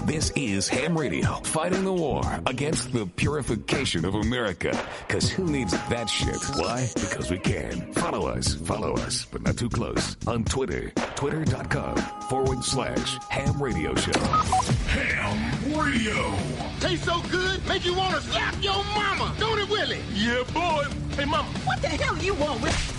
This is Ham Radio, fighting the war against the purification of America. Because who needs that shit? Why? Because we can. Follow us, but not too close. On Twitter, twitter.com/Ham Radio Show. Ham Radio. Tastes so good, make you want to slap your mama. Don't it, Willie? Yeah, boy. Hey, mama. What the hell you want with...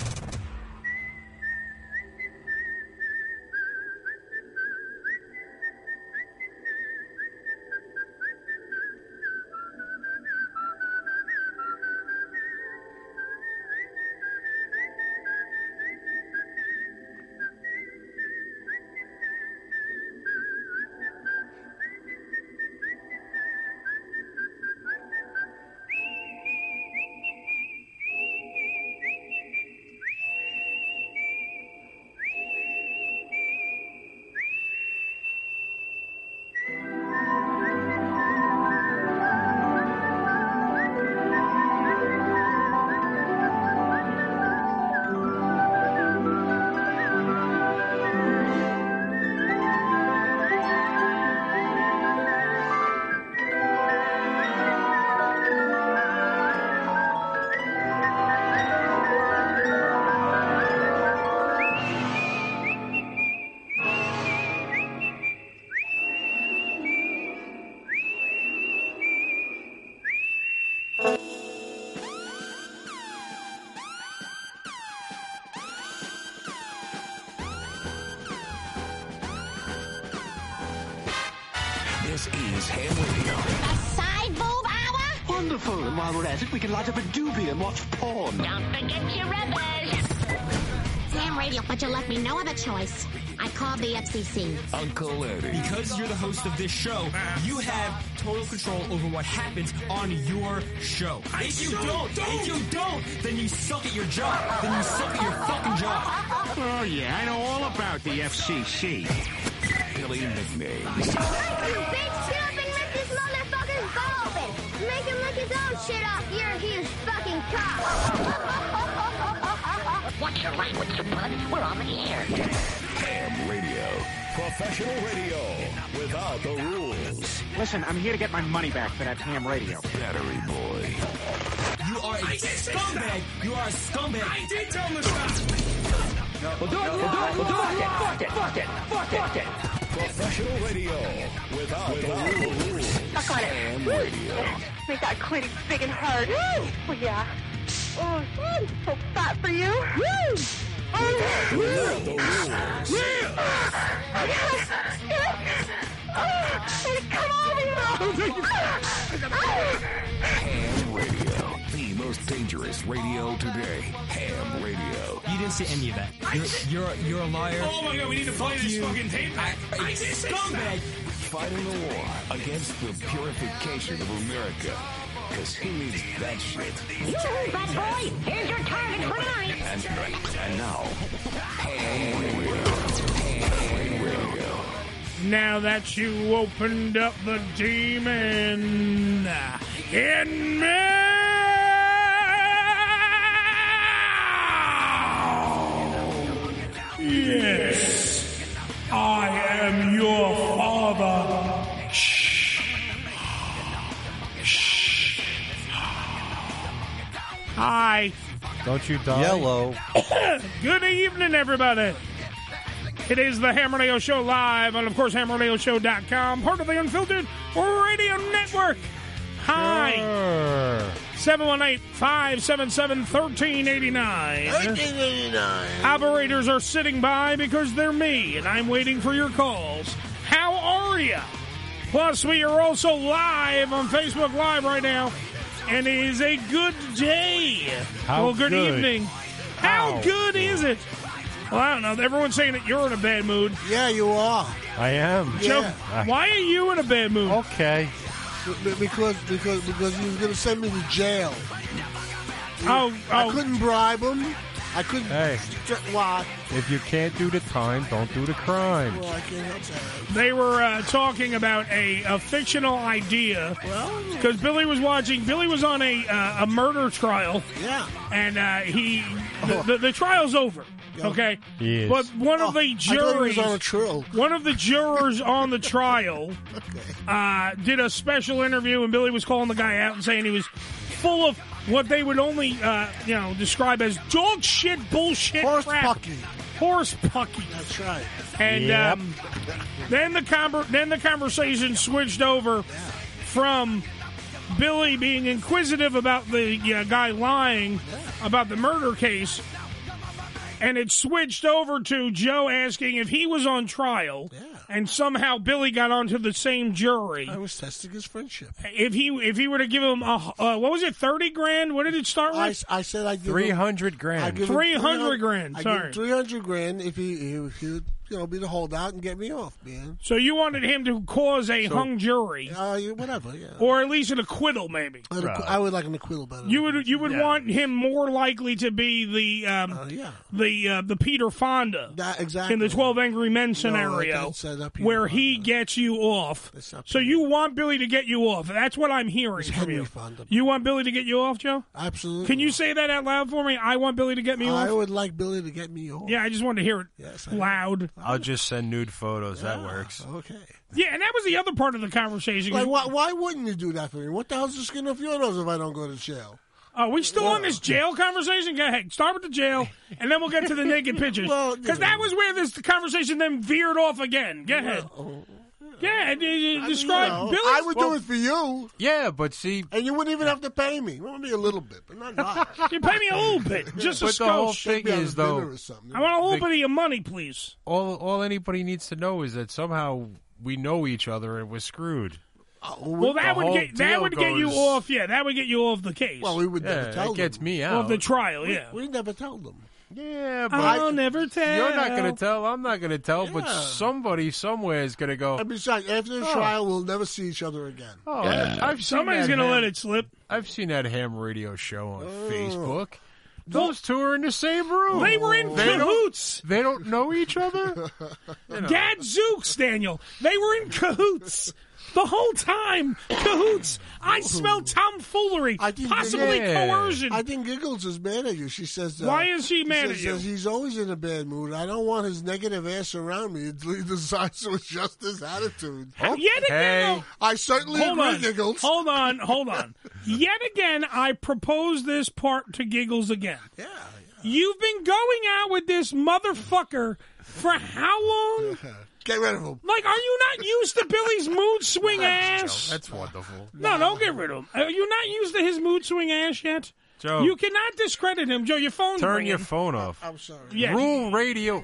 This is Ham Radio. A side boob hour? Wonderful. And while we're at it, we can light up a doobie and watch porn. Don't forget your rubbers. It's Ham Radio, but you left me no other choice. I called the FCC. Uncle Eddie. Because you're the host of this show, you have total control over what happens on your show. If you don't, then you suck at your job. Then you suck at your fucking job. Oh, yeah, I know all about the FCC. Billy McNames. You big shit up and rip this motherfucker's butt open. Make him lick his own shit off your huge fucking cock. What's your language, you bud? We're on the air. Ham Radio. Professional radio without the rules. Listen, I'm here to get my money back for that ham radio. Battery Boy. You are a scumbag. You are a scumbag. I did tell him to stop. We'll do it. Fuck it. Professional radio without the rules. Suck on it. Ham Radio. Make that clit big and hard. Woo! Oh, yeah. Oh, so fat for you. Woo! Without the rules. Come on, Ham Radio. The most dangerous radio today. Ham Radio. You didn't say any of that. You're a liar. Oh my God, we need to play this fucking tape back. I did say Scumbag. Fighting the war against the purification of America. Because who needs that shit? Yoo-hoo, bad boy! Here's your target for tonight! And now, Ham Radio. Ham Radio. Now that you opened up the demon in me, yes, I am your father. Hi. Don't you die. Yellow. Good evening, everybody. It is the Ham Radio Show live on, of course, HamRadioShow.com, part of the Unfiltered Radio Network. Hi. 718-577-1389. Operators are sitting by because they're me, and I'm waiting for your calls. How are you? Plus, we are also live on Facebook Live right now. And it is a good day. Good evening. How good is it? Well, I don't know. Everyone's saying that you're in a bad mood. Yeah, you are. I am. So, why are you in a bad mood? Okay. Because he was going to send me to jail. I couldn't bribe him. I couldn't. Hey. Why? If you can't do the time, don't do the crime. Well, I can't help that. They were talking about a fictional idea. Well, because Billy was watching. Billy was on a murder trial. Yeah. And the trial's over. Okay, He is. but one of the I thought he was juries, on a trill. one of the jurors on the trial, did a special interview, and Billy was calling the guy out and saying he was full of what they would only, describe as dog shit, bullshit, Horse crap. pucky. Horse pucky. That's right. And Yep. then the conversation switched over from Billy being inquisitive about the guy lying about the murder case, and it switched over to Joe asking if he was on trial, and somehow Billy got onto the same jury. I was testing his friendship. If he were to give him what was it, 30 grand? What did it start with? I said I'd give 300 him, grand. I'd give him 300 grand. I'd Sorry. give him 300 grand if he would be the holdout and get me off, man. So you wanted him to cause a hung jury, Whatever, yeah. or at least an acquittal, maybe. I would like an acquittal better. You would want him more likely to be the Peter Fonda exactly in the 12 Angry Men scenario, that's not Peter where Fonda. he gets you off. So you want Billy to get you off. That's what I'm hearing from Henry you. Fonda. You want Billy to get you off, Joe? Absolutely. Can you say that out loud for me? I want Billy to get me off. I would like Billy to get me off. Yeah, I just wanted to hear it loud. I'll just send nude photos. That works. Okay. Yeah, and that was the other part of the conversation. Like, why wouldn't you do that for me? What the hell's the skin off your nose if I don't go to jail? Are we still on this jail conversation? Go ahead. Start with the jail, and then we'll get to the naked pictures. Because that was where this conversation then veered off again. Go ahead. Yeah, describe Billy. I would do it for you. Yeah, but see... And you wouldn't even have to pay me. Well, maybe a little bit, but not much. You pay me a little bit, just a But the whole skosh. thing is, though... I want a little bit of your money, please. All anybody needs to know is that somehow we know each other and we're screwed. Well, that would get you off. Yeah, that would get you off the case. Well, we would never tell them. It gets me out. Of the trial. Yeah, we never tell them. Yeah, but I'll never tell. You're not going to tell. I'm not going to tell. But somebody somewhere is going to go. And besides, after the trial, we'll never see each other again. Oh, I've seen Somebody's that going to let it slip. I've seen that ham radio show on Facebook. Those two are in the same room. They were in cahoots. They don't know each other. Gadzooks, Daniel. They were in cahoots. The whole time, cahoots. I smell tomfoolery, possibly coercion. I think Giggles is mad at you. She says, why is she mad at you? Says he's always in a bad mood. I don't want his negative ass around me until he decides to adjust his attitude. Yet again, I certainly agree, Giggles. Hold on. Yet again, I propose this part to Giggles again. Yeah. You've been going out with this motherfucker for how long? Get rid of him. Like, are you not used to Billy's mood swing ass? Joe, that's wonderful. No, don't get rid of him. Are you not used to his mood swing ass yet? Joe, you cannot discredit him. Joe, your phone's turn ringing. your phone off. I'm sorry. Yeah. Rule Radio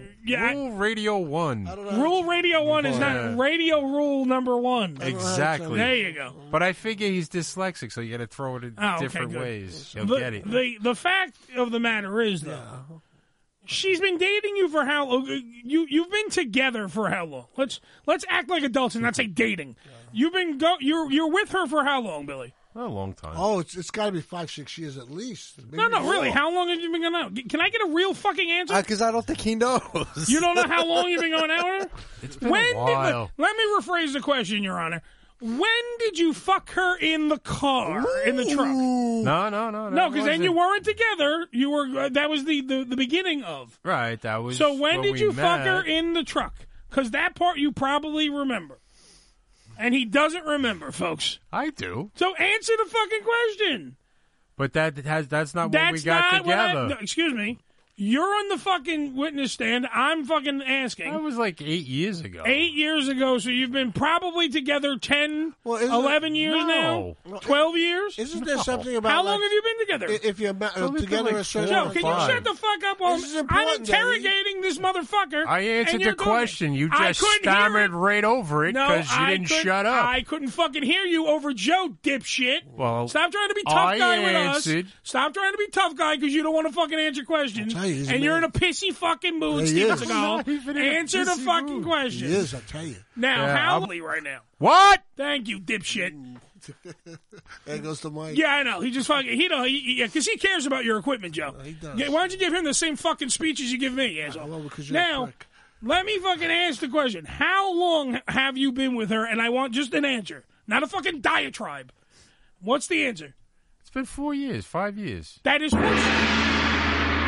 1. Rule Radio 1 is not radio rule number 1. Exactly. There you go. But I figure he's dyslexic, so you got to throw it in different ways. He'll get it. The fact of the matter is, though, she's been dating you for how long? You've been together for how long? Let's act like adults and not say dating. You've been you're with her for how long, Billy? A long time. Oh, it's got to be 5-6 years at least. No, really. How long have you been going out? Can I get a real fucking answer? Because I don't think he knows. You don't know how long you've been going out with her? It's been a while. Let me rephrase the question, Your Honor. When did you fuck her in the car, in the truck? No, because then you weren't together. You were. That was the beginning of. Right, that was. So when did you fuck her met. in the truck? Because that part you probably remember. And he doesn't remember, folks. I do. So answer the fucking question. But that's not when we got together. No, excuse me. You're on the fucking witness stand. I'm fucking asking. That was like 8 years ago. 8 years ago, so you've been probably together 10, 11 years now? 12 years? Isn't there something about... How long have you been together? If you're together a certain... Joe, can you shut the fuck up while I'm interrogating this motherfucker? I answered the question. You just stammered right over it because you didn't shut up. I couldn't fucking hear you over Joe, dipshit. Well, stop trying to be tough guy with answered. us. Stop trying to be tough guy because you don't want to fucking answer questions. And you're in a pissy fucking mood, Steven Seagal. Answer the fucking question. He is, I tell you. Now, how old right now? What? Thank you, dipshit. There goes the mic. Yeah, I know. He just fucking, because he cares about your equipment, Joe. He does. Yeah, why don't you give him the same fucking speeches you give me, asshole? Well, because you're a now, prick. let me fucking ask the question. How long have you been with her? And I want just an answer, not a fucking diatribe. What's the answer? It's been 4 years, 5 years. That is bullshit. No,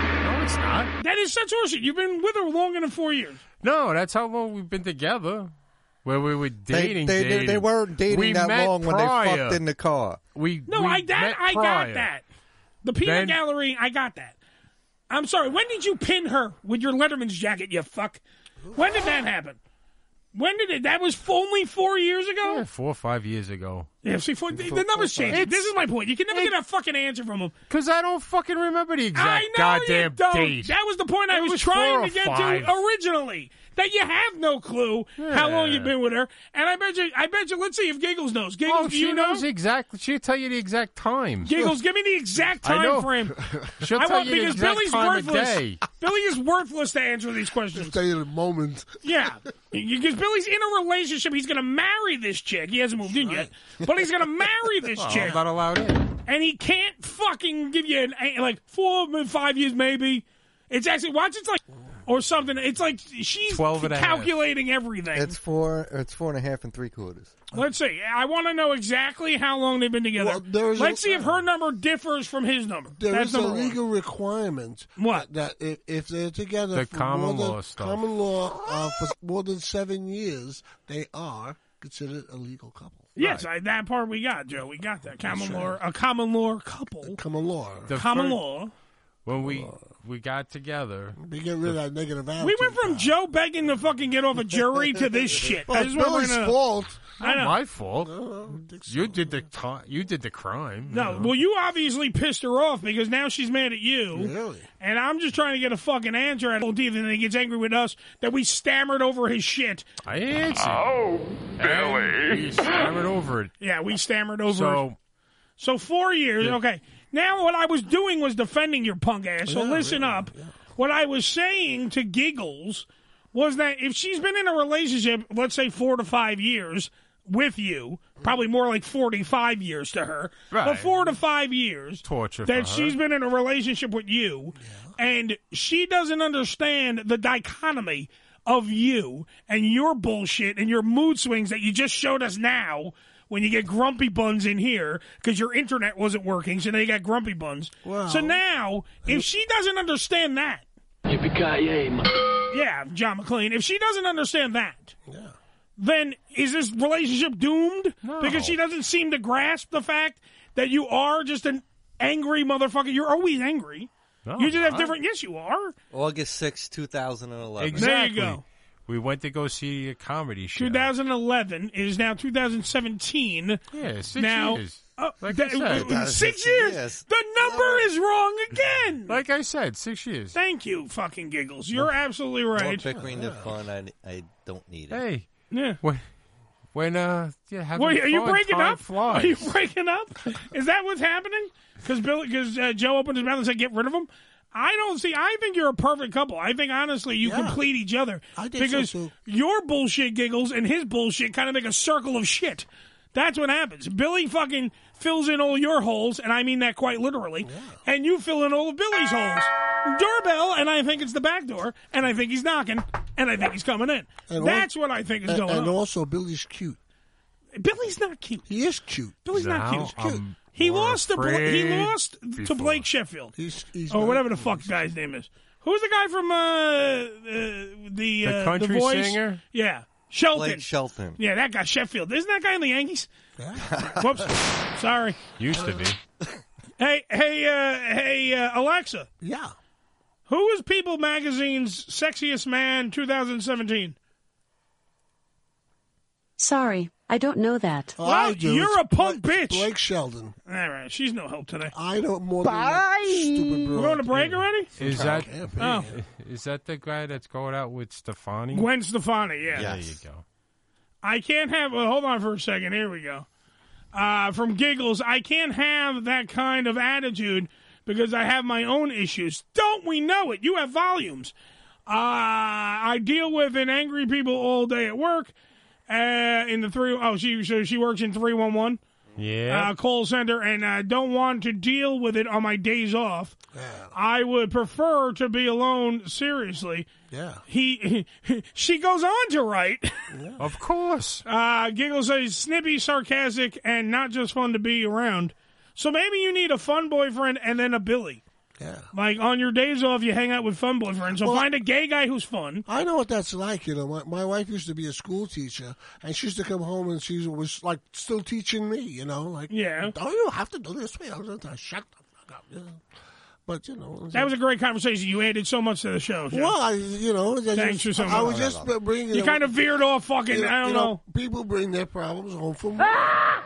it's not. That is such horseshit. You've been with her longer than 4 years. No, that's how long we've been together. Where we were dating. They weren't dating that long when they fucked in the car. I got that. The peanut gallery, I got that. I'm sorry. When did you pin her with your Letterman's jacket? You fuck. When did that happen? When did it? That was only 4 years ago. Yeah, 4 or 5 years ago. Yeah, see, the numbers change. This is my point. You can never get a fucking answer from them. Because I don't fucking remember the exact goddamn date. That was the point I was trying to get to originally. That you have no clue how long you've been with her. And I bet you, let's see if Giggles knows. Giggles, do you know? Knows exactly. She'll tell you the exact time. Giggles, give me the exact time frame. She'll tell you the exact time of day. Billy is worthless to answer these questions. She'll tell you the moment. Yeah. Because Billy's in a relationship. He's going to marry this chick. He hasn't moved in yet. But he's going to marry this chick. I'm not allowed in. And he can't fucking give you, 4 5 years maybe. It's actually, watch, it's like... Or something. It's like she's calculating everything. It's 4.5 3/4. Let's see. I want to know exactly how long they've been together. Let's see if her number differs from his number. That's a legal requirement. What? That if they're together for common law for more than 7 years, they are considered a legal couple. Yes, that part we got, Joe. We got that. Common law, a common law couple. Common law. Common law. When we got together. We get rid of that negative attitude. We went from Joe begging to fucking get off a jury to this shit. Well, it's Billy's fault. I know. Not my fault. You did the crime. No, well, you obviously pissed her off because now she's mad at you. Really? And I'm just trying to get a fucking answer out of Steve, and then he gets angry with us that we stammered over his shit. I answered. Oh, Billy. We stammered over it. Yeah, we stammered over it. So 4 years, okay. Now what I was doing was defending your punk ass, so listen up. Yeah. What I was saying to Giggles was that if she's been in a relationship, let's say 4 to 5 years with you, probably more like 45 years to her, but 4 to 5 years torture that she's been in a relationship with you, and she doesn't understand the dichotomy of you and your bullshit and your mood swings that you just showed us now, when you get grumpy buns in here because your internet wasn't working, so now you got grumpy buns. Wow. So now, if she doesn't understand that, yeah, John McClane, if she doesn't understand that, then is this relationship doomed? No. Because she doesn't seem to grasp the fact that you are just an angry motherfucker. You're always angry. No, you just have different... Yes, you are. August 6, 2011. Exactly. There you go. We went to go see a comedy show. 2011 is now 2017. Yeah, 6 now, years. Like I said. 6 years? The number is wrong again. Like I said, 6 years. Thank you, fucking Giggles. You're absolutely right. More bickering than fun. I don't need it. Hey. Yeah. When are you breaking up? Flies. Are you breaking up? Is that what's happening? Because Joe opened his mouth and said, get rid of him? I think you're a perfect couple. I think, honestly, you complete each other. I think because so, too. your bullshit Giggles and his bullshit kind of make a circle of shit. That's what happens. Billy fucking fills in all your holes, and I mean that quite literally, and you fill in all of Billy's holes. Doorbell, and I think it's the back door, and I think he's knocking, and I think he's coming in. And that's what I think is going on. And also, Billy's cute. Billy's not cute. He is cute. Billy's not cute. He's cute. He lost to Blake Sheffield, or whatever the fuck the guy's name is. Who's the guy from the country Voice? singer? Yeah, Shelton. Blake Shelton. Yeah, that guy Sheffield. Isn't that guy in the Yankees? Yeah. Whoops, sorry. Used to be. Hey, Alexa. Yeah. Who is People Magazine's Sexiest Man 2017? Sorry, I don't know that. Oh, I do. You're a punk bitch. Blake Sheldon. All right, she's no help today. I don't more than that stupid bro. We're going to break already? Is that the guy that's going out with Stefani? Gwen Stefani, yeah. There you go. I can't have... Well, hold on for a second. Here we go. From Giggles, I can't have that kind of attitude because I have my own issues. Don't we know it? You have volumes. I deal with angry people all day at work. In the she works in 311. Yeah. Call center, and don't want to deal with it on my days off. Yeah. I would prefer to be alone. Seriously. Yeah. She goes on to write. Yeah. Of course. Giggles says snippy, sarcastic, and not just fun to be around. So maybe you need a fun boyfriend and then a Billy. Yeah. Like, on your days off, you hang out with fun boyfriends. So find a gay guy who's fun. I know what that's like. You know, my wife used to be a school teacher, and she used to come home and she was like still teaching me. You know, like, yeah, oh, you have to do this way. Shut the fuck up. You know? But you know, that was a great conversation. You added so much to the show. Joe. Well, thanks for so much. I was just bringing. You kind of veered off. Fucking, I don't know. People bring their problems home from work.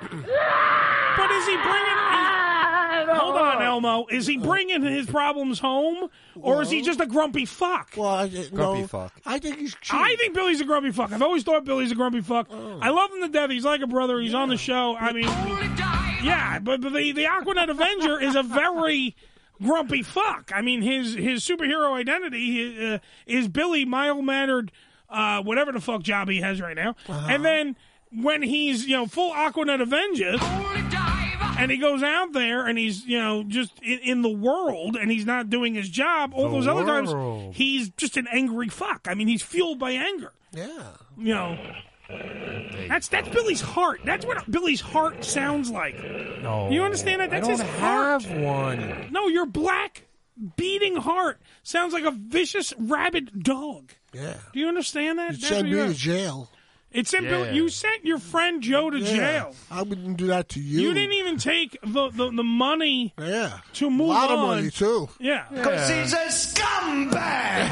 But is he bringing? Hold on, Elmo. Is he bringing his problems home, or is he just a grumpy fuck? Well, grumpy fuck. I think he's cute. I think Billy's a grumpy fuck. I've always thought Billy's a grumpy fuck. I love him to death. He's like a brother. He's on the show. I mean, yeah, but the Aquanet Avenger is a very grumpy fuck. I mean, his superhero identity is Billy, mild-mannered, whatever the fuck job he has right now. And then when he's, full Aquanet Avenger, and he goes out there and he's, just in the world and he's not doing his job, all those other times, he's just an angry fuck. I mean, he's fueled by anger. Yeah. That's Billy's heart. That's what Billy's heart sounds like. No. You understand that? That's I don't his heart. have one. No, your black beating heart sounds like a vicious rabid dog. Yeah. Do you understand that? It sent me to jail. It sent Billy. You sent your friend Joe to jail. I wouldn't do that to you. You didn't even take the money to move on. A lot of money, too. Yeah. Because he's a scumbag.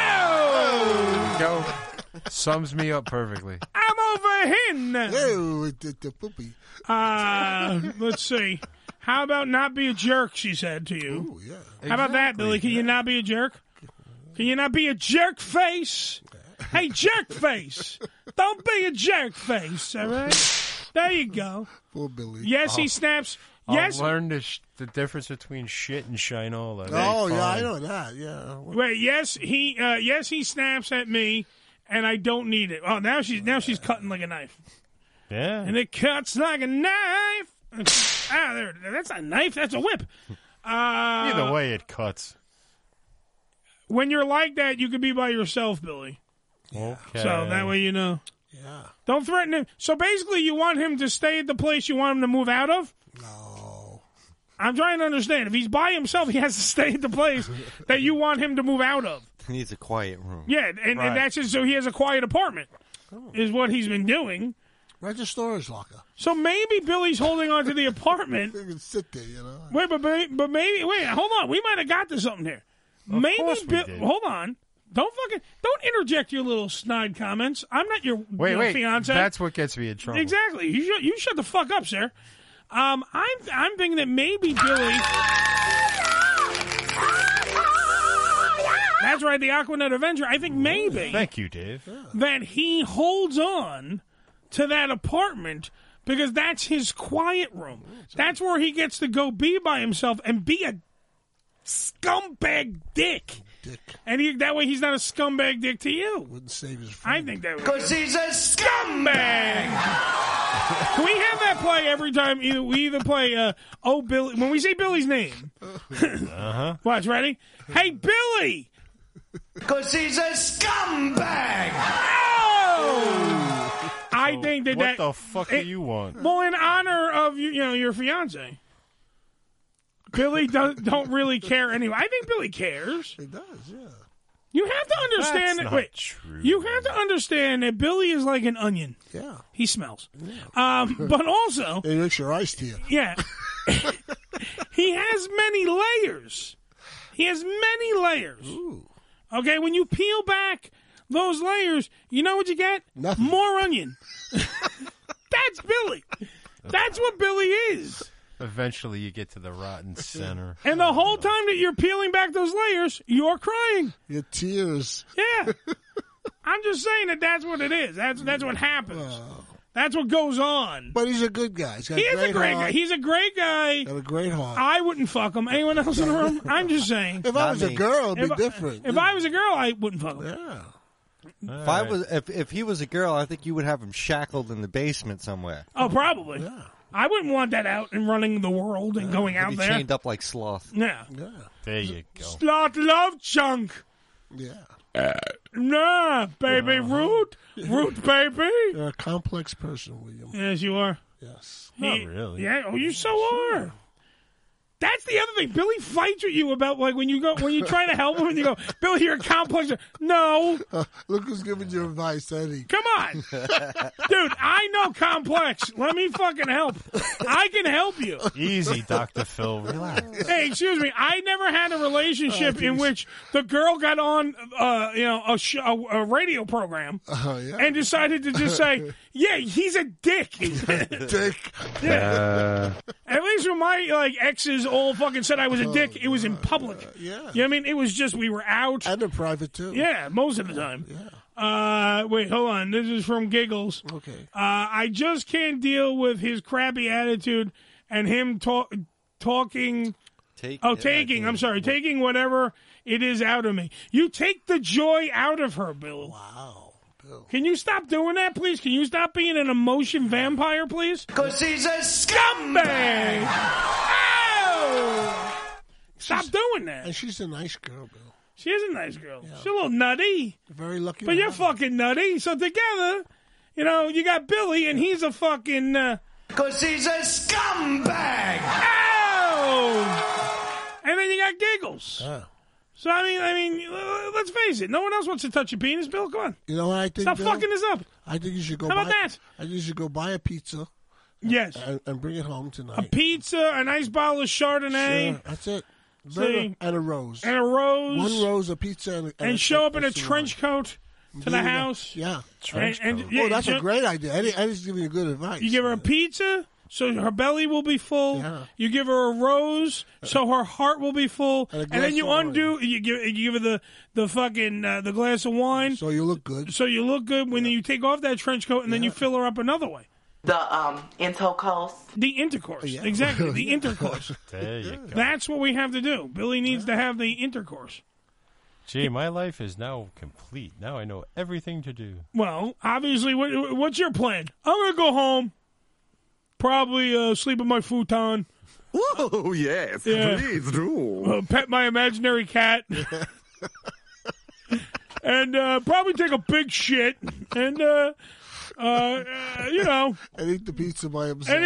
Go. Sums me up perfectly. I'm over here. Oh, the poopy. Let's see. How about not be a jerk, she said to you. Ooh, yeah. How about that, Billy? Can you not be a jerk? Can you not be a jerk face? Hey, jerk face. Don't be a jerk face, all right? There you go. Poor Billy. Yes, he snaps. Yes. I'll learn the difference between shit and shinola. Oh, yeah, I know that, yeah. Wait, yes, he snaps at me, and I don't need it. Oh, now she's cutting like a knife. Yeah. And it cuts like a knife. There. That's not a knife. That's a whip. Either way, it cuts. When you're like that, you can be by yourself, Billy. Okay. So that way you know. Yeah. Don't threaten him. So basically, you want him to stay at the place you want him to move out of? No. I'm trying to understand. If he's by himself, he has to stay at the place that you want him to move out of. He needs a quiet room. Yeah, and that's just so he has a quiet apartment, is what he's been doing. Rent a storage locker. So maybe Billy's holding on to the apartment. You can sit there, Wait, but maybe, hold on. We might have got to something here. Hold on. Don't interject your little snide comments. I'm not your fiance. That's what gets me in trouble. Exactly. You shut the fuck up, sir. I'm thinking that maybe Billy. That's right, the Aquanet Avenger. I think maybe. Thank you, Dave. That he holds on to that apartment because that's his quiet room. That's where he gets to go be by himself and be a scumbag dick. And that way he's not a scumbag dick to you. Wouldn't save his friend. I think that would. Because he's a scumbag. Can we have that play every time? We either play, Billy, when we say Billy's name. Watch, ready? Hey, Billy! Because he's a scumbag. Oh! I think that What the fuck do you want? Well, in honor of your fiance. Billy don't really care anyway. I think Billy cares. He does, yeah. You have to understand That's that. not true. You have to understand that Billy is like an onion. Yeah, he smells. Yeah. But also, it makes your eyes tear. Yeah, he has many layers. Ooh. Okay, when you peel back those layers, you know what you get? Nothing. More onion. That's Billy. That's what Billy is. Eventually, you get to the rotten center. And the whole time that you're peeling back those layers, you're crying. Your tears. Yeah. I'm just saying that's what it is. That's what happens. That's what goes on. But he's a good guy. He is a great guy. He's a great guy. Got a great heart. I wouldn't fuck him. Anyone else in the room? I'm just saying. If I was a girl, it'd be different. If I was a girl, I wouldn't fuck him. Yeah. If he was a girl, I think you would have him shackled in the basement somewhere. Oh, probably. Yeah. I wouldn't want that out and running the world and going out there. Chained up like Sloth. Yeah. There you go. Sloth love chunk. Yeah. Nah, baby. Root, baby. You're a complex person, William. Yes, you are. Yes. Not really. Yeah, you so are. That's the other thing. Billy fights with you about like when you try to help him and you go, Billy, you're a complex. No. Look who's giving you advice, Eddie. Come on. Dude, I know complex. Let me fucking help. I can help you. Easy, Dr. Phil. Relax. Hey, excuse me. I never had a relationship in which the girl got on, a radio program and decided to just say, yeah, he's a dick. Dick. Yeah. At least when my exes all fucking said I was a dick, it was in public. Yeah. You know what I mean? It was just we were out. And in private, too. Yeah, most of the time. Yeah. Wait, hold on. This is from Giggles. Okay. I just can't deal with his crappy attitude and him taking whatever it is out of me. You take the joy out of her, Bill. Wow. Can you stop doing that, please? Can you stop being an emotion vampire, please? Because he's a scumbag! Oh! Stop doing that. And she's a nice girl, Bill. She is a nice girl. Yeah. She's a little nutty. Very lucky. But you're fucking nutty. So together, you got Billy, and he's a fucking... Because he's a scumbag! Oh! And then you got Giggles. So, I mean, let's face it. No one else wants to touch your penis, Bill. Come on. You know what I think, Stop Bill? fucking this up. I think you should go How about that? I think you should go buy a pizza. Yes. And bring it home tonight. A pizza, a nice bottle of Chardonnay. Sure, that's it. See? And a rose. And a rose. One rose, a pizza, and show up in a trench coat to the house. Yeah. Trench coat. Oh, that's a great idea. Eddie's giving you good advice. You give her a pizza, so her belly will be full. Yeah. You give her a rose, so her heart will be full. And then you undo. You give her the fucking the glass of wine. So you look good. So you look good when you take off that trench coat, and then you fill her up another way. The intercourse. The intercourse. Exactly. The intercourse. There you go. That's what we have to do. Billy needs to have the intercourse. Gee, my life is now complete. Now I know everything to do. Well, obviously, what's your plan? I'm going to go home, probably sleep in my futon. Oh, yes. Please do. Pet my imaginary cat. And probably take a big shit. And, and eat the pizza by himself.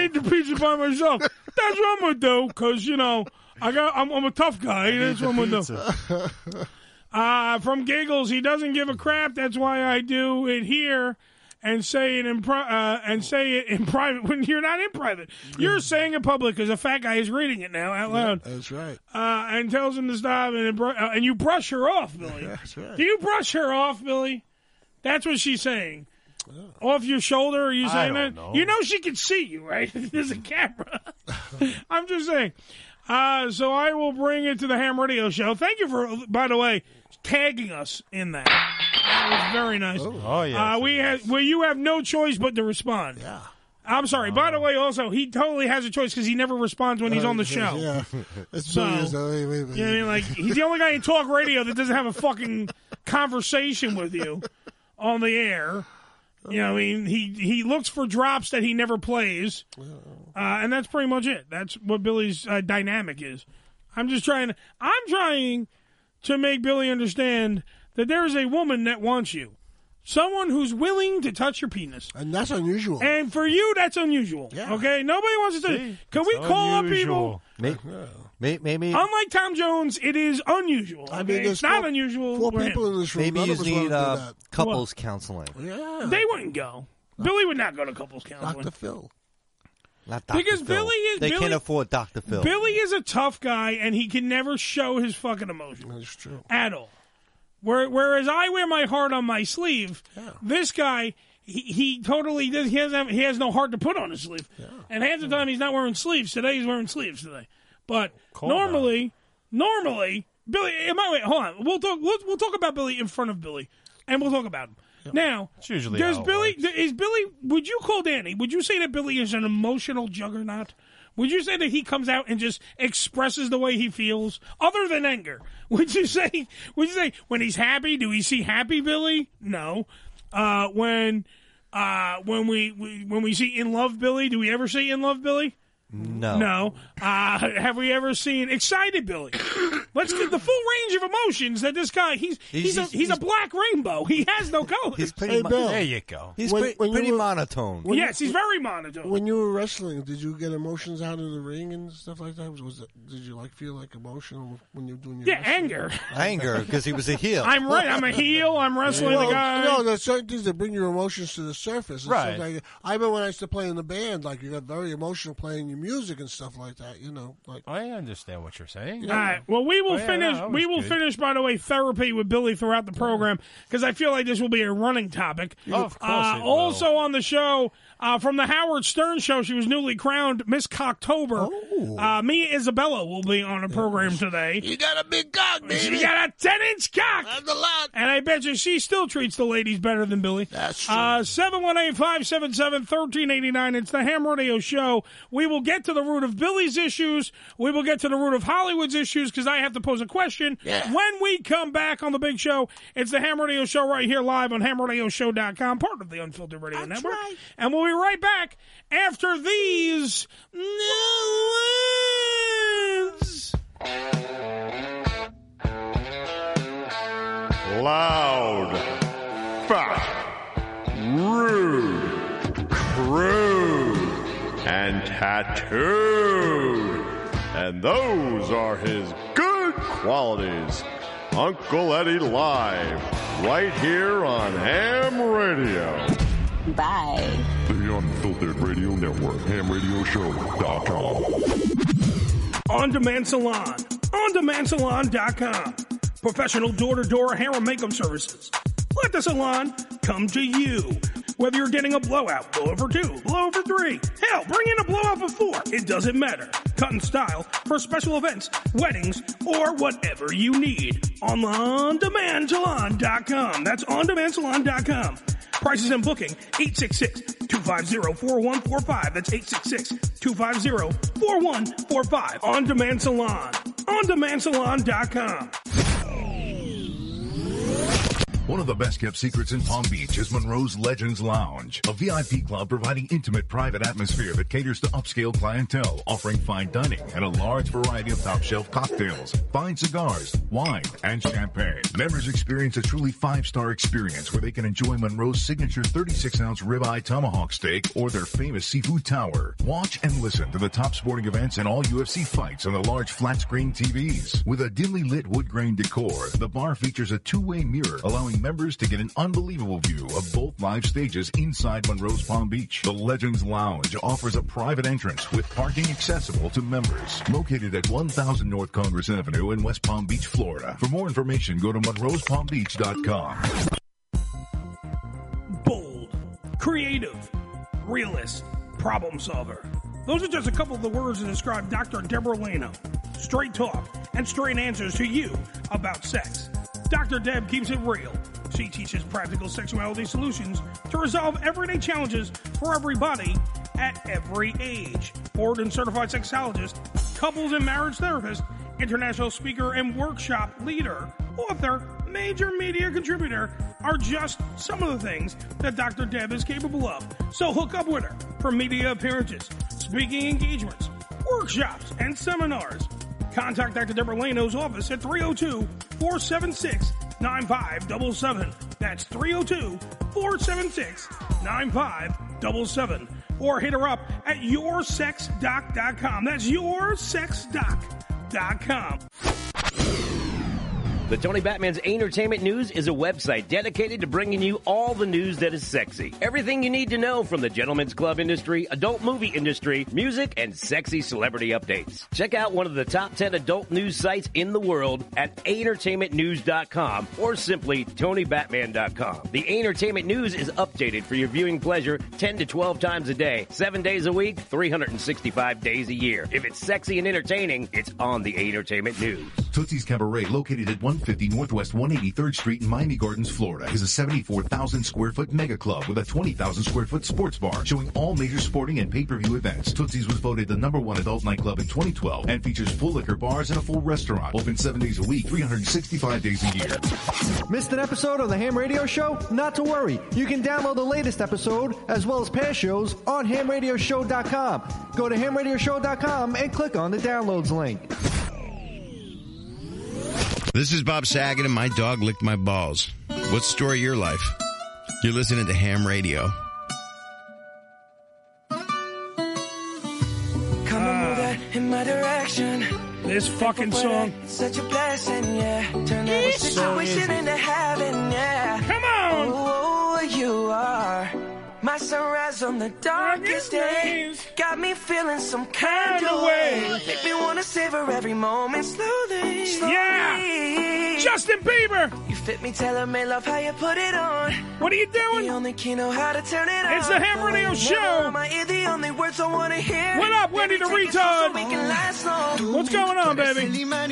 That's what I'm going to do, because, I'm a tough guy. That's what I'm going to do. From Giggles, he doesn't give a crap. That's why I do it here and say it in private when you're not in private. You're saying in public because a fat guy is reading it now out loud. Yeah, that's right. And tells him to stop, and you brush her off, Billy. That's right. Do you brush her off, Billy? That's what she's saying. Off your shoulder? Are you saying that? Know. You know she can see you, right? There's a camera. I'm just saying. So I will bring it to the Ham Radio Show. Thank you for, by the way, tagging us in that. That was very nice. Oh yeah. You have no choice but to respond. Yeah. I'm sorry. By the way, also, he totally has a choice because he never responds when he's on the show. Yeah. So, he's the only guy in talk radio that doesn't have a fucking conversation with you on the air. He looks for drops that he never plays, and that's pretty much it. That's what Billy's dynamic is. I'm trying to make Billy understand that there is a woman that wants you. Someone who's willing to touch your penis. And that's unusual. And for you, that's unusual. Yeah. Okay? Nobody wants to touch you. Can we call up people? Maybe. Unlike Tom Jones, it is unusual. Okay? I mean, it's not unusual. 4 people in this room. Maybe you need couples counseling. Yeah. They wouldn't go. Billy would not go to couples counseling. Dr. Phil. Not Dr. Because Phil. They can't afford Dr. Phil. Billy is a tough guy, and he can never show his fucking emotion. That's true. At all. Whereas I wear my heart on my sleeve, this guy, he totally does. He has no heart to put on his sleeve. Yeah. And half the time he's not wearing sleeves. Today he's wearing sleeves today. But normally, Billy. Hold on. We'll talk about Billy in front of Billy, and we'll talk about him. Yeah. Now, it's usually is Billy? Would you call Danny? Would you say that Billy is an emotional juggernaut? Would you say that he comes out and just expresses the way he feels, other than anger? Would you say when he's happy? Do we see happy Billy? No. When we see in love Billy, do we ever see in love Billy? No. Have we ever seen Excited Billy? Let's get the full range of emotions that this guy, he's a black rainbow. He has no color. He's pretty Bill. There you go. He's pretty monotone. Yes, he's very monotone. When you were wrestling, did you get emotions out of the ring and stuff like that? Did you feel emotional when you were doing your wrestling? Anger. Anger, because he was a heel. I'm right. I'm a heel. I'm wrestling the guy. No, there's certain things that bring your emotions to the surface. And Right. stuff like that. I remember when I used to play in the band, you got very emotional playing your music and stuff like that. I understand what you're saying. All right. Well, we will finish. We will finish. By the way, therapy with Billy throughout the program because I feel like this will be a running topic. Of course, it will. Also on the show from the Howard Stern show, she was newly crowned Miss Cocktober. Mia Isabella will be on the program today. You got a big cock, baby. She got a 10-inch cock. That's a lot. And I bet you she still treats the ladies better than Billy. That's true. 718-577-1389. It's the Ham Radio Show. We will get to the root of Billy's issues. We will get to the root of Hollywood's issues because I have to pose a question. Yeah. When we come back on the big show, it's the Ham Radio Show right here live on hamradioshow.com, part of the Unfiltered Radio Network. Right. And we'll be right back after these news. Loud, fat, rude, crude, and tattooed. And those are his good qualities. Uncle Eddie Live, right here on Ham Radio. Bye. The Unfiltered Radio Network, hamradioshow.com. On Demand Salon, ondemandsalon.com. Professional door-to-door hair and makeup services. Let the salon come to you. Whether you're getting a blowout, blowout for 2, blowout for 3, hell, bring in a blowout for 4. It doesn't matter. Cut and style for special events, weddings, or whatever you need. On ondemandsalon.com. That's ondemandsalon.com. Prices and booking, 866-250-4145. That's 866-250-4145. On Demand Salon. ondemandsalon.com. One of the best-kept secrets in Palm Beach is Monroe's Legends Lounge, a VIP club providing intimate, private atmosphere that caters to upscale clientele, offering fine dining and a large variety of top-shelf cocktails, fine cigars, wine, and champagne. Members experience a truly 5-star experience where they can enjoy Monroe's signature 36-ounce ribeye tomahawk steak or their famous seafood tower. Watch and listen to the top sporting events and all UFC fights on the large flat-screen TVs. With a dimly lit wood grain decor, the bar features a two-way mirror, allowing members to get an unbelievable view of both live stages inside Monroe's Palm Beach. The Legends Lounge offers a private entrance with parking accessible to members. Located at 1000 North Congress Avenue in West Palm Beach, Florida. For more information, go to monroespalmbeach.com. Bold, creative, realist, problem solver. Those are just a couple of the words that describe Dr. Deborah Leno. Straight talk and straight answers to you about sex. Dr. Deb keeps it real. She teaches practical sexuality solutions to resolve everyday challenges for everybody at every age. Board and certified sexologist, couples and marriage therapist, international speaker and workshop leader, author, major media contributor are just some of the things that Dr. Deb is capable of. So hook up with her for media appearances, speaking engagements, workshops, and seminars. Contact Dr. Deborah Leno's office at 302-476-9577. That's 302-476-9577. Or hit her up at yoursexdoc.com. That's yoursexdoc.com. The Tony Batman's Entertainment News is a website dedicated to bringing you all the news that is sexy. Everything you need to know from the gentleman's club industry, adult movie industry, music, and sexy celebrity updates. Check out one of the top 10 adult news sites in the world at entertainmentnews.com or simply TonyBatman.com. The Entertainment News is updated for your viewing pleasure 10 to 12 times a day, 7 days a week, 365 days a year. If it's sexy and entertaining, it's on the Entertainment News. Tootsie's Cabaret, located at 150 Northwest 183rd Street in Miami Gardens, Florida, is a 74,000 square foot mega club with a 20,000 square foot sports bar showing all major sporting and pay-per-view events. Tootsie's was voted the #1 adult nightclub in 2012 and features full liquor bars and a full restaurant. Open 7 days a week, 365 days a year. Missed an episode of the Ham Radio Show? Not to worry. You can download the latest episode as well as past shows on hamradioshow.com. Go to hamradioshow.com and click on the downloads link. This is Bob Saget and my dog licked my balls. What's the story of your life? You're listening to Ham Radio. Come and move that in my direction. This fucking song. Such a blessing, yeah. Turn every situation into heaven, yeah. Come on! Oh, you are my sunrise on the darkest days. Got me feeling some kind of way. Make me want to savor every moment slowly. Yeah! Justin Bieber! You fit me, tailor-made, love how you put it on. What are you doing? The only key know how to turn it on. It's the Ham Radio Show! My ear, the only words I want to hear. What up, Wendy the retard? So what's going on, baby?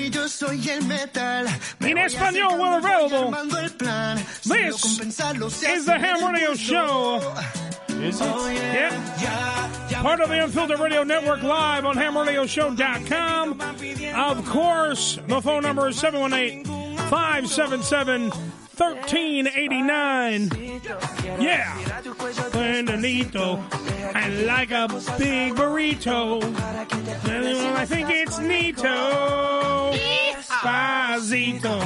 In Espanol, well available. This is the Ham Radio Show. Is it? Yep. Part of the Unfiltered Radio Network, live on hamradioshow.com. Of course, the phone number is 718-577-1389. Yeah. Buenito. I like a big burrito. I think it's Nito. Spazito.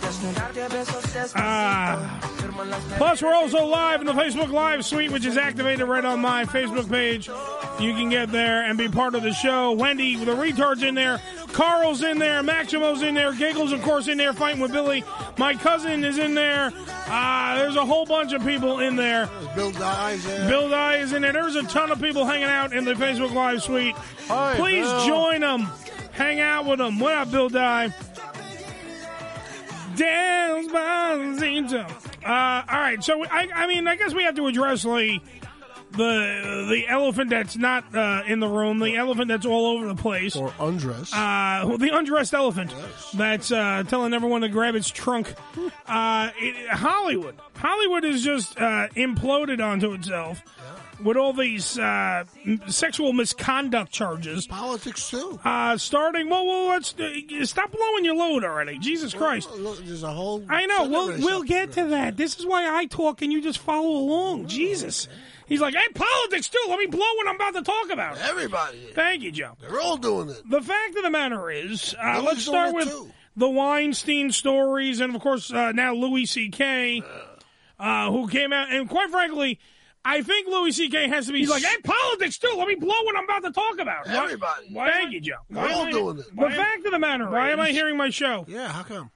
Plus, we're also live in the Facebook Live suite, which is activated right on my Facebook page. You can get there and be part of the show. Wendy, the retard's in there. Carl's in there. Maximo's in there. Giggles, of course, in there fighting with Billy. My cousin is in there. There's a whole bunch of people in there. Bill Dye's there. Bill Dye is in there. There's a ton of people hanging out in the Facebook Live suite. Hi, Please Bill. join them. Hang out with them. What up, Bill Dye? Despacito. All right, so I mean, I guess we have to address the elephant that's not in the room, the elephant that's all over the place, or undressed. The undressed elephant that's telling everyone to grab its trunk. Hollywood has just imploded onto itself. With all these sexual misconduct charges. Politics, too. Starting, let's stop blowing your load already. Jesus Christ. Look, there's a whole... I know, we'll get to that. This is why I talk and you just follow along. Jesus. He's like, hey, politics, too. Let me blow what I'm about to talk about. Everybody. Thank you, Joe. They're all doing it. The fact of the matter is, let's start with the Weinstein stories and, of course, now Louis C.K., who came out, and quite frankly... I think Louis C.K. has to be... He's like, hey, politics, too. Let me blow what I'm about to talk about. Everybody. Thank you, Joe. They're all doing it. The fact of the matter is... Why am I hearing my show? Yeah, how come?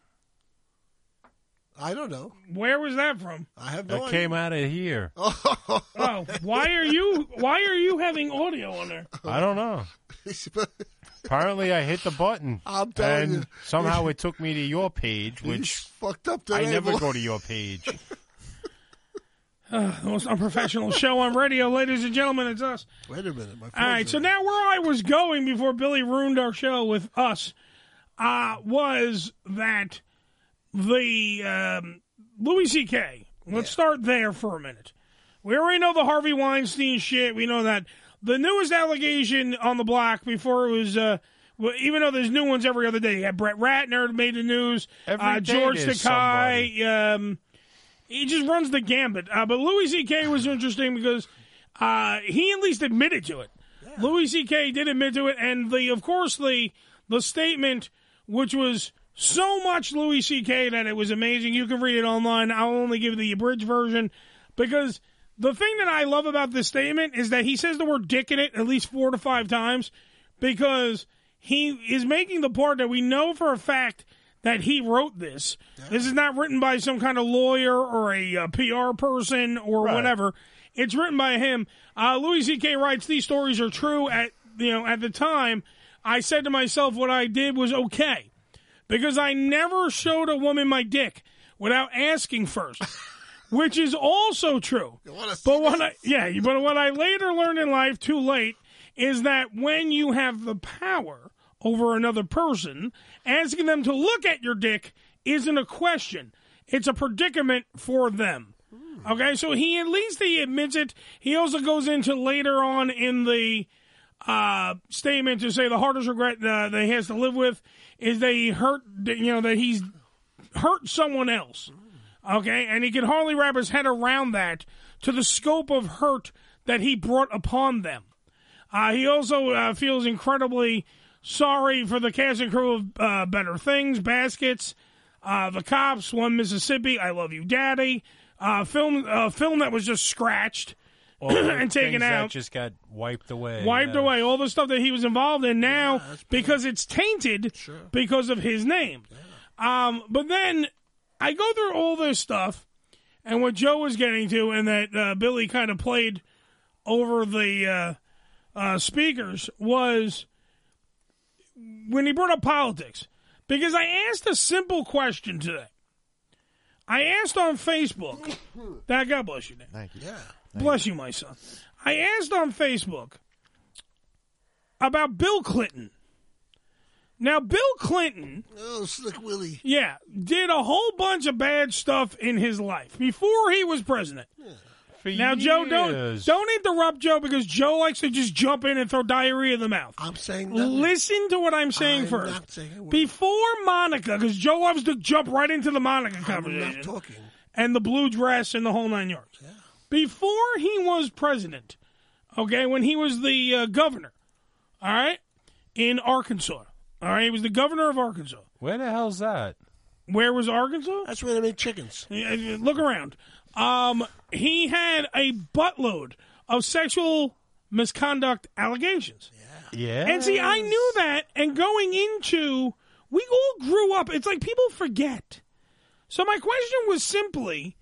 I don't know. Where was that from? I have no idea. That came out of here. Oh, why are you having audio on there? I don't know. Apparently, I hit the button. I'm telling you. Somehow it took me to your page, which... He's fucked up today. I never go to your page. The most unprofessional show on radio, ladies and gentlemen, it's us. Wait a minute. My All right, so now where I was going before Billy ruined our show with us was that the Louis C.K. Let's start there for a minute. We already know the Harvey Weinstein shit. We know that. The newest allegation on the block before it was... even though there's new ones every other day. You had Brett Ratner made the news. George Takei... He just runs the gambit. But Louis C.K. was interesting because he at least admitted to it. Yeah. Louis C.K. did admit to it, and of course the statement, which was so much Louis C.K. that it was amazing. You can read it online. I'll only give the abridged version because the thing that I love about this statement is that he says the word dick in it at least 4 to 5 times because he is making the part that we know for a fact that he wrote this. Yeah. This is not written by some kind of lawyer or a PR person or whatever. It's written by him. Louis C.K. writes, these stories are true. At the time, I said to myself what I did was okay. Because I never showed a woman my dick without asking first. Which is also true. But what I later learned in life, too late, is that when you have the power over another person, asking them to look at your dick isn't a question. It's a predicament for them. Okay, so he admits it. He also goes into later on in the statement to say the hardest regret that he has to live with is that that he's hurt someone else. Okay, and he can hardly wrap his head around that to the scope of hurt that he brought upon them. He also feels incredibly sorry for the cast and crew of Better Things, Baskets, The Cops, One Mississippi, I Love You Daddy, film that was just scratched and taken out. That just got wiped away. Away. All the stuff that he was involved in now because it's tainted because of his name. But then I go through all this stuff, and what Joe was getting to, and that Billy kind of played over the speakers, was when he brought up politics. Because I asked a simple question today. I asked on Facebook. God bless you, Dan. Thank you. Yeah. Bless you, my son. I asked on Facebook about Bill Clinton. Now, Bill Clinton... Oh, Slick Willie. Yeah, did a whole bunch of bad stuff in his life before he was president. Now, Joe, don't interrupt Joe, because Joe likes to just jump in and throw diarrhea in the mouth. I'm saying nothing. Listen to what I'm saying first. Not saying a word. Before Monica, because Joe loves to jump right into the Monica conversation. I'm not talking. And the blue dress and the whole 9 yards. Yeah. Before he was president, okay, when he was the governor, all right, in Arkansas, all right, he was the governor of Arkansas. Where the hell's that? Where was Arkansas? That's where they make chickens. Look around. He had a buttload of sexual misconduct allegations. Yeah. And see, I knew that, and going into, we all grew up, it's like people forget. So my question was simply,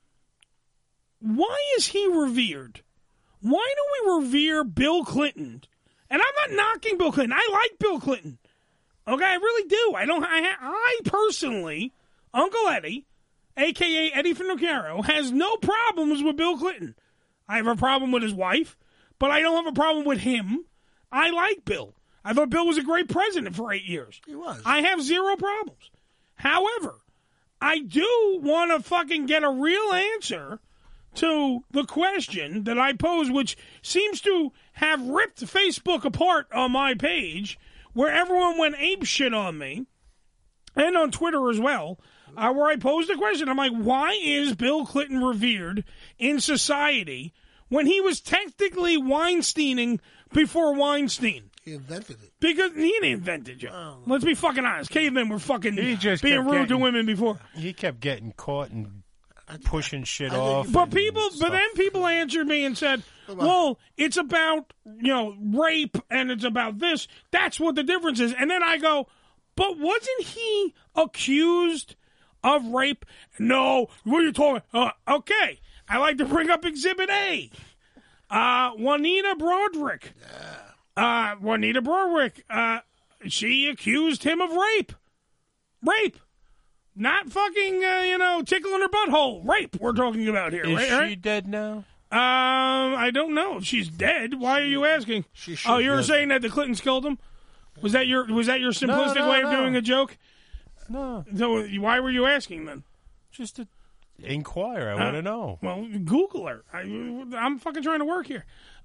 why is he revered? Why do we revere Bill Clinton? And I'm not knocking Bill Clinton. I like Bill Clinton. Okay, I really do. I personally, Uncle Eddie, a.k.a. Eddie Finocchiaro, has no problems with Bill Clinton. I have a problem with his wife, but I don't have a problem with him. I like Bill. I thought Bill was a great president for 8 years. He was. I have zero problems. However, I do want to fucking get a real answer to the question that I posed, which seems to have ripped Facebook apart on my page, where everyone went ape shit on me, and on Twitter as well, where I posed a question. I'm like, why is Bill Clinton revered in society when he was technically Weinsteining before Weinstein? He invented it. Because he didn't invent it, Joe. Let's be fucking honest. Cavemen were fucking being rude to women before. He kept getting caught and pushing shit off. But then people answered me and said, well, it's about, rape and it's about this. That's what the difference is. And then I go, but wasn't he accused of rape? No. What are you talking? Okay. I like to bring up Exhibit A. Juanita Broaddrick. Juanita Broaddrick. She accused him of rape. Rape. Not fucking, tickling her butthole. Rape we're talking about here. Is right? she dead now? I don't know if she's dead. Why are you asking? You were saying that the Clintons killed him? Was that your simplistic way of doing a joke? No. So why were you asking then? Just to inquire. I want to know. Well, Google her. I'm fucking trying to work here.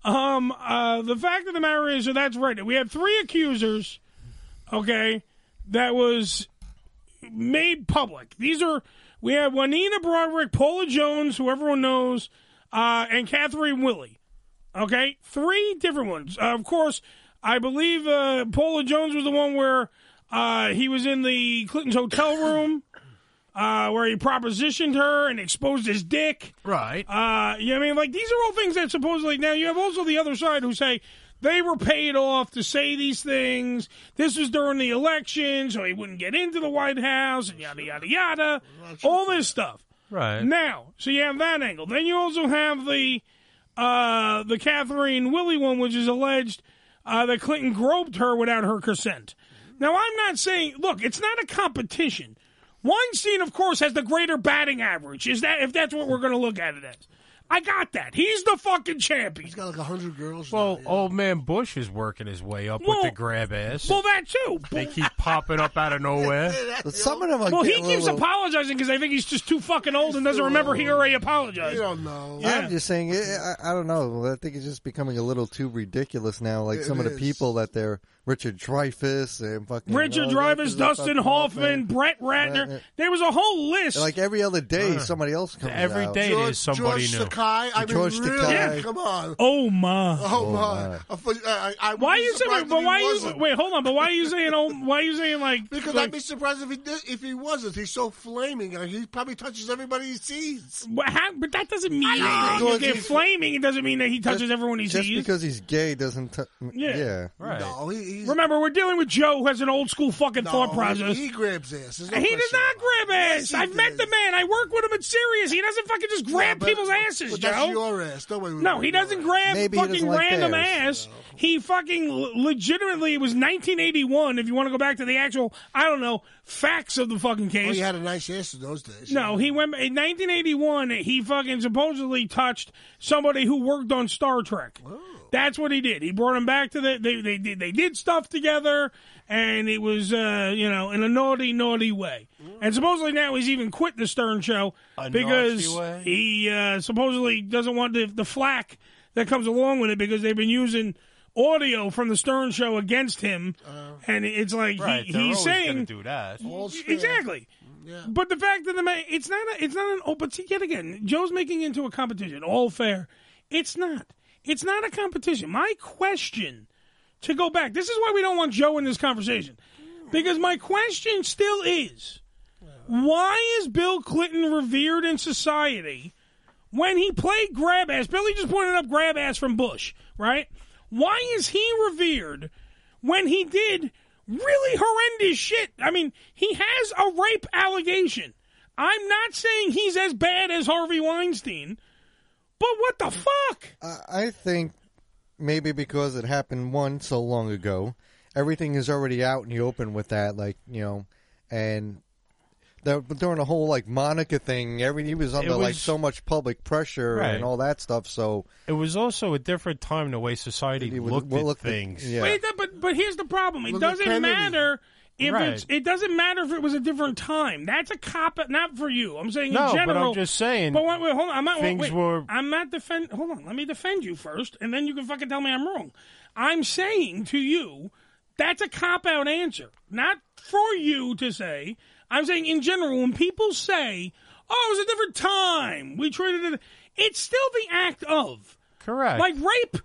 The fact of the matter is, so that's right. We have 3 accusers, okay, that was made public. We have Juanita Broaddrick, Paula Jones, who everyone knows, and Catherine Willey. Okay? 3 different ones. Of course, I believe Paula Jones was the one where he was in the Clinton's hotel room, where he propositioned her and exposed his dick. Right. These are all things that supposedly... Now, you have also the other side who say they were paid off to say these things. This was during the election, so he wouldn't get into the White House, and yada, yada, yada. All this stuff. Right. Now, so you have that angle. Then you also have the Catherine Willey one, which is alleged that Clinton groped her without her consent. Now, I'm not saying... Look, it's not a competition. Weinstein, of course, has the greater batting average. If that's what we're going to look at it as. I got that. He's the fucking champion. He's got like 100 girls. Well, old man Bush is working his way up with the grab ass. Well, that too. They keep popping up out of nowhere. Some of them are Well, he keeps apologizing because I think he's just too fucking old and doesn't remember he already apologized. You don't know. Yeah. I'm just saying, I don't know. I think it's just becoming a little too ridiculous now. Like some of the people that they're Richard Dreyfuss and fucking Richard Dreyfuss, Dustin Hoffman, Brett Ratner. There was a whole list. Like every other day, somebody else comes out. Every day there's somebody new. Takai. I mean, George really? Takai. Yeah, come on. Oh my! Oh my! Why are you saying? But why you? Wait, hold on. But why are you saying? Oh, why are you saying like? Because I'd be surprised if he wasn't. He's so flaming. He probably touches everybody he sees. But that doesn't mean you get flaming. It doesn't mean that he touches everyone he sees. Just because he's gay doesn't. Yeah, right. No, remember, we're dealing with Joe, who has an old school fucking thought process. He grabs ass. He does not grab ass. I've met the man. I work with him at Sirius. He doesn't fucking just grab people's asses, but Joe. That's your ass. No, he doesn't grab fucking random ass. He fucking legitimately, it was 1981, if you want to go back to the actual, I don't know, facts of the fucking case. Oh, he had a nice ass in those days. No, he went, in 1981, he fucking supposedly touched somebody who worked on Star Trek. Oh. That's what he did. He brought him back to they did stuff together, and it was, in a naughty, naughty way. And supposedly now he's even quit the Stern Show because he supposedly doesn't want the flack that comes along with it because they've been using audio from the Stern Show against him, and it's like he's saying do that. Exactly. Yeah. But the fact of the matter, it's not an. But see, yet again, Joe's making it into a competition. All fair, it's not. It's not a competition. My question, to go back, this is why we don't want Joe in this conversation, because my question still is, why is Bill Clinton revered in society when he played grab ass? Billy just pointed up grab ass from Bush, right? Why is he revered when he did really horrendous shit? I mean, he has a rape allegation. I'm not saying he's as bad as Harvey Weinstein, but what the fuck? I think maybe because it happened so long ago, everything is already out in the open with that, and during the whole Monica thing, he was under so much public pressure and all that stuff. So it was also a different time the way society looked at things. Yeah. Wait, but here's the problem. It doesn't matter. It doesn't matter if it was a different time. That's a cop, not for you. I'm saying in general. But I'm just saying. But wait, hold on. I'm not hold on. Let me defend you first, and then you can fucking tell me I'm wrong. I'm saying to you, that's a cop-out answer. Not for you to say. I'm saying in general, when people say, oh, it was a different time, we treated it, it's still the act of. Correct. Like rape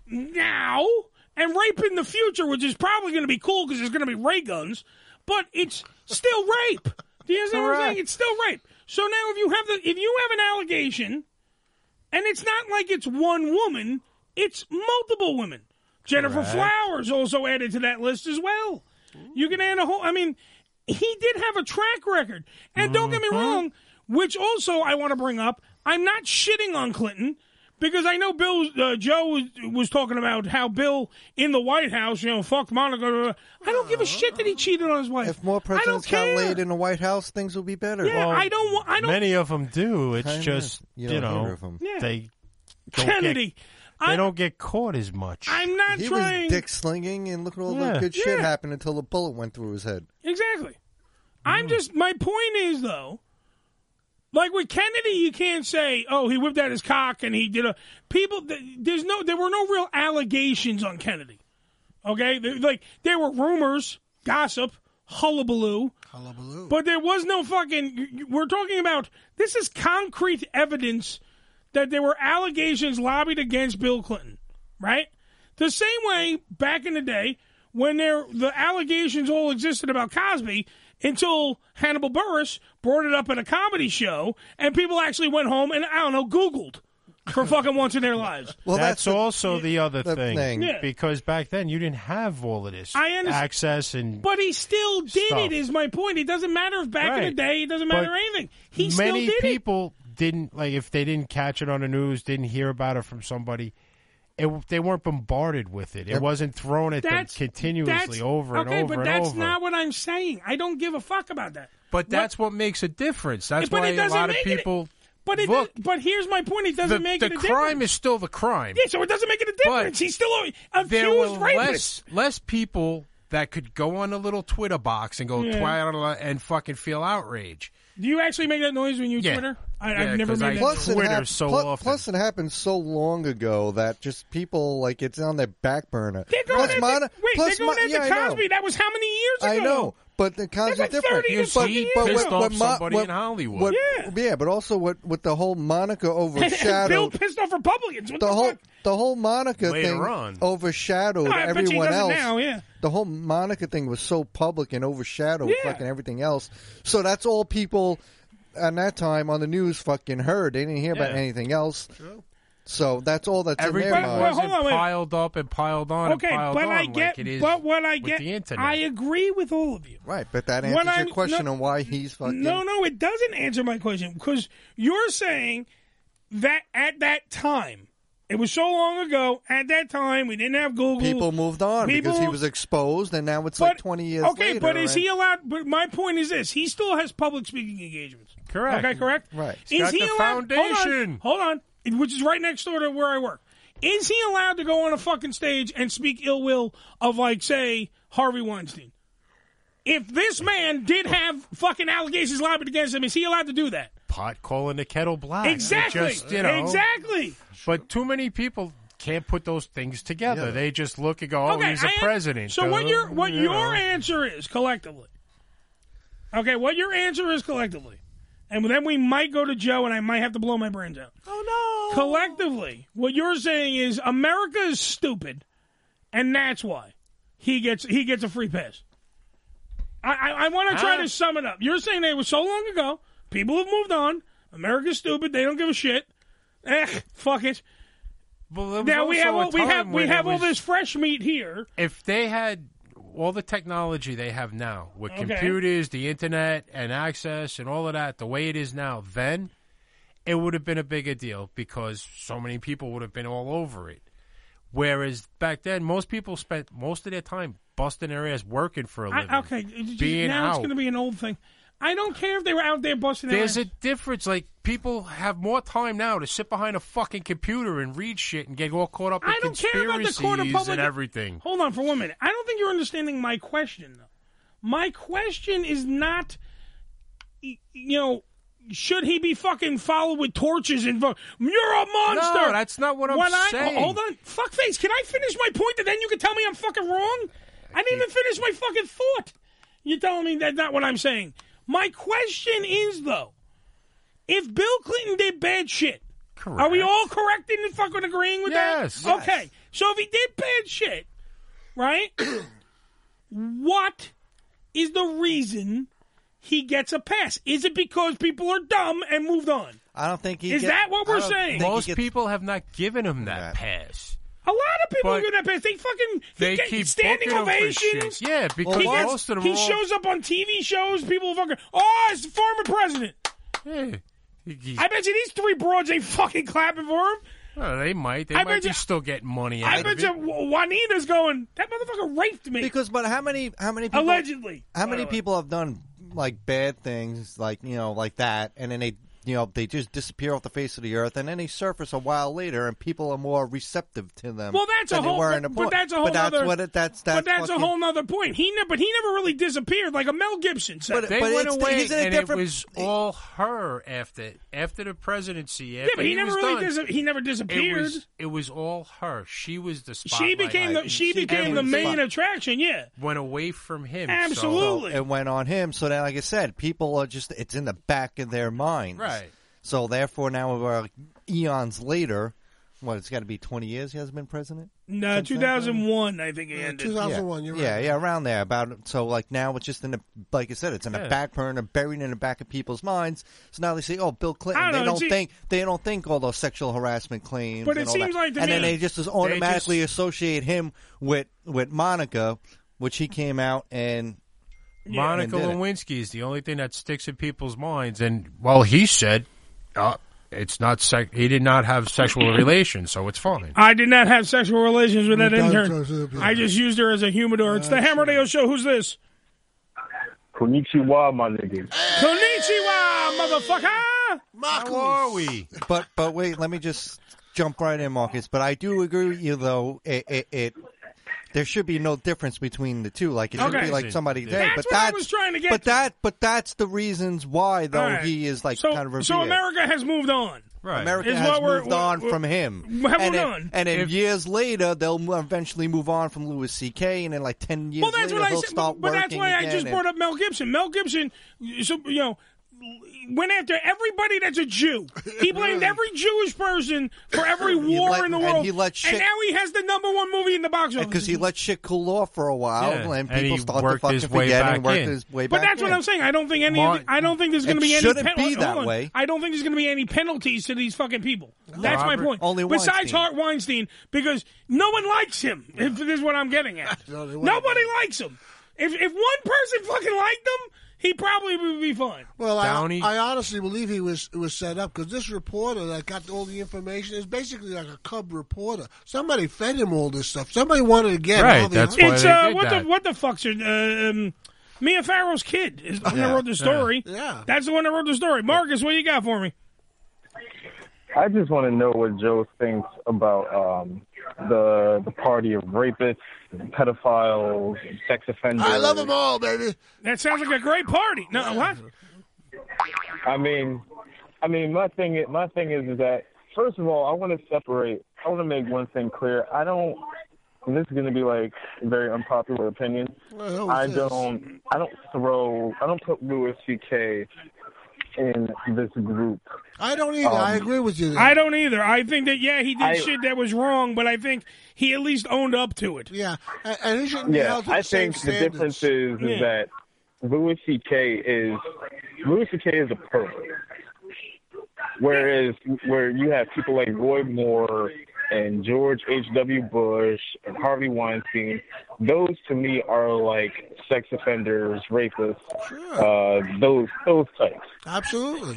now and rape in the future, which is probably going to be cool because there's going to be ray guns, but it's still rape. Do you understand what I'm saying? It's still rape. So now if you have an allegation, and it's not like it's one woman, it's multiple women. Jennifer Flowers also added to that list as well. You can add a whole, he did have a track record. And don't get me wrong, which also I want to bring up, I'm not shitting on Clinton, because I know Joe was talking about how Bill in the White House, fucked Monica. I don't give a shit that he cheated on his wife. If more presidents got laid in the White House, things will be better. Yeah, well, I don't. Many of them do. It's just, hear of them. they don't Kennedy. They don't get caught as much. I'm not he trying. He was dick slinging, and look at all the good shit happened until the bullet went through his head. Exactly. I'm just. My point is though, like with Kennedy, you can't say, "Oh, he whipped out his cock and he did a." There were no real allegations on Kennedy. Okay, there were rumors, gossip, hullabaloo, but there was no fucking. We're talking about this is concrete evidence that there were allegations lobbied against Bill Clinton, right? The same way back in the day when the allegations all existed about Cosby until Hannibal Buress brought it up in a comedy show and people actually went home and, Googled for fucking once in their lives. Well, that's also the other thing. Yeah. Because back then you didn't have all of this access and but he still did it, is my point. It doesn't matter if back in the day, it doesn't matter anything. He still did it. Many people didn't, if they didn't catch it on the news, didn't hear about it from somebody, they weren't bombarded with it. It wasn't thrown at them continuously over and over and over. Okay, but that's not what I'm saying. I don't give a fuck about that. But that's what makes a difference. That's why a lot of people But here's my point. It doesn't make it a difference. The crime is still the crime. Yeah, so it doesn't make it a difference. He's still accused there were rapist. less people that could go on a little Twitter box and go and fucking feel outrage. Do you actually make that noise when you Twitter? I've never made that. Twitter so often. Plus, it happened so long ago that just people like it's on their back burner. They're going after Cosby. That was how many years ago? I know. But the Cosby's like different. He pissed off somebody in Hollywood. But also with the whole Monica overshadowed. Bill pissed off Republicans. What the whole Monica thing overshadowed everyone else. Now, yeah. The whole Monica thing was so public and overshadowed fucking everything else. So that's all people at that time on the news fucking heard. They didn't hear about anything else. True. So that's all that's in their mind. Piled up and piled on and piled on like it is with the internet. I agree with all of you. Right, but that answers your question on why he's fucking... No, it doesn't answer my question, because you're saying that at that time, it was so long ago, at that time, we didn't have Google. People moved on because he was exposed, and now it's like 20 years later. Okay, but is he allowed... But my point is this. He still has public speaking engagements. Correct. Okay, correct? Right. He's got the foundation. Hold on. Which is right next door to where I work. Is he allowed to go on a fucking stage and speak ill will of, like, say, Harvey Weinstein? If this man did have fucking allegations lobbied against him, is he allowed to do that? Pot calling the kettle black. Exactly. Exactly. But too many people can't put those things together. Yeah. They just look and go, he's a president. So what your answer is collectively. Okay, what your answer is collectively. And then we might go to Joe, and I might have to blow my brains out. Oh, no. Collectively, what you're saying is America is stupid, and that's why he gets a free pass. I want to try to sum it up. You're saying it was so long ago. People have moved on. America's stupid. They don't give a shit. Fuck it. Now we have all this fresh meat here. If they had all the technology they have now with computers, the internet, and access, and all of that, the way it is now, then it would have been a bigger deal because so many people would have been all over it. Whereas back then, most people spent most of their time busting their ass working for a living. It's going to be an old thing. I don't care if they were out there busting their ass. There's a difference. Like, people have more time now to sit behind a fucking computer and read shit and get all caught up in conspiracies and everything. Hold on for 1 minute. I don't think you're understanding my question, though. My question is not, should he be fucking followed with torches and you're a monster? No, that's not what I'm saying. Hold on. Fuckface, can I finish my point and then you can tell me I'm fucking wrong? I didn't even finish my fucking thought. You're telling me that's not what I'm saying. My question is, though, if Bill Clinton did bad shit, are we all correct in fucking agreeing with that? Yes. Okay. So if he did bad shit, right, what is the reason he gets a pass? Is it because people are dumb and moved on? I don't think Is that what we're saying? Most people have not given him that pass. A lot of people give that pass. They keep standing ovations. Yeah, because most of them he shows up on TV shows. People fucking, it's the former president. Yeah. I bet you these three broads ain't fucking clapping for him. Well, they might. They might be still getting money out of it. I bet you Juanita's going, that motherfucker raped me. But how many people... Allegedly. How many people have done, like, bad things, like, like that, and then they just disappear off the face of the earth, and then they surface a while later, and people are more receptive to them. Well, that's a whole. But that's a whole other. That's a whole other point. He never really disappeared like a Mel Gibson said. They went away, and it was all her after the presidency. Yeah, but he never disappeared. It was all her. She was the spotlight. She became the main attraction. Yeah, went away from him. Absolutely, it went on him. So then, like I said, people are just. It's in the back of their minds. Right. So therefore, now eons later, it's got to be 20 years he hasn't been president? No, 2001, I think he ended. 2001, you're right. Yeah, around there. So, like, now it's just like I said, it's in the back burner, buried in the back of people's minds. So now they say, Bill Clinton. They don't think all those sexual harassment claims. But it seems like to me. And then they just automatically associate him with Monica, which he came out and... Monica Lewinsky is the only thing that sticks in people's minds. And, he said... it's not. He did not have sexual relations, so it's fine. I did not have sexual relations with that intern. I just used her as a humidor. It's the Ham Radio Show. Who's this? Konnichiwa, my nigga. Konnichiwa, motherfucker. Marcus. How are we? But wait, let me just jump right in, Marcus. But I do agree with you, though. There should be no difference between the two. Like it should be like somebody dead. That's what I was trying to get But that's the reasons why, though, right. he is like kind of revered. So America has moved on. Right. America has moved on from him. And then years later, they'll eventually move on from Louis C.K. And then like 10 years later, they'll start But working that's why I just brought up Mel Gibson. Mel Gibson, went after everybody that's a Jew. He blamed every Jewish person for every war in the world. And now he has the #1 movie in the box office. Because he let shit cool off for a while, and people he start to worked fucking his way forget back and worked in. his way But back that's what in. I'm saying. I don't think there's going to be any. Shouldn't be that way. I don't think there's going to be any penalties to these fucking people. That's my point. Only Besides Hart Weinstein, because no one likes him. If this is what I'm getting at. Nobody likes him. If one person fucking liked him, he probably would be fine. Well, I honestly believe it was set up because this reporter that got all the information is basically like a cub reporter. Somebody fed him all this stuff. Somebody wanted to get right. all the That's why they did that. What the fuck's her? Mia Farrow's kid is the one that wrote the story. Yeah. That's the one that wrote the story. Marcus, what you got for me? I just want to know what Joe thinks about the party of rapists, pedophiles, sex offenders. I love them all, baby. That sounds like a great party. No, what? I mean, my thing is that first of all, I want to make one thing clear. And this is going to be like a very unpopular opinion. I don't put Louis C.K. in this group. I don't either. I agree with you there. I don't either. I think that, he did shit that was wrong, but I think he at least owned up to it. Yeah, and he shouldn't be held to the same the standards. difference is that Louis C.K. is a pervert. Whereas where you have people like Roy Moore and George H.W. Bush and Harvey Weinstein, those to me are like sex offenders, rapists, those types. Absolutely.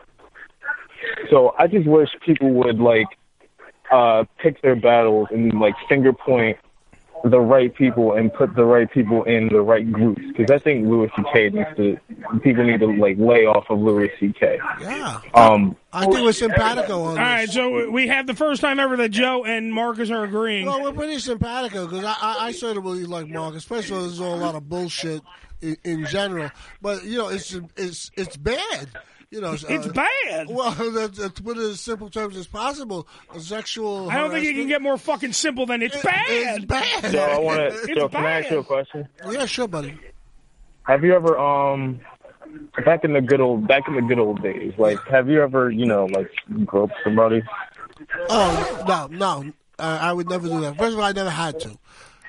So I just wish people would pick their battles and finger point the right people and put the right people in the right groups, because I think Louis C.K. people need to lay off of Louis C.K. Yeah. I think we're simpatico on this. All right, so we have the first time ever that Joe and Marcus are agreeing. Well, we're pretty simpatico because I certainly like Marcus. First of all, there's a lot of bullshit in general, but it's bad. It's bad. Well, to put it as simple terms as possible, sexual. I don't think it can get more fucking simple than it's bad. It's bad. So can I ask you a question? Yeah, sure, buddy. Have you ever back in the good old days, have you ever groped somebody? Oh no, I would never do that. First of all, I never had to.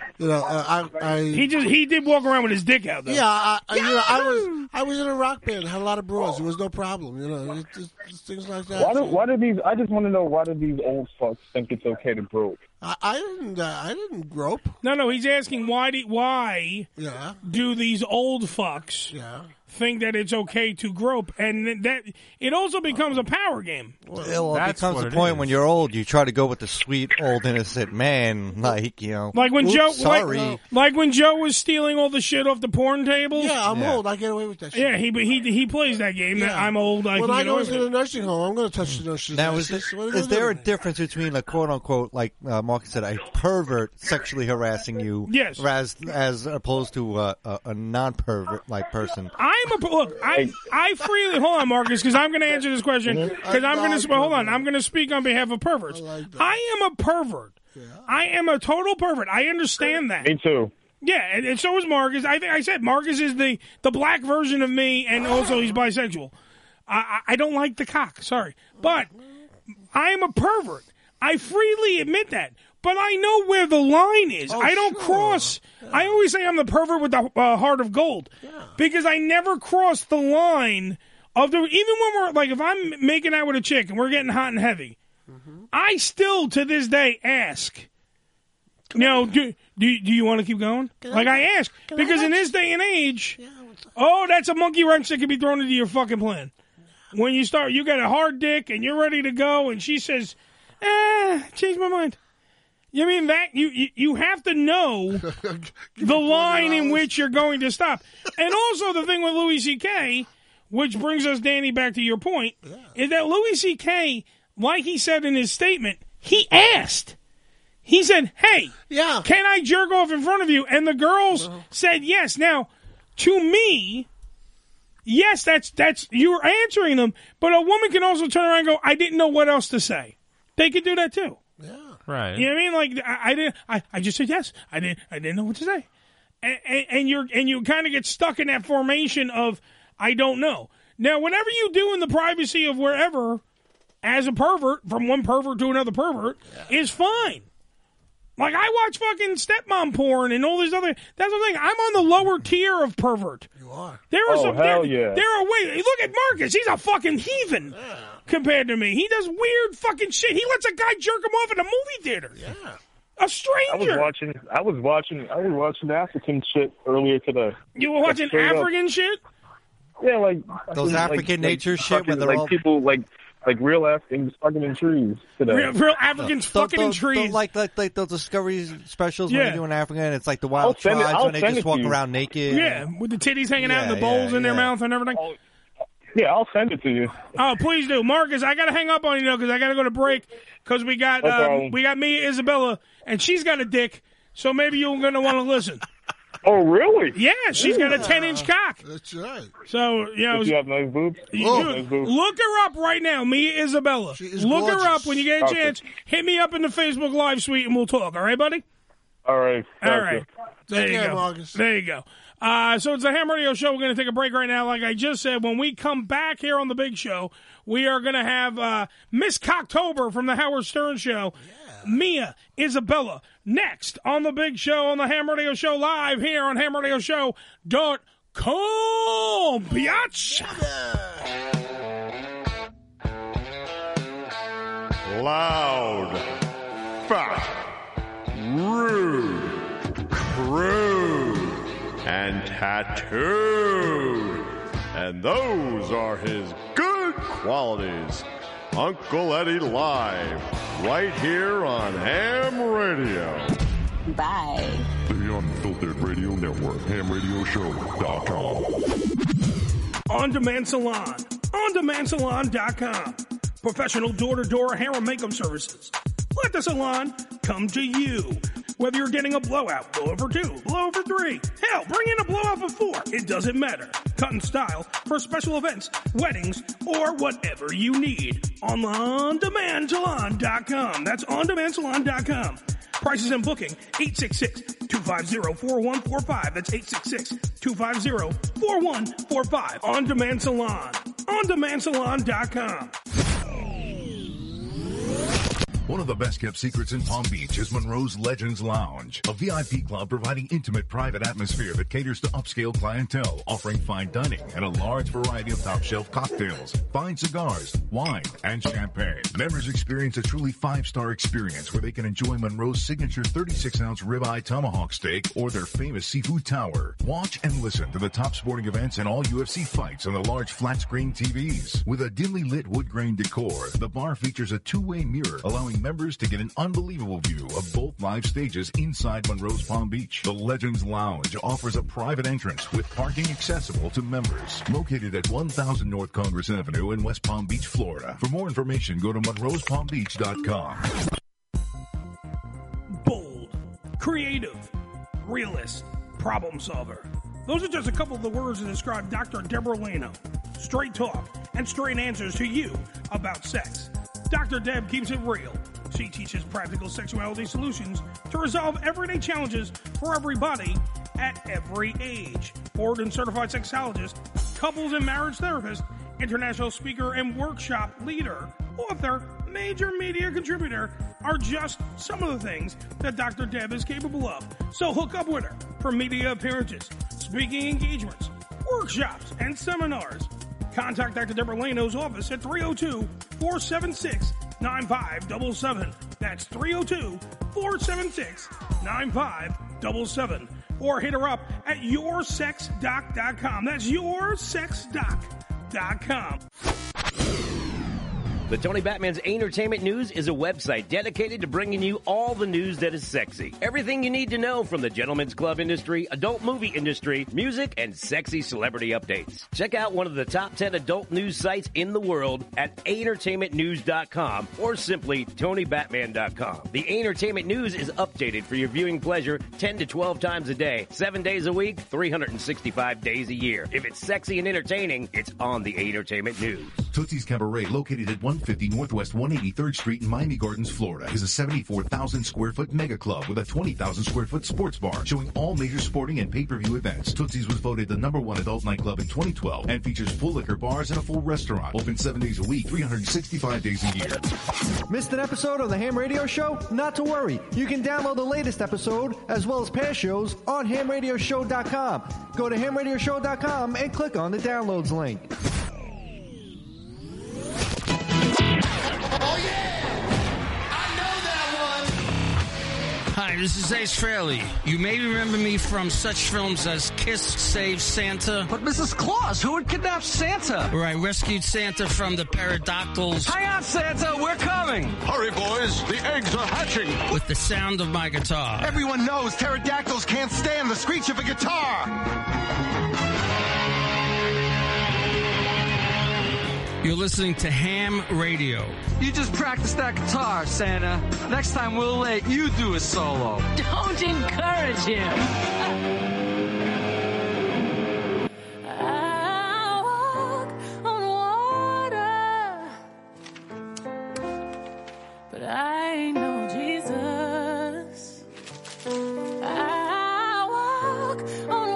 He did walk around with his dick out though. Yeah, I was in a rock band, had a lot of bras. There was no problem, it's things like that. I just want to know, why do these old fucks think it's okay to grope? I didn't grope. No, he's asking why do these old fucks think that it's okay to grope, and that it also becomes a power game. Well, it becomes a point when you're old, you try to go with the sweet old innocent man, like when Joe, sorry, like when Joe was stealing all the shit off the porn tables. Yeah, I'm old. I get away with that shit. Yeah, he plays that game. Yeah. I'm old. When I go to the nursing home, I'm going to touch the nurses. Now, is there a difference between a quote unquote, like Marcus said, a pervert sexually harassing you, yes, as opposed to a non-pervert like person? I freely hold on, Marcus, because I'm going to answer this question. Because I'm going to speak on behalf of perverts. I am a pervert. Yeah. I am a total pervert. I understand that. Me too. Yeah, and so is Marcus. I said Marcus is the black version of me, and also he's bisexual. I don't like the cock. Sorry, but I am a pervert. I freely admit that. But I know where the line is. I don't cross. Yeah. I always say I'm the pervert with the heart of gold. Yeah. Because I never cross the line of even when we're, if I'm making out with a chick and we're getting hot and heavy, I still, to this day, ask, do you want to keep going? I ask. Because in this day and age, that's a monkey wrench that can be thrown into your fucking plan. When you got a hard dick and you're ready to go and she says, change my mind. You mean that you have to know the line in which you're going to stop. And also the thing with Louis C.K., which brings us, Danny, back to your point, is that Louis C.K., like he said in his statement, he asked. He said, hey, can I jerk off in front of you? And the girls said yes. Now, to me, yes, that's you're answering them, but a woman can also turn around and go, I didn't know what else to say. They could do that too. Yeah. Right. You know what I mean? Like I just said yes. I didn't know what to say. And you kind of get stuck in that formation of I don't know. Now, whatever you do in the privacy of wherever, as a pervert, from one pervert to another pervert, is fine. Like, I watch fucking stepmom porn and all these other... That's the thing. I'm on the lower tier of pervert. You are. There are Oh, some... hell there, yeah. there are ways... Look at Marcus. He's a fucking heathen compared to me. He does weird fucking shit. He lets a guy jerk him off in a movie theater. Yeah. A stranger. I was watching African shit earlier today. You were watching Straight up. African shit? Yeah, like Those African nature shit where fucking, they're like all people like real Africans fucking in trees today. Real Africans fucking in trees. Like those Discovery specials when Yeah. they do in Africa, and it's like the wild I'll send it- tribes I'll when they send just it walk to you. around naked. Yeah, with the titties hanging out and the bowls in their mouth and everything. Yeah, I'll send it to you. Oh, please do, Marcus. I gotta hang up on you now because I gotta go to break because we got No problem. Mia Isabella and she's got a dick, so maybe you're gonna want to listen. Oh, really? Yeah, she's got a 10-inch cock. That's right. So Does she have nice boobs? Dude, look her up right now, Mia Isabella. Look her gorgeous. up when you get a Okay. chance. Hit me up in the Facebook Live suite and we'll talk. All right, buddy? All right. All right. There Take you care, go. Marcus. There you go. So it's the Ham Radio Show. We're going to take a break right now. Like I just said, when we come back here on the Big Show, we are going to have Miss Cocktober from the Howard Stern Show, Mia Isabella, next on the Big Show on the Ham Radio Show live here on hamradioshow.com. Biatch. Loud, fat, rude, crude, and tattooed. And those are his good qualities. Uncle Eddie Live, right here on Ham Radio. Bye. The Unfiltered Radio Network, hamradioshow.com. On Demand Salon. OnDemandSalon.com. Professional door-to-door hair and makeup services. Let the salon come to you. Whether you're getting a blowout, blowout for 2, blowout for 3, hell, bring in a blowout for 4. It doesn't matter. Cut and style for special events, weddings, or whatever you need. On OnDemandSalon.com. That's OnDemandSalon.com. Prices and booking, 866-250-4145. That's 866-250-4145. On Demand Salon. OnDemandSalon.com. One of the best-kept secrets in Palm Beach is Monroe's Legends Lounge, a VIP club providing intimate private atmosphere that caters to upscale clientele, offering fine dining and a large variety of top-shelf cocktails, fine cigars, wine, and champagne. Members experience a truly 5-star experience where they can enjoy Monroe's signature 36-ounce ribeye tomahawk steak or their famous seafood tower. Watch and listen to the top sporting events and all UFC fights on the large flat-screen TVs. With a dimly lit wood grain decor, the bar features a two-way mirror, allowing members to get an unbelievable view of both live stages inside Monroe's Palm Beach. The Legends Lounge offers a private entrance with parking accessible to members. Located at 1000 North Congress Avenue in West Palm Beach, Florida. For more information, go to monroespalmbeach.com. Bold, creative, realist, problem solver. Those are just a couple of the words that describe Dr. Deborah Leno. Straight talk and straight answers to you about sex. Dr. Deb keeps it real. She teaches practical sexuality solutions to resolve everyday challenges for everybody at every age. Board and certified sexologist, couples and marriage therapist, international speaker and workshop leader, author, major media contributor are just some of the things that Dr. Deb is capable of. So hook up with her for media appearances, speaking engagements, workshops, and seminars. Contact Dr. Deborah Leno's office at 302-476-9577. That's 302-476-9577. Or hit her up at yoursexdoc.com. That's yoursexdoc.com. The Tony Batman's Entertainment News is a website dedicated to bringing you all the news that is sexy. Everything you need to know from the gentlemen's club industry, adult movie industry, music, and sexy celebrity updates. Check out one of the top 10 adult news sites in the world at entertainmentnews.com or simply TonyBatman.com. The Entertainment News is updated for your viewing pleasure 10 to 12 times a day, 7 days a week, 365 days a year. If it's sexy and entertaining, it's on the Entertainment News. Tootsie's Cabaret, located at 150 Northwest 183rd Street in Miami Gardens, Florida, is a 74,000 square foot mega club with a 20,000 square foot sports bar showing all major sporting and pay-per-view events. Tootsie's was voted the #1 adult nightclub in 2012 and features full liquor bars and a full restaurant. Open 7 days a week, 365 days a year. Missed an episode of the Ham Radio Show? Not to worry. You can download the latest episode as well as past shows on hamradioshow.com. Go to hamradioshow.com and click on the downloads link. Hi, this is Ace Frehley. You may remember me from such films as Kiss Save Santa. But Mrs. Claus, who would kidnap Santa? Where I rescued Santa from the pterodactyls. Hang on, Santa, we're coming. Hurry, boys, the eggs are hatching. With the sound of my guitar. Everyone knows pterodactyls can't stand the screech of a guitar. You're listening to Ham Radio. You just practiced that guitar, Santa. Next time we'll let you do a solo. Don't encourage him. I walk on water, but I ain't no Jesus. I walk on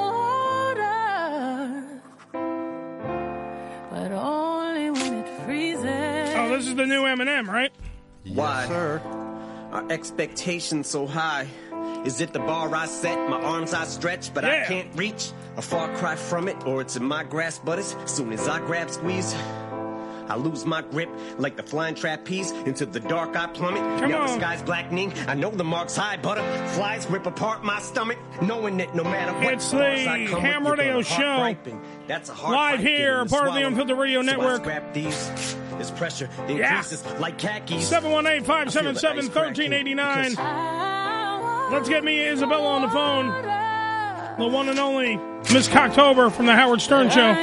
water, but only when it freezes. Oh, this is the new Eminem, right? Why, sir, are expectations so high? Is it the bar I set, my arms I stretch, but I can't reach? A far cry from it, or it's in my grasp, but as soon as I grab squeeze, I lose my grip like the flying trapeze. Into the dark I plummet. Now the sky's blackening. I know the mark's high. Butterflies rip apart my stomach, knowing that no matter what. It's the Ham Radio Show. That's a hard live here, part of the Unfiltered Radio Network. This pressure increases like khakis. 718-577-1389. Let's get me Isabella on the phone. The one and only Miss Cocktober from the Howard Stern Show.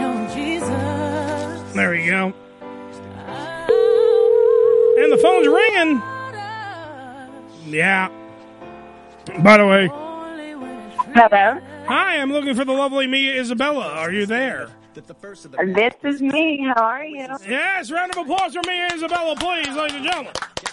There you go. And the phone's ringing. Yeah. By the way. Hello. Hi, I'm looking for the lovely Mia Isabella. Are you there? This is me. How are you? Yes, round of applause for Mia Isabella, please, ladies and gentlemen.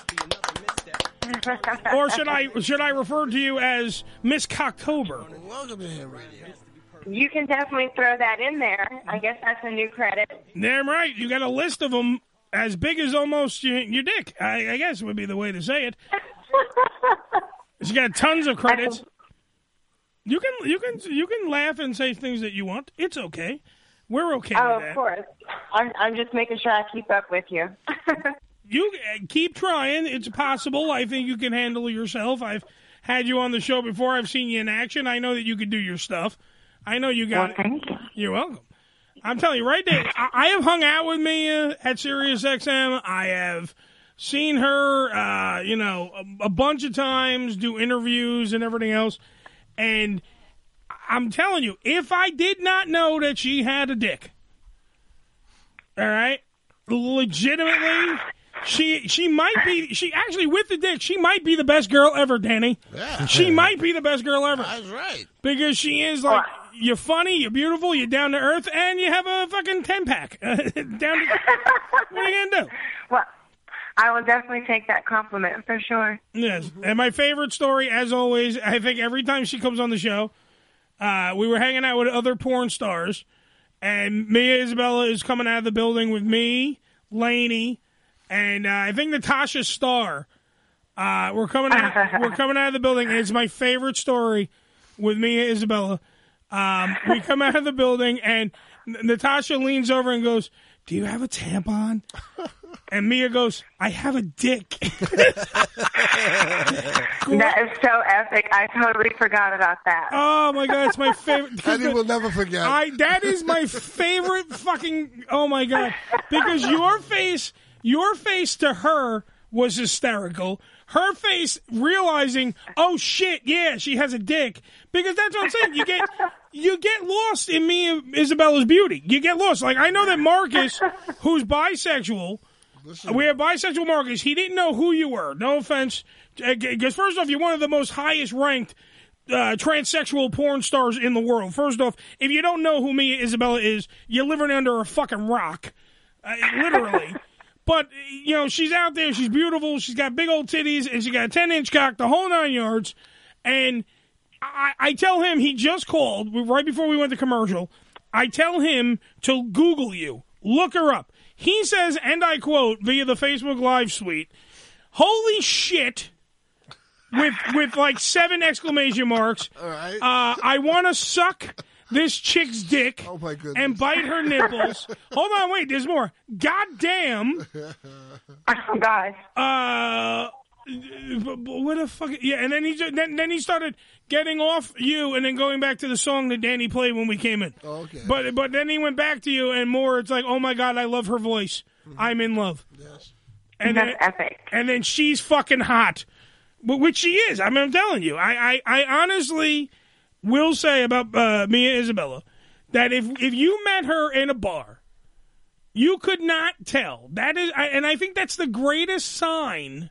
Or should I refer to you as Miss Cocktober? Welcome to Ham Radio. You can definitely throw that in there. I guess that's a new credit. Damn right. You got a list of them as big as almost your dick, I guess would be the way to say it. She got tons of credits. You can laugh and say things that you want. It's okay. We're okay with that. Of course. I'm just making sure I keep up with you. You keep trying. It's possible. I think you can handle yourself. I've had you on the show before. I've seen you in action. I know that you can do your stuff. I know you got it. Thank you. You're welcome. I'm telling you right there, I have hung out with Mia at SiriusXM. I have seen her, a bunch of times do interviews and everything else. And I'm telling you, if I did not know that she had a dick, all right, legitimately, she might be, with the dick, she might be the best girl ever, Danny. Yeah. She might be the best girl ever. That's right. Because she is like, you're funny, you're beautiful, you're down to earth, and you have a fucking 10-pack. What are you going to do? Well, I will definitely take that compliment for sure. Yes. And my favorite story, as always, I think every time she comes on the show, we were hanging out with other porn stars, and Mia Isabella is coming out of the building with me, Lainey, and I think Natasha Starr. We're coming out of the building, and it's my favorite story with Mia Isabella. We come out of the building, and Natasha leans over and goes, "Do you have a tampon?" And Mia goes, "I have a dick." That is so epic. I totally forgot about that. Oh, my God. It's my favorite. Eddie will never forget. That is my favorite fucking... Oh, my God. Because your face Your face to her was hysterical. Her face realizing, oh shit, yeah, she has a dick. Because that's what I'm saying. You get lost in me and Isabella's beauty. You get lost. Like, I know that Marcus, who's bisexual, we have bisexual Marcus. He didn't know who you were. No offense. Because first off, you're one of the most highest ranked transsexual porn stars in the world. First off, if you don't know who me and Isabella is, you're living under a fucking rock. Literally. But, you know, she's out there, she's beautiful, she's got big old titties, and she got a 10-inch cock, the whole 9 yards. And I tell him, he just called, right before we went to commercial, I tell him to Google you. Look her up. He says, and I quote, via the Facebook Live suite, holy shit, with like 7 exclamation marks. All right. I want to suck this chick's dick and bite her nipples. Hold on, wait, there's more. God damn. Oh, God. What the fuck? Yeah, and then he started getting off you and then going back to the song that Danny played when we came in. Oh, okay. But then he went back to you and more. It's like, oh my God, I love her voice. I'm in love. Yes. And that's epic. And then she's fucking hot, which she is. I mean, I'm telling you. I honestly will say about me and Isabella that if you met her in a bar, you could not tell. That is, and I think that's the greatest sign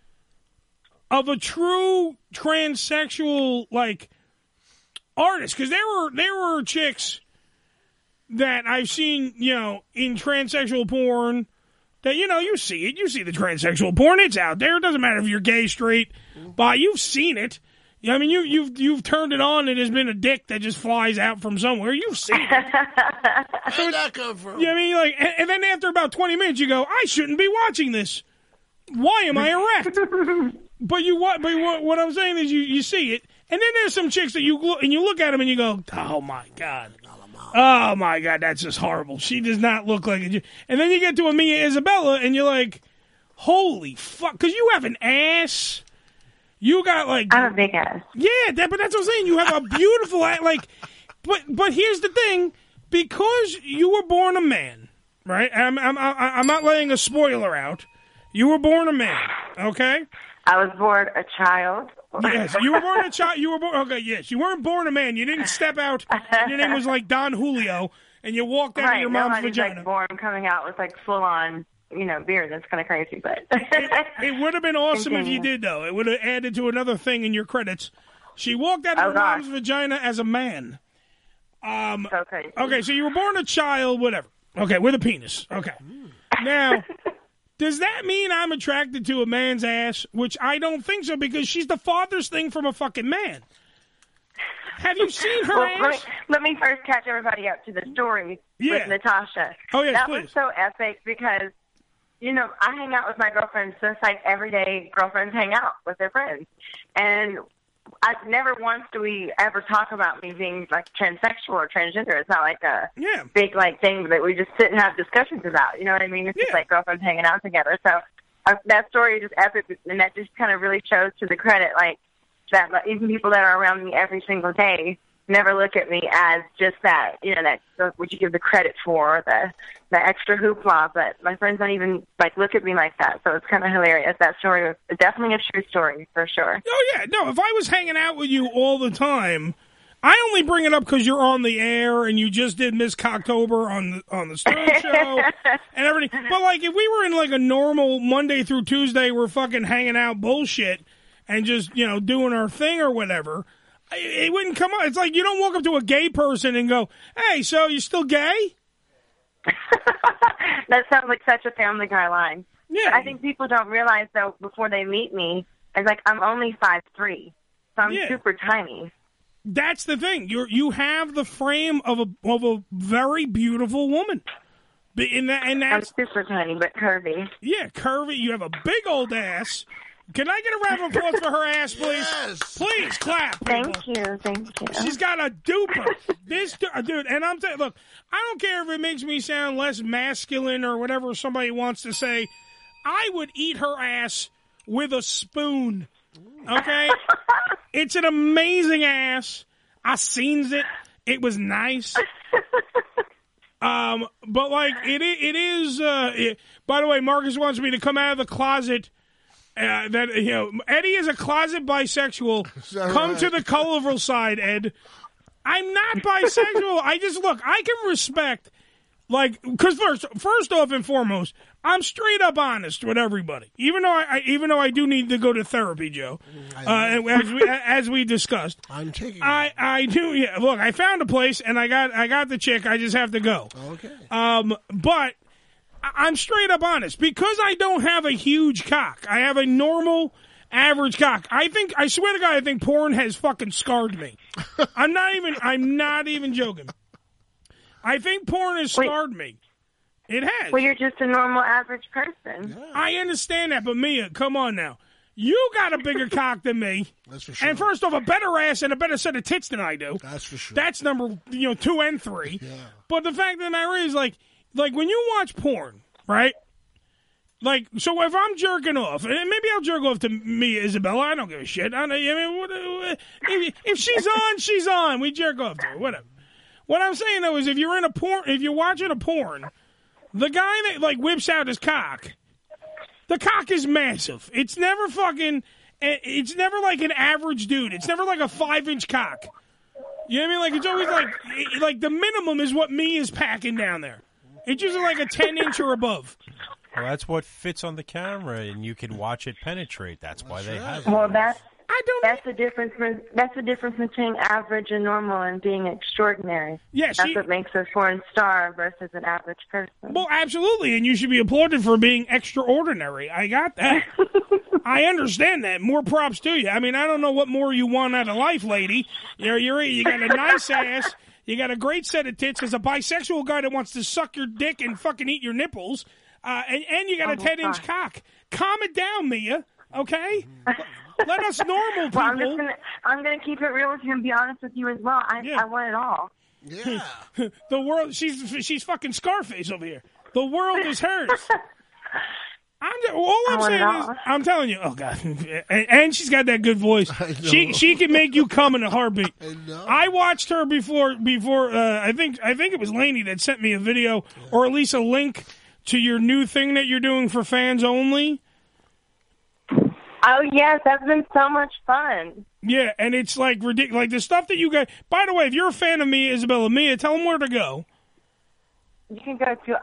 of a true transsexual like artist. Because there were chicks that I've seen, you know, in transsexual porn that, you know, you see it. You see the transsexual porn. It's out there. It doesn't matter if you're gay, straight, bi. You've seen it. I mean, you've turned it on and there's been a dick that just flies out from somewhere. You've seen it. Where'd that come from? Yeah, I mean, like, and then after about 20 minutes, you go, I shouldn't be watching this. Why am I erect? But what I'm saying is you see it, and then there's some chicks that you look at them and you go, oh my God. Oh my God, that's just horrible. She does not look like it. And then you get to Mia Isabella and you're like, holy fuck, because you have an ass. You got like I have a big ass. Yeah, but that's what I'm saying. You have a beautiful ass. Like, but here's the thing: because you were born a man, right? I'm not laying a spoiler out. You were born a man, okay? I was born a child. Yes, you were born a child. You were born. Okay, yes, you weren't born a man. You didn't step out. And your name was like Don Julio, and you walked out of your mom's vagina. Like born coming out with like full on. You know, beard. That's kind of crazy, but it would have been awesome if you did, though. It would have added to another thing in your credits. She walked out of her mom's vagina as a man. Okay. Okay, so you were born a child, whatever. Okay, with a penis. Okay. Now, does that mean I'm attracted to a man's ass? Which I don't think so, because she's the farthest thing from a fucking man. Have you seen her ass? Let me first catch everybody up to the story with Natasha. Oh, yes, that please. was so epic because, you know, I hang out with my girlfriends just like every day girlfriends hang out with their friends. And I never once do we ever talk about me being like transsexual or transgender. It's not like a big like thing that we just sit and have discussions about. You know what I mean? It's just like girlfriends hanging out together. So that story is just epic, and that just kind of really shows to the credit, like, that even people that are around me every single day never look at me as just that, you know, that what you give the credit for, the extra hoopla, but my friends don't even, like, look at me like that, so it's kind of hilarious. That story was definitely a true story, for sure. Oh, yeah, no, if I was hanging out with you all the time, I only bring it up because you're on the air and you just did Miss Cocktober on the Stern Show and everything, but, like, if we were in, like, a normal Monday through Tuesday, we're fucking hanging out bullshit and just, you know, doing our thing or whatever, it wouldn't come up. It's like you don't walk up to a gay person and go, hey, so you still gay? That sounds like such a Family Guy line. Yeah. But I think people don't realize, though, before they meet me, it's like I'm only 5'3", so I'm super tiny. That's the thing. You have the frame of a very beautiful woman. And that's, I'm super tiny, but curvy. Yeah, curvy. You have a big old ass. Can I get a round of applause for her ass, please? Yes. Please clap. Thank you. She's got a duper. Dude, and I'm saying, look, I don't care if it makes me sound less masculine or whatever somebody wants to say. I would eat her ass with a spoon. Okay? It's an amazing ass. I seen it. It was nice. But like it is. By the way, Marcus wants me to come out of the closet. That Eddie is a closet bisexual. Come to the colorful side, Ed. I'm not bisexual. I can respect, because first off and foremost, I'm straight up honest with everybody. Even though I do need to go to therapy, Joe, as we discussed. I'm taking. I do. Yeah. Look, I found a place and I got the chick. I just have to go. Okay. But I'm straight up honest because I don't have a huge cock. I have a normal, average cock. I swear to God, I think porn has fucking scarred me. I'm not even joking. I think porn has scarred me. It has. Well, you're just a normal, average person. I understand that, but Mia, come on now. You got a bigger cock than me. That's for sure. And first off, a better ass and a better set of tits than I do. That's for sure. That's number 2 and 3. Yeah. But the fact of the matter is, like when you watch porn, right? Like, so if I'm jerking off, and maybe I'll jerk off to Mia Isabella. I don't give a shit. If she's on, she's on. We jerk off to her. Whatever. What I'm saying though is, if you're watching a porn, the guy that whips out his cock, the cock is massive. It's never it's never like an average dude. It's never like a 5-inch cock. You know what I mean? Like, it's always like the minimum is what Mia's packing down there. It's usually like a 10-inch or above. Well, that's what fits on the camera, and you can watch it penetrate. That's why they have it. Well, that's the difference. That's the difference between average and normal and being extraordinary. Yes, that's what makes a foreign star versus an average person. Well, absolutely, and you should be applauded for being extraordinary. I got that. I understand that. More props to you. I mean, I don't know what more you want out of life, lady. You got a nice ass. You got a great set of tits. As a bisexual guy that wants to suck your dick and fucking eat your nipples, and you got a 10-inch cock. Calm it down, Mia. Okay. Let us normal people. Well, I'm gonna keep it real with you and be honest with you as well. I want it all. Yeah. The world. She's fucking Scarface over here. The world is hers. All I'm saying is, I'm telling you. Oh God. And she's got that good voice. She can make you come in a heartbeat. I watched her before. I think it was Lainey that sent me a video, or at least a link to your new thing that you're doing for fans only. Oh, yes, that's been so much fun. Yeah, and it's like ridiculous. Like the stuff that you guys... By the way, if you're a fan of Mia Isabella, Mia, tell them where to go. You can go to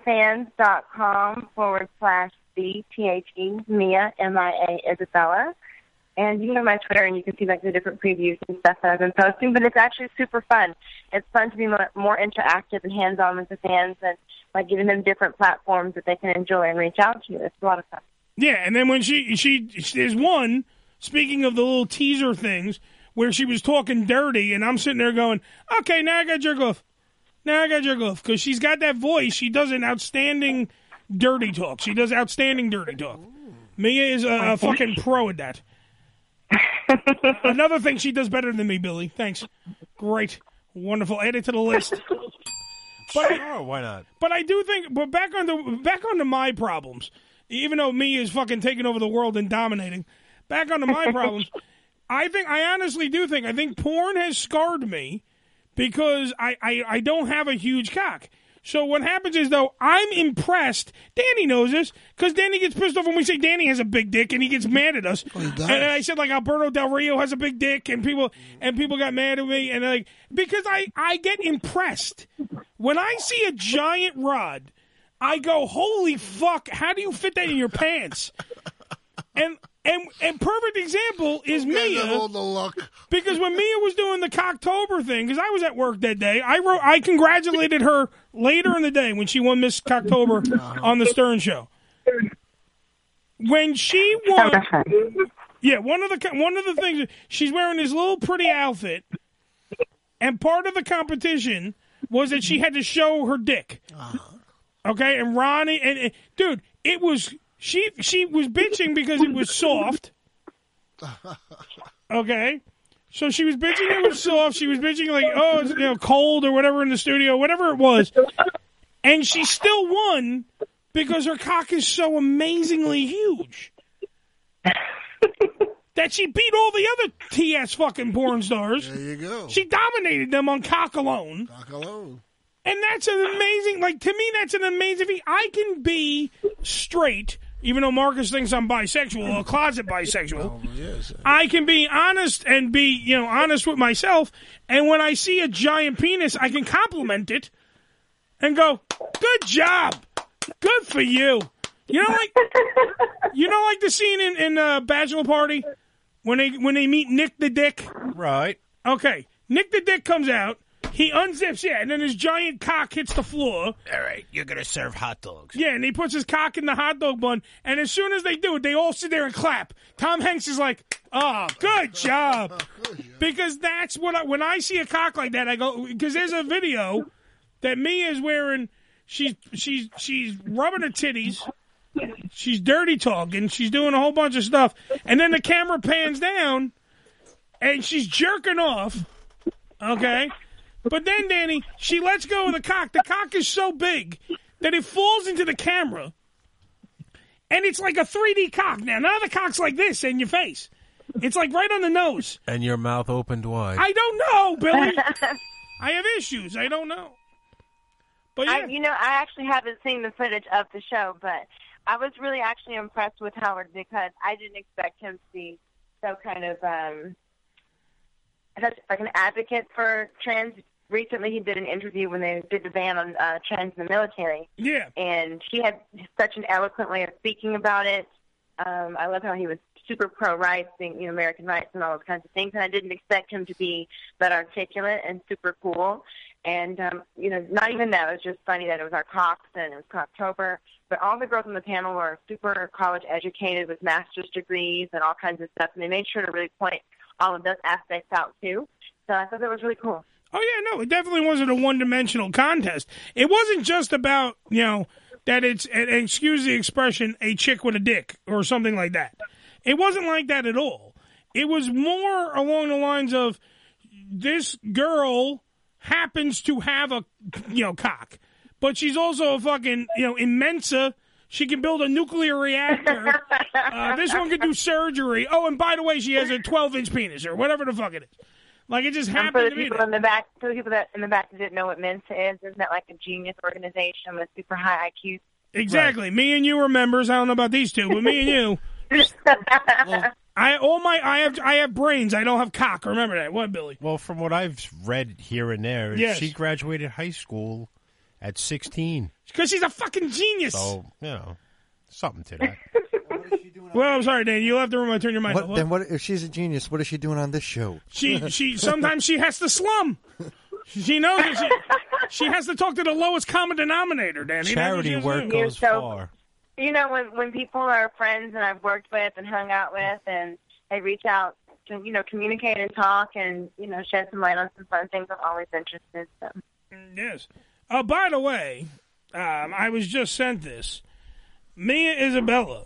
onlyfans.com/the Mia, M-I-A, Isabella. And you can go to my Twitter and you can see like the different previews and stuff that I've been posting. But it's actually super fun. It's fun to be more interactive and hands-on with the fans and like giving them different platforms that they can enjoy and reach out to. It's a lot of fun. Yeah, and then when there's one, speaking of the little teaser things, where she was talking dirty, and I'm sitting there going, okay, now I got to jerk off. Because she's got that voice. She does an outstanding dirty talk. She does outstanding dirty talk. Mia is a fucking pro at that. Another thing she does better than me, Billy. Thanks. Great. Wonderful. Add it to the list. But, sure, why not? But I do think, but back onto my problems. Even though Mia is fucking taking over the world and dominating, back onto my problems, I honestly do think porn has scarred me because I don't have a huge cock. So what happens is, though, I'm impressed. Danny knows this because Danny gets pissed off when we say Danny has a big dick and he gets mad at us. Oh, he does. And I said, like, Alberto Del Rio has a big dick and people got mad at me. And like, because I get impressed. When I see a giant rod, I go, holy fuck, how do you fit that in your pants? And perfect example is Mia. Because when Mia was doing the Cocktober thing, because I was at work that day, I congratulated her later in the day when she won Miss Cocktober on the Stern Show. When she won, yeah, one of the things, she's wearing this little pretty outfit, and part of the competition was that she had to show her dick. Okay, and Ronnie, and dude, it was, she was bitching because it was soft. Okay, so she was bitching it was soft. She was bitching like, oh, it's, cold or whatever in the studio, whatever it was. And she still won because her cock is so amazingly huge that she beat all the other TS fucking porn stars. There you go. She dominated them on cock alone. Cock alone. And that's an amazing, like, to me, that's an amazing thing. I can be straight, even though Marcus thinks I'm bisexual, or closet bisexual. I can be honest and be, honest with myself. And when I see a giant penis, I can compliment it and go, good job. Good for you. You know, like the scene in Bachelor Party when they meet Nick the Dick? Right. Okay. Nick the Dick comes out. He unzips, and then his giant cock hits the floor. All right, you're going to serve hot dogs. Yeah, and he puts his cock in the hot dog bun, and as soon as they do it, they all sit there and clap. Tom Hanks is like, oh, good job. Because that's what when I see a cock like that, I go, because there's a video that Mia is wearing, she's rubbing her titties, she's dirty talking, she's doing a whole bunch of stuff, and then the camera pans down, and she's jerking off, okay? But then, Danny, she lets go of the cock. The cock is so big that it falls into the camera, and it's like a 3D cock. Now, none of the cock's like this in your face. It's like right on the nose. And your mouth opened wide. I don't know, Billy. I have issues. I don't know. But yeah. I actually haven't seen the footage of the show, but I was really actually impressed with Howard because I didn't expect him to be so kind of like an advocate for trans. Recently, he did an interview when they did the ban on trans in the military. Yeah. And he had such an eloquent way of speaking about it. I love how he was super pro-rights, American rights and all those kinds of things. And I didn't expect him to be that articulate and super cool. And, not even that. It was just funny that it was our Cox and it was Cocktober. But all the girls on the panel were super college educated with master's degrees and all kinds of stuff. And they made sure to really point all of those aspects out, too. So I thought that was really cool. Oh, yeah, no, it definitely wasn't a one-dimensional contest. It wasn't just about, that it's, excuse the expression, a chick with a dick or something like that. It wasn't like that at all. It was more along the lines of this girl happens to have a, cock, but she's also a fucking, Immensa. She can build a nuclear reactor. This one can do surgery. Oh, and by the way, she has a 12-inch penis or whatever the fuck it is. Like, it just happened for the to be people there. in the back, for the people that in the back that didn't know what Mensa is, isn't that like a genius organization with super high IQ? Exactly. Right. Me and you are members. I don't know about these two, but me and you. I have brains. I don't have cock. Remember that. What, Billy? Well, from what I've read here and there, yes. She graduated high school at 16. Because she's a fucking genius. So, something to that. Well, I'm sorry, Dan. You'll have to turn your mic off. Then what if she's a genius? What is she doing on this show? She sometimes she has to slum. She knows that she has to talk to the lowest common denominator, Danny. Charity work goes far. When people are friends and I've worked with and hung out with, and they reach out to communicate and talk and shed some light on some fun things, I'm always interested. So. Yes. By the way, I was just sent this. Mia Isabella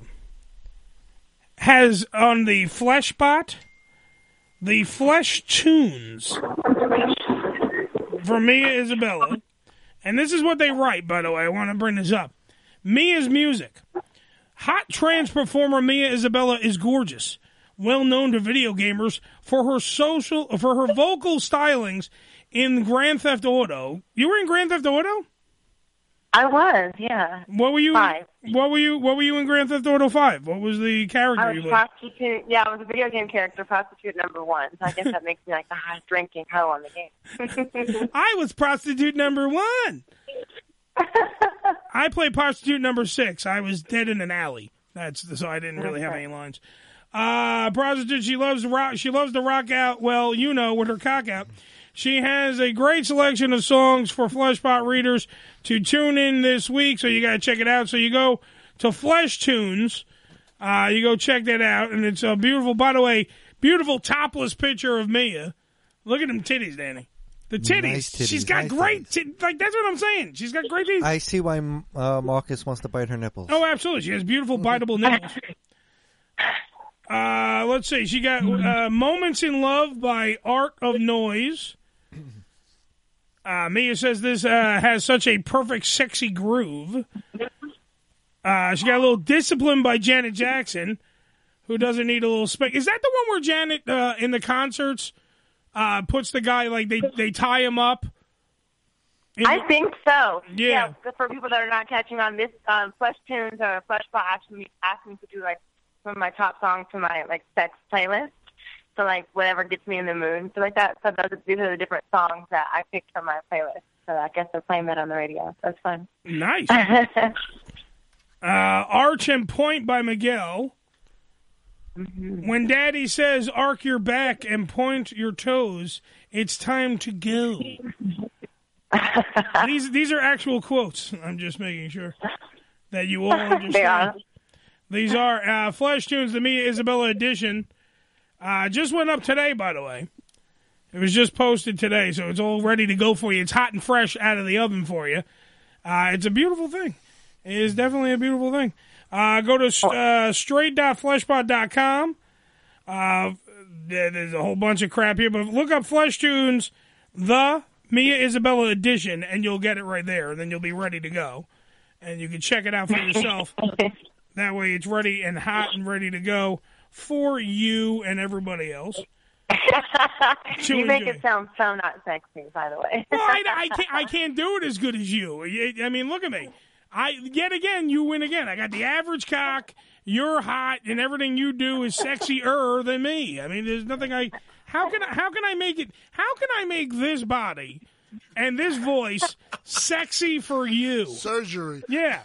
has on the Fleshbot, the Flesh Tunes for Mia Isabella. And this is what they write, by the way. I want to bring this up. Mia's music. Hot trans performer Mia Isabella is gorgeous. Well known to video gamers for her vocal stylings in Grand Theft Auto. You were in Grand Theft Auto? I was, yeah. What were you? 5. What were you in Grand Theft Auto 5? What was the character I you was were? prostitute. Yeah, I was a video game character, prostitute number 1. So I guess that makes me like the highest ranking hoe on the game. I was prostitute number 1. I played prostitute number 6. I was dead in an alley. So I didn't really have any lines. Prostitute. She loves to rock. She loves to rock out. Well, with her cock out. She has a great selection of songs for Fleshbot readers to tune in this week, so you got to check it out. So you go to Flesh Tunes, you go check that out, and it's a beautiful, by the way, beautiful topless picture of Mia. Look at them titties, Danny. The titties. Nice titties. She's got great titties. Like, that's what I'm saying. She's got great titties. I see why Marcus wants to bite her nipples. Oh, absolutely. She has beautiful, biteable nipples. Let's see. She got Moments in Love by Art of Noise. Mia says this has such a perfect, sexy groove. She got a little Discipline by Janet Jackson, who doesn't need a little spank. Is that the one where Janet, in the concerts, puts the guy, like, they tie him up, I think so. Yeah. For people that are not catching on, this Flesh Tunes or Fleshbot asked me to do like some of my top songs for my like sex playlist. So like whatever gets me in the mood, so like that. So these are the different songs that I picked from my playlist. So I guess they're playing that on the radio. That's fun. Nice. Arch and Point by Miguel. Mm-hmm. When Daddy says arc your back and point your toes, it's time to go. These are actual quotes. I'm just making sure that you all understand. They are. These are Flesh Tunes, the Mia Isabella edition. Just went up today, by the way. It was just posted today, so it's all ready to go for you. It's hot and fresh out of the oven for you. It's a beautiful thing. It is definitely a beautiful thing. Go to straight.fleshbot.com. There's a whole bunch of crap here, but look up Flesh Tunes, the Mia Isabella edition, and you'll get it right there. And then you'll be ready to go. And you can check it out for yourself. That way it's ready and hot and ready to go for you and everybody else. You make it sound so not sexy, by the way. Well, I can't do it as good as you. I mean, look at me. Yet again, you win again. I got the average cock. You're hot, and everything you do is sexier than me. I mean, there's nothing How can I make it? How can I make this body and this voice sexy for you? Surgery. Yeah.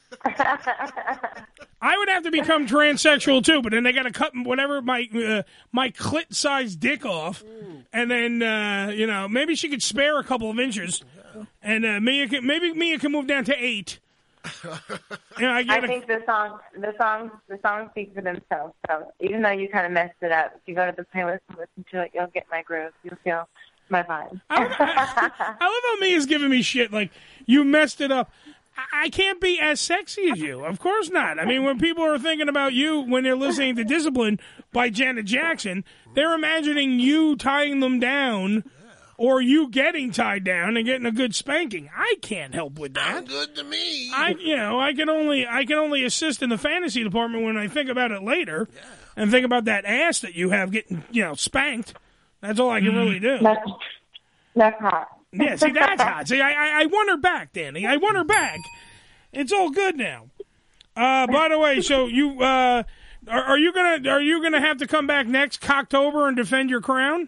I would have to become transsexual too, but then they got to cut whatever my clit-sized dick off, and then maybe she could spare a couple of inches, and Mia can move down to 8. I think the songs speak for themselves. So even though you kind of messed it up, if you go to the playlist and listen to it, you'll get my groove. You'll feel my vibe. I love how Mia's giving me shit like you messed it up. I can't be as sexy as you. Of course not. I mean, when people are thinking about you when they're listening to Discipline by Janet Jackson, they're imagining you tying them down or you getting tied down and getting a good spanking. I can't help with that. Sounds good to me. I can only assist in the fantasy department when I think about it later and think about that ass that you have getting, spanked. That's all I can really do. That's hot. Yeah, see, that's hot. See, I won her back, Danny. I won her back. It's all good now. By the way, so you are you gonna have to come back next Cocktober and defend your crown?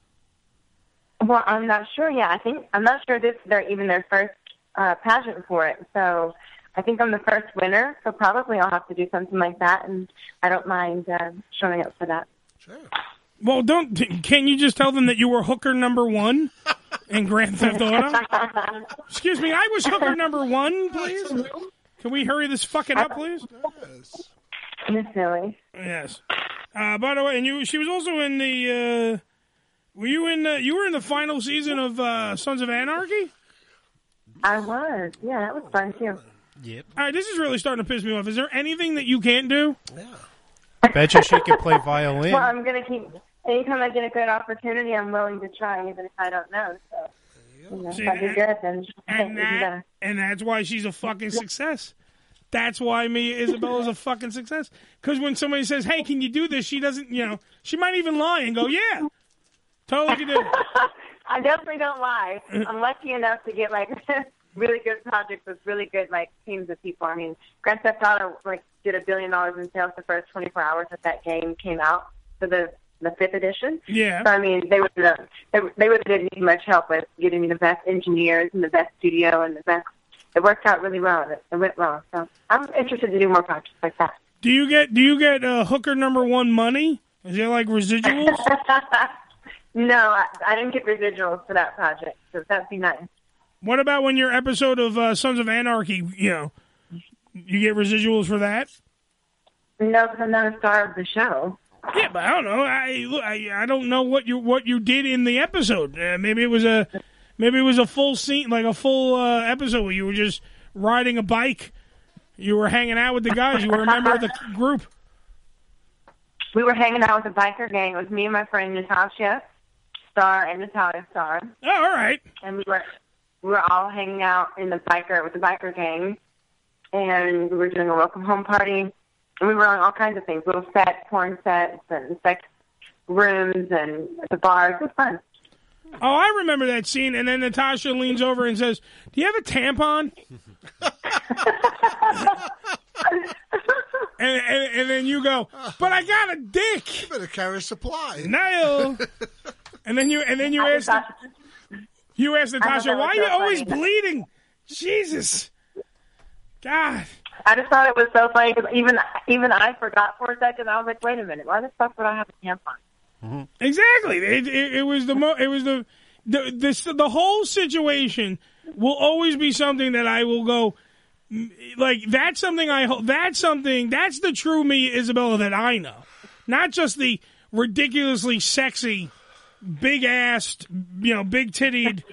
Well, I'm not sure. Yeah, I'm not sure they're even their first pageant for it. So I think I'm the first winner. So probably I'll have to do something like that, and I don't mind showing up for that. Sure. Well, can you just tell them that you were hooker number 1 in Grand Theft Auto? Excuse me, I was hooker number 1, please. Can we hurry this fucking up, please? Yes. Miss Millie. Yes. By the way, and she was also in the. You were in the final season of Sons of Anarchy? I was. Yeah, that was fun too. Yep. All right, this is really starting to piss me off. Is there anything that you can't do? Yeah. Bet you she could play violin. Well, I'm gonna keep. Anytime I get a good opportunity, I'm willing to try, even if I don't know. So, if I do good, then and that's why she's a fucking success. That's why Mia Isabella's a fucking success. Because when somebody says, "Hey, can you do this?" She doesn't. She might even lie and go, "Yeah, totally can do it." I definitely don't lie. I'm lucky enough to get really good projects with really good teams of people. I mean, Grand Theft Auto did $1 billion in sales the first 24 hours that game came out for the 5th edition. Yeah. So I mean, they didn't need much help with getting me the best engineers and the best studio and the best. It worked out really well. It went well. So I'm interested to do more projects like that. Do you get hooker number 1 money? Is it like residuals? No, I didn't get residuals for that project, so that'd be nice. What about when your episode of Sons of Anarchy, you get residuals for that? No, because I'm not a star of the show. Yeah, but I don't know. I don't know what you did in the episode. Maybe it was a full scene, like a full episode where you were just riding a bike. You were hanging out with the guys. You were a member of the group. We were hanging out with a biker gang. It was me and my friend Natasha Starr and Natalia Starr. Oh, all right. And we were all hanging out with the biker gang, and we were doing a welcome home party, and we were on all kinds of things, little sets, porn sets, and sex rooms, and the bars. It was fun. Oh, I remember that scene. And then Natasha leans over and says, "Do you have a tampon?" and then you go, "But I got a dick." You better carry a supply. No. And then you ask Natasha, "Why are you always bleeding?" Jesus. God. I just thought it was so funny because even I forgot for a second. I was like, "Wait a minute, why the fuck would I have a tampon?" Mm-hmm. Exactly. It was the whole situation will always be something that I will go like. That's the true me, Isabella, that I know, not just the ridiculously sexy, big assed, big tittied,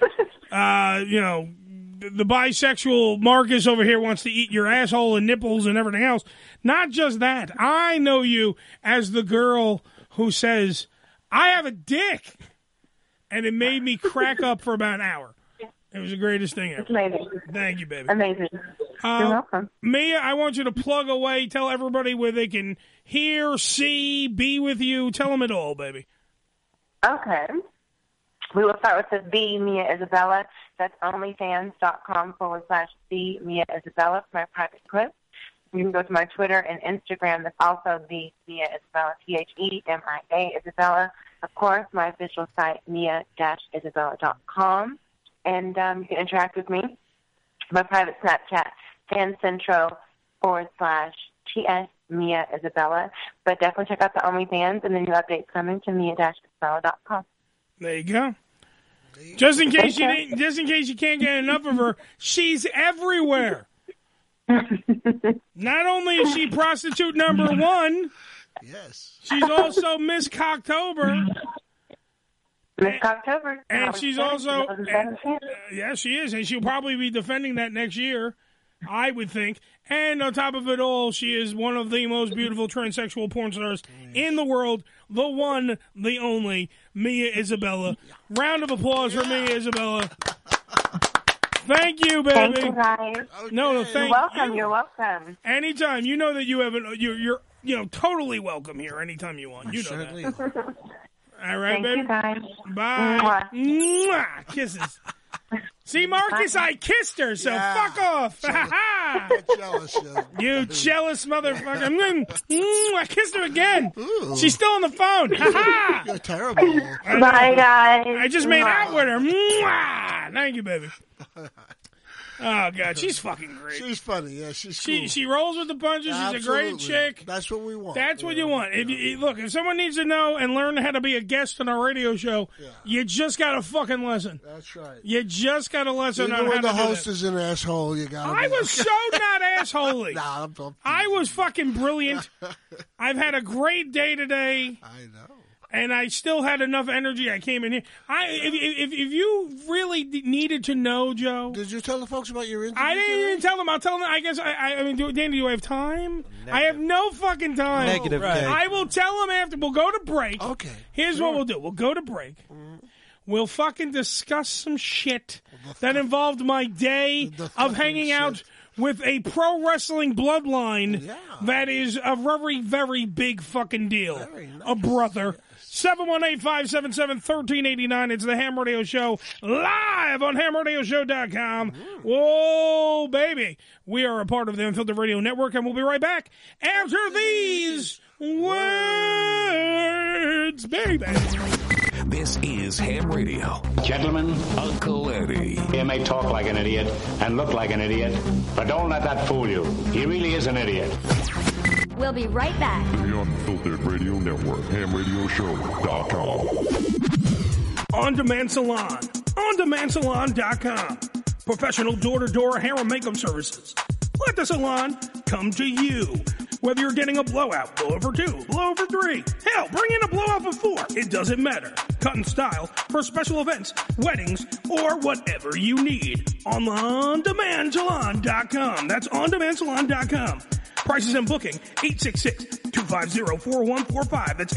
the bisexual Marcus over here wants to eat your asshole and nipples and everything else. Not just that. I know you as the girl who says, "I have a dick." And it made me crack up for about an hour. It was the greatest thing ever. Amazing. Thank you, baby. Amazing. You're welcome. Mia, I want you to plug away. Tell everybody where they can hear, see, be with you. Tell them it all, baby. Okay. We will start with the Mia Isabella. That's onlyfans.com/the Mia Isabella for my private clip. You can go to my Twitter and Instagram. That's also the Mia Isabella, THEMIA Isabella. Of course, my official site, mia-isabella.com. And you can interact with me. My private Snapchat, fancentral/TS Mia Isabella. But definitely check out the OnlyFans and the new updates coming to mia-isabella.com. There you go. Just in case you can't get enough of her, she's everywhere. Not only is she prostitute number one, yes, she's also Miss Cocktober. Miss Cocktober. And she's also, yes, she is, and she'll probably be defending that next year, I would think. And on top of it all, she is one of the most beautiful transsexual porn stars in the world, the one, the only, Mia Isabella. Round of applause for Mia Isabella. Thank you, baby. Thank you, guys. No, thank You're welcome. you. You're welcome. Anytime. You know that you have you're totally welcome here anytime you want. You know certainly that. All right, Thank baby. you, guys. Bye. Mwah. Kisses. See, Marcus, I kissed her, so fuck off. Jealous, you jealous motherfucker. I kissed her again. Ooh. She's still on the phone. You're terrible. Bye, guys. I just made out with her. Mwah. Thank you, baby. Oh, God, she's fucking great. She's funny, yeah, she's cool. She rolls with the punches. Absolutely. She's a great chick. That's what we want. That's what you want. If someone needs to know and learn how to be a guest on our radio show, you just got to fucking listen. That's right. You just got to listen on how to do when the host that. is an asshole, you got to I was so not assholey. Nah, I was fucking brilliant. I've had a great day today. I know. And I still had enough energy. I came in here. If you really needed to know, Joe, did you tell the folks about your interview? I didn't even tell them. I'll tell them. I guess. I mean, Danny, do I have time? Negative. I have no fucking time. Negative. Right. I will tell them after. We'll go to break. Okay. Here's what we'll do. We'll go to break. We'll fucking discuss some shit that involved my day of hanging out with a pro wrestling bloodline that is a very, very big fucking deal. Nice. A brother. 718-577-1389. It's the Ham Radio Show, live on hamradioshow.com. Whoa, baby. We are a part of the Unfiltered Radio Network, and we'll be right back after these words, baby. This is Ham Radio. Gentlemen, Uncle Eddie. You may talk like an idiot and look like an idiot, but don't let that fool you. He really is an idiot. We'll be right back. The Unfiltered Radio Network, hamradioshow.com. On Demand Salon. OnDemandSalon.com. Professional door-to-door hair and makeup services. Let the salon come to you. Whether you're getting a blowout, blowout 2, blowout 3, hell, bring in a blowout 4. It doesn't matter. Cut and style for special events, weddings, or whatever you need. On OnDemandSalon.com. That's OnDemandSalon.com. Prices and booking, 866-250-4145. That's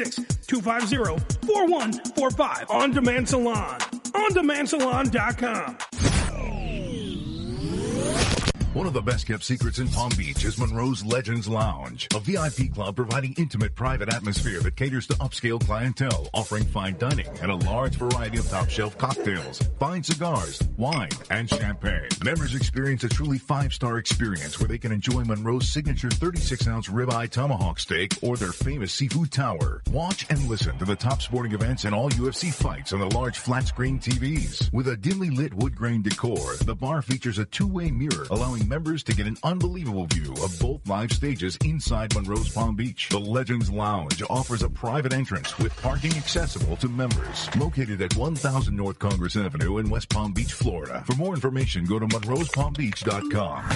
866-250-4145. On Demand Salon. OnDemandSalon.com. One of the best-kept secrets in Palm Beach is Monroe's Legends Lounge, a VIP club providing intimate private atmosphere that caters to upscale clientele, offering fine dining and a large variety of top-shelf cocktails, fine cigars, wine, and champagne. Members experience a truly 5-star experience where they can enjoy Monroe's signature 36-ounce ribeye tomahawk steak or their famous seafood tower. Watch and listen to the top sporting events and all UFC fights on the large flat-screen TVs. With a dimly lit wood grain decor, the bar features a two-way mirror, allowing members to get an unbelievable view of both live stages inside Monroe's Palm Beach. The Legends Lounge offers a private entrance with parking accessible to members. Located at 1000 North Congress Avenue in West Palm Beach, Florida. For more information, go to monroespalmbeach.com.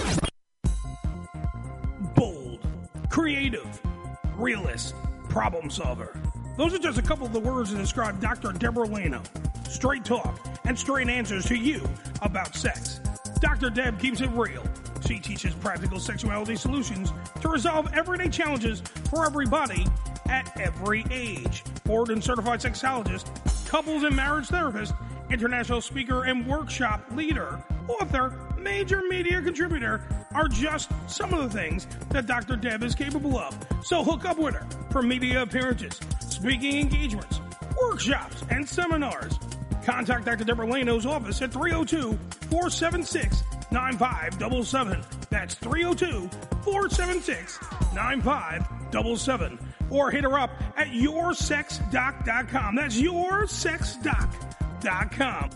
Bold, creative, realist, problem solver. Those are just a couple of the words to describe Dr. Deborah Leno. Straight talk and straight answers to you about sex. Dr. Deb keeps it real. She teaches practical sexuality solutions to resolve everyday challenges for everybody at every age. Board and certified sexologist, couples and marriage therapist, international speaker and workshop leader, author, major media contributor are just some of the things that Dr. Deb is capable of. So hook up with her for media appearances, speaking engagements, workshops, and seminars. Contact Dr. Deborah Leno's office at 302-476-9577. That's 302-476-9577. Or hit her up at yoursexdoc.com. That's yoursexdoc.com.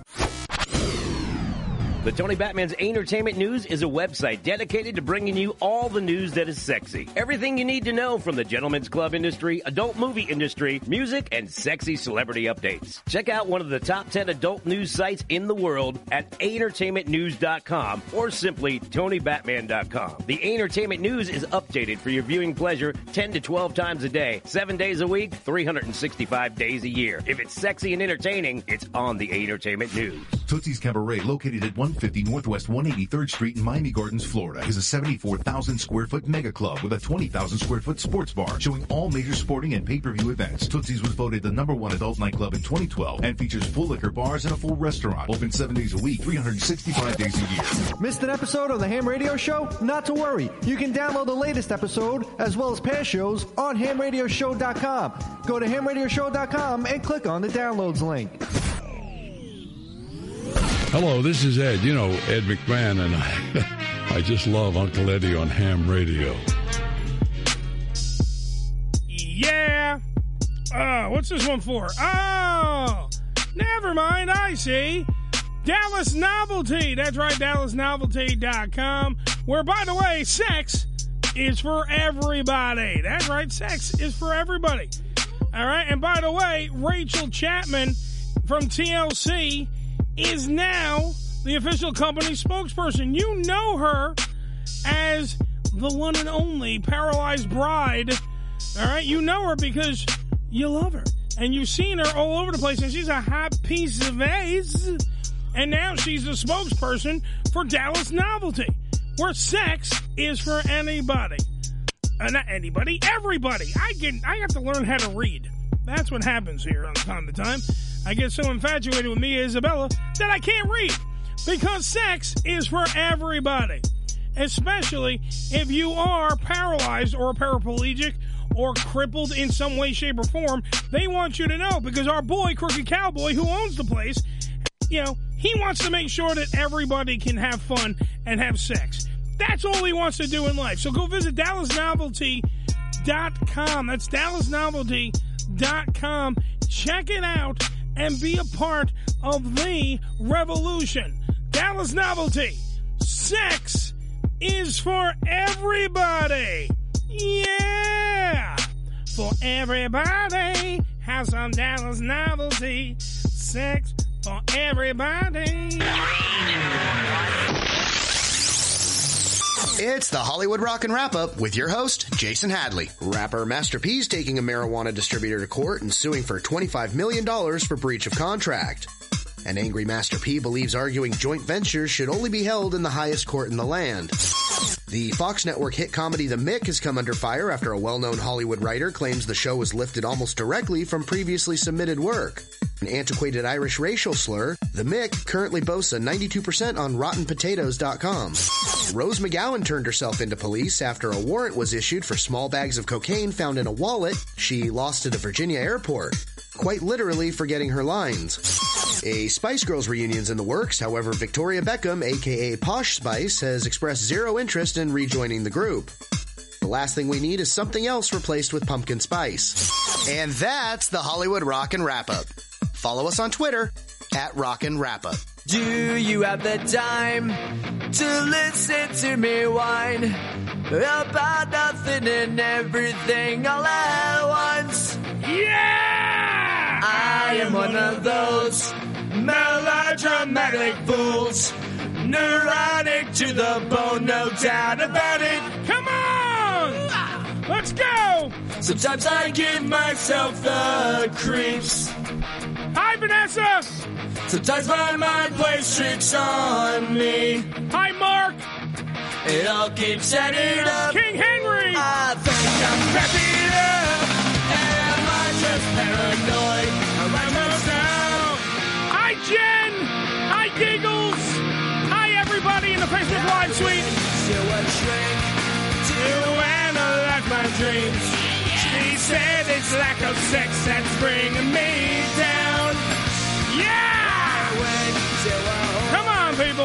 The Tony Batman's Entertainment News is a website dedicated to bringing you all the news that is sexy. Everything you need to know from the gentlemen's club industry, adult movie industry, music, and sexy celebrity updates. Check out one of the top 10 adult news sites in the world at entertainmentnews.com or simply TonyBatman.com. The Entertainment News is updated for your viewing pleasure 10 to 12 times a day, 7 days a week, 365 days a year. If it's sexy and entertaining, it's on the Entertainment News. Tootsie's Cabaret, located at 150 Northwest 183rd Street in Miami Gardens, Florida, is a 74,000 square foot mega club with a 20,000 square foot sports bar showing all major sporting and pay-per-view events. Tootsie's was voted the #1 adult nightclub in 2012 and features full liquor bars and a full restaurant. Open 7 days a week, 365 days a year. Missed an episode of the Ham Radio Show? Not to worry. You can download the latest episode as well as past shows on hamradioshow.com. Go to hamradioshow.com and click on the downloads link. Hello, this is Ed. You know Ed McMahon, and I just love Uncle Eddie on Ham Radio. Yeah. What's this one for? Oh, never mind. I see. Dallas Novelty. That's right, DallasNovelty.com. Where, by the way, sex is for everybody. That's right, sex is for everybody. All right, and by the way, Rachel Chapman from TLC is now the official company spokesperson. You know her as the one and only Paralyzed Bride. All right, you know her because you love her. And you've seen her all over the place, and she's a hot piece of ace. And now she's the spokesperson for Dallas Novelty, where sex is for anybody. Not anybody, everybody. I have to learn how to read. That's what happens here on Time to Time. I get so infatuated with Mia Isabella that I can't read, because sex is for everybody, especially if you are paralyzed or paraplegic or crippled in some way, shape, or form. They want you to know, because our boy, Crooked Cowboy, who owns the place, you know, he wants to make sure that everybody can have fun and have sex. That's all he wants to do in life. So go visit DallasNovelty.com. That's DallasNovelty.com. Check it out and be a part of the revolution. Dallas Novelty. Sex is for everybody. Yeah! For everybody. Have some Dallas Novelty. Sex for everybody. It's the Hollywood Rockin' Wrap-Up with your host, Jason Hadley. Rapper Master P's taking a marijuana distributor to court and suing for $25 million for breach of contract. An angry Master P believes arguing joint ventures should only be held in the highest court in the land. The Fox Network hit comedy The Mick has come under fire after a well-known Hollywood writer claims the show was lifted almost directly from previously submitted work. An antiquated Irish racial slur, The Mick currently boasts a 92% on RottenPotatoes.com. Rose McGowan turned herself into police after a warrant was issued for small bags of cocaine found in a wallet she lost at a Virginia airport. Quite literally forgetting her lines. A Spice Girls reunion's in the works, however, Victoria Beckham, aka Posh Spice, has expressed zero interest in rejoining the group. The last thing we need is something else replaced with pumpkin spice. And that's the Hollywood Rockin' Wrap-Up. Follow us on Twitter at Rockin' Wrap-Up. Do you have the time to listen to me whine about nothing and everything all at once? Yeah! I am one of those melodramatic fools, neurotic to the bone, no doubt about it. Come on! Let's go! Sometimes I give myself the creeps. Hi, Vanessa! Sometimes my mind plays tricks on me. Hi, Mark! It all keeps adding up. King Henry! I think I'm cracking up. Am I just paranoid? Am I most down? Hi, Jen! Hi, Giggles! Hi, everybody in the Facebook Live suite. Still a shrink to analyze my dreams. She said it's lack of sex that's bringing me down. Yeah! Come on, people.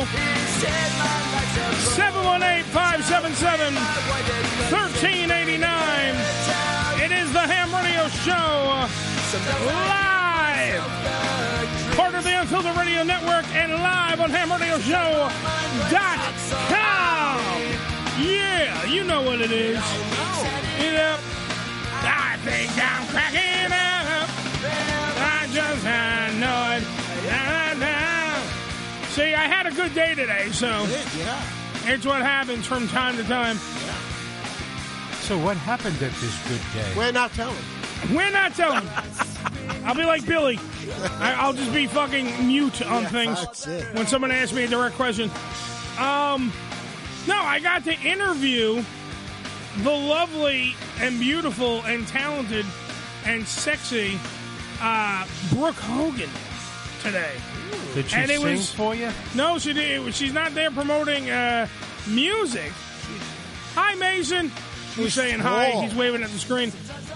718-577-1389. It is the Ham Radio Show live. Part of the Unfiltered Radio Network and live on HamRadioShow.com. Yeah, you know what it is. Yep. I think I'm cracking up. I just know it. See, I had a good day today, so it's what happens from time to time. So what happened at this good day? We're not telling. We're not telling. I'll be like Billy. I'll just be fucking mute on things when someone asks me a direct question. No, I got to interview the lovely and beautiful and talented and sexy Brooke Hogan today. Did she sing for you? No, she did. She's not there promoting music. Hi, Mason. We're saying hi. He's waving at the screen.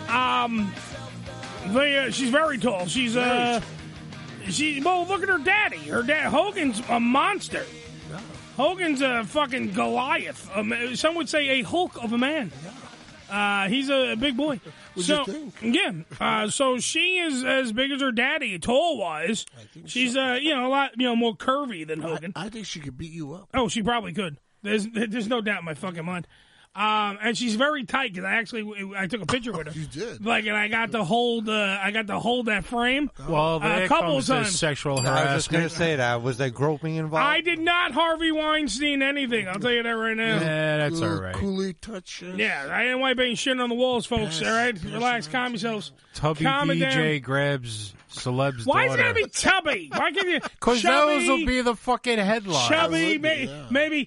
She's very tall. She's well, look at her daddy. Her dad Hogan's a monster. Hogan's a fucking Goliath. Some would say a Hulk of a man. He's a big boy. What'd you think? Yeah. So she is as big as her daddy, tall-wise. She's, a lot, more curvy than Hogan. I think she could beat you up. Oh, she probably could. There's no doubt in my fucking mind. And she's very tight because I took a picture with her. You did, and I got to hold that frame. Well, a couple of times. Sexual harassment. I was just going to say that. Was there groping involved? I did not Harvey Weinstein anything. I'll tell you that right now. Yeah, that's all right. Coolie touch. Yeah, I ain't wipe any shit on the walls, folks. All right, relax, calm yourselves. Tubby DJ grabs celeb's Why daughter. is it gotta be Tubby? Why can't you? Because those will be the fucking headlines. Chubby, maybe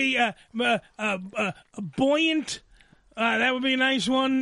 buoyant. That would be a nice one.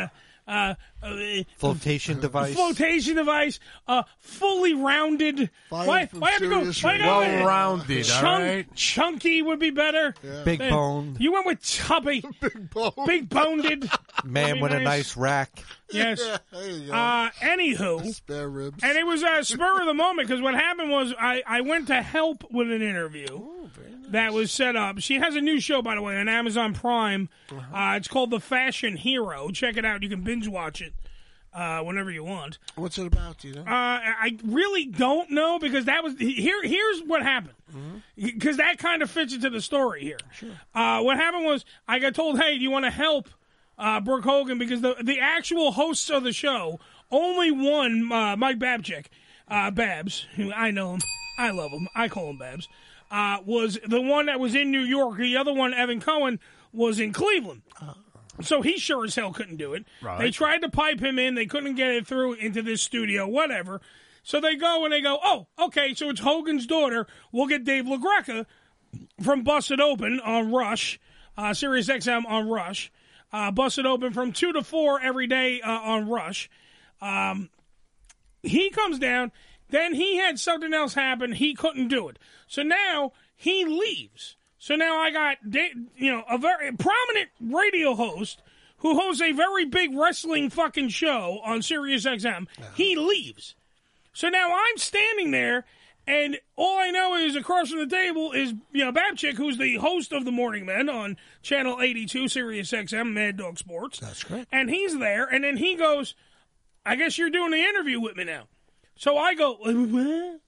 Flotation device. Flotation device. Fully rounded. Why have to go? Well-rounded, all right? Chunky would be better. Yeah. Big bone. You went with Tubby. Big bone. Big boned. Man with a nice rack. Yes. There you go. Anywho. Spare ribs. And it was a spur of the moment because what happened was I went to help with an interview that was set up. She has a new show, by the way, on Amazon Prime. It's called The Fashion Hero. Check it out. You can binge watch it whenever you want. What's it about, do you know? I really don't know because that was here's what happened. Because that kind of fits into the story here. Sure. What happened was I got told, hey, do you want to help Brooke Hogan? Because the actual hosts of the show, only one, Mike Babchick, Babs, who I know him, I love him, I call him Babs, was the one that was in New York. The other one, Evan Cohen, was in Cleveland. So he sure as hell couldn't do it. Right. They tried to pipe him in. They couldn't get it through into this studio, whatever. So they go, oh, okay, so it's Hogan's daughter. We'll get Dave LaGreca from Busted Open on Rush, Sirius XM on Rush. Busted Open from 2 to 4 every day on Rush. He comes down, Then he had something else happen. He couldn't do it. So now he leaves. So now I got, a very prominent radio host who hosts a very big wrestling fucking show on Sirius XM. He leaves. So now I'm standing there, and all I know is across from the table is, Babchick, who's the host of the Morning Men on Channel 82, Sirius XM, Mad Dog Sports. That's correct. And he's there, and then he goes, I guess you're doing the interview with me now. So I go, what?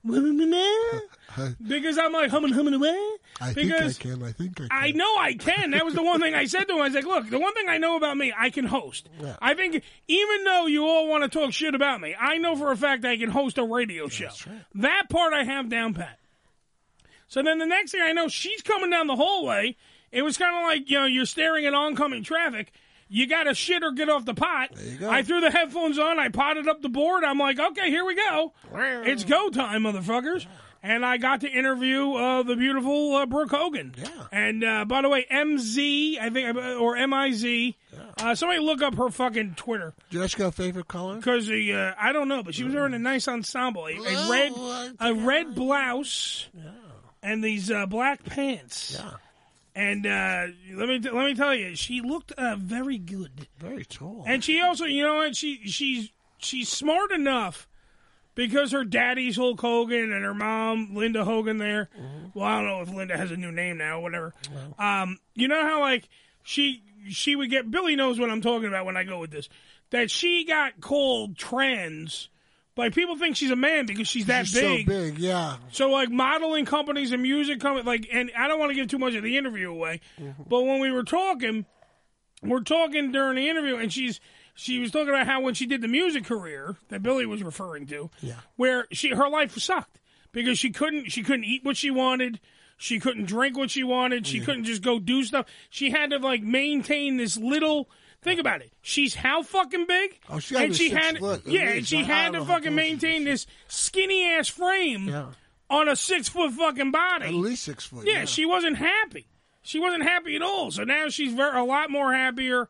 Because I'm like, humming away. I think I can. I know I can. That was the one thing I said to him. I was like, look, the one thing I know about me, I can host. Yeah. I think even though you all want to talk shit about me, I know for a fact I can host a radio show. Right. That part I have down pat. So then the next thing I know, she's coming down the hallway. It was kind of like, you're staring at oncoming traffic. You got to shit or get off the pot. There you go. I threw the headphones on. I potted up the board. I'm like, okay, here we go. It's go time, motherfuckers. And I got to interview the beautiful Brooke Hogan. Yeah. And by the way, MZ, I think, or MIZ. Somebody look up her fucking Twitter. Jessica, favorite color? Because I don't know, but she was wearing a nice ensemble, a red blouse, and these black pants. Yeah. And let me tell you, she looked very good, very tall, and she also, she's smart enough because her daddy's Hulk Hogan and her mom Linda Hogan. There, well, I don't know if Linda has a new name now, or whatever. You know how like she would get. Billy knows what I'm talking about when I go with this. That she got called trans. Like, people think she's a man because she's that big. So big, yeah. So, like, modeling companies and music companies, and I don't want to give too much of the interview away, but when we're talking during the interview, and she was talking about how when she did the music career that Billy was referring to, where her life sucked because she couldn't eat what she wanted, she couldn't drink what she wanted, she couldn't just go do stuff. She had to, like, maintain this little... Think about it. She's how fucking big? Oh, she had 6 foot. And she had to fucking maintain this skinny ass frame on a 6 foot fucking body. At least 6 foot. Yeah, she wasn't happy. She wasn't happy at all. So now she's a lot more happier.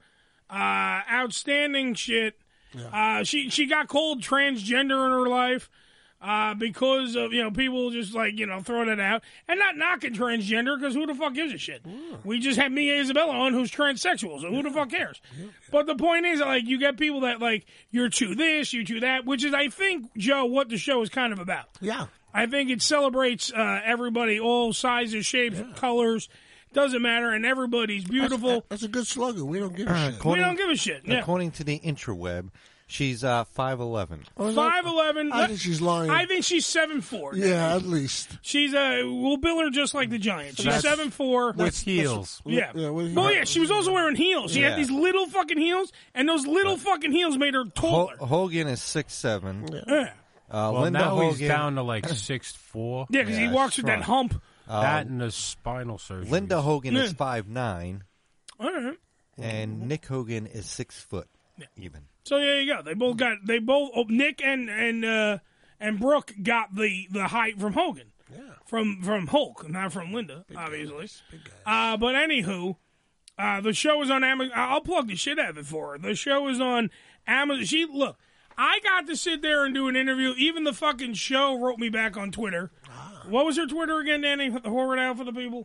Outstanding shit. Yeah. She got called transgender in her life. Because of, people just like, throwing it out and not knocking transgender because who the fuck gives a shit? Yeah. We just had Mia Isabella on who's transsexual, so who the fuck cares? Yeah. But the point is, like, you get people that, like, you're to this, you're to that, which is, I think, Joe, what the show is kind of about. Yeah. I think it celebrates everybody, all sizes, shapes, colors, doesn't matter, and everybody's beautiful. That's a good slogan. We don't give a shit. We don't give a shit. Yeah. According to the interweb, she's 5'11". 5'11". I think she's lying. I think she's 7'4". Yeah, at least. She's we'll bill her just like the Giants. She's 7'4". With heels. Yeah. With well, yeah, she was also wearing heels. She had these little fucking heels, and those little fucking heels made her taller. Hogan is 6'7". Yeah. Well, Linda now Hogan, he's down to like 6'4". Yeah, because he walks with that hump. That and the spinal surgery. Linda Hogan is 5'9". All right. And Nick Hogan is 6 foot. Even. So there you go. They both Nick and Brooke got the height from Hogan. Yeah. From Hulk, not from Linda, obviously. But anywho, the show is on Amazon. I'll plug the shit out of it for her. The show is on Amazon. I got to sit there and do an interview. Even the fucking show wrote me back on Twitter. What was her Twitter again, Danny? Whore it out for the people.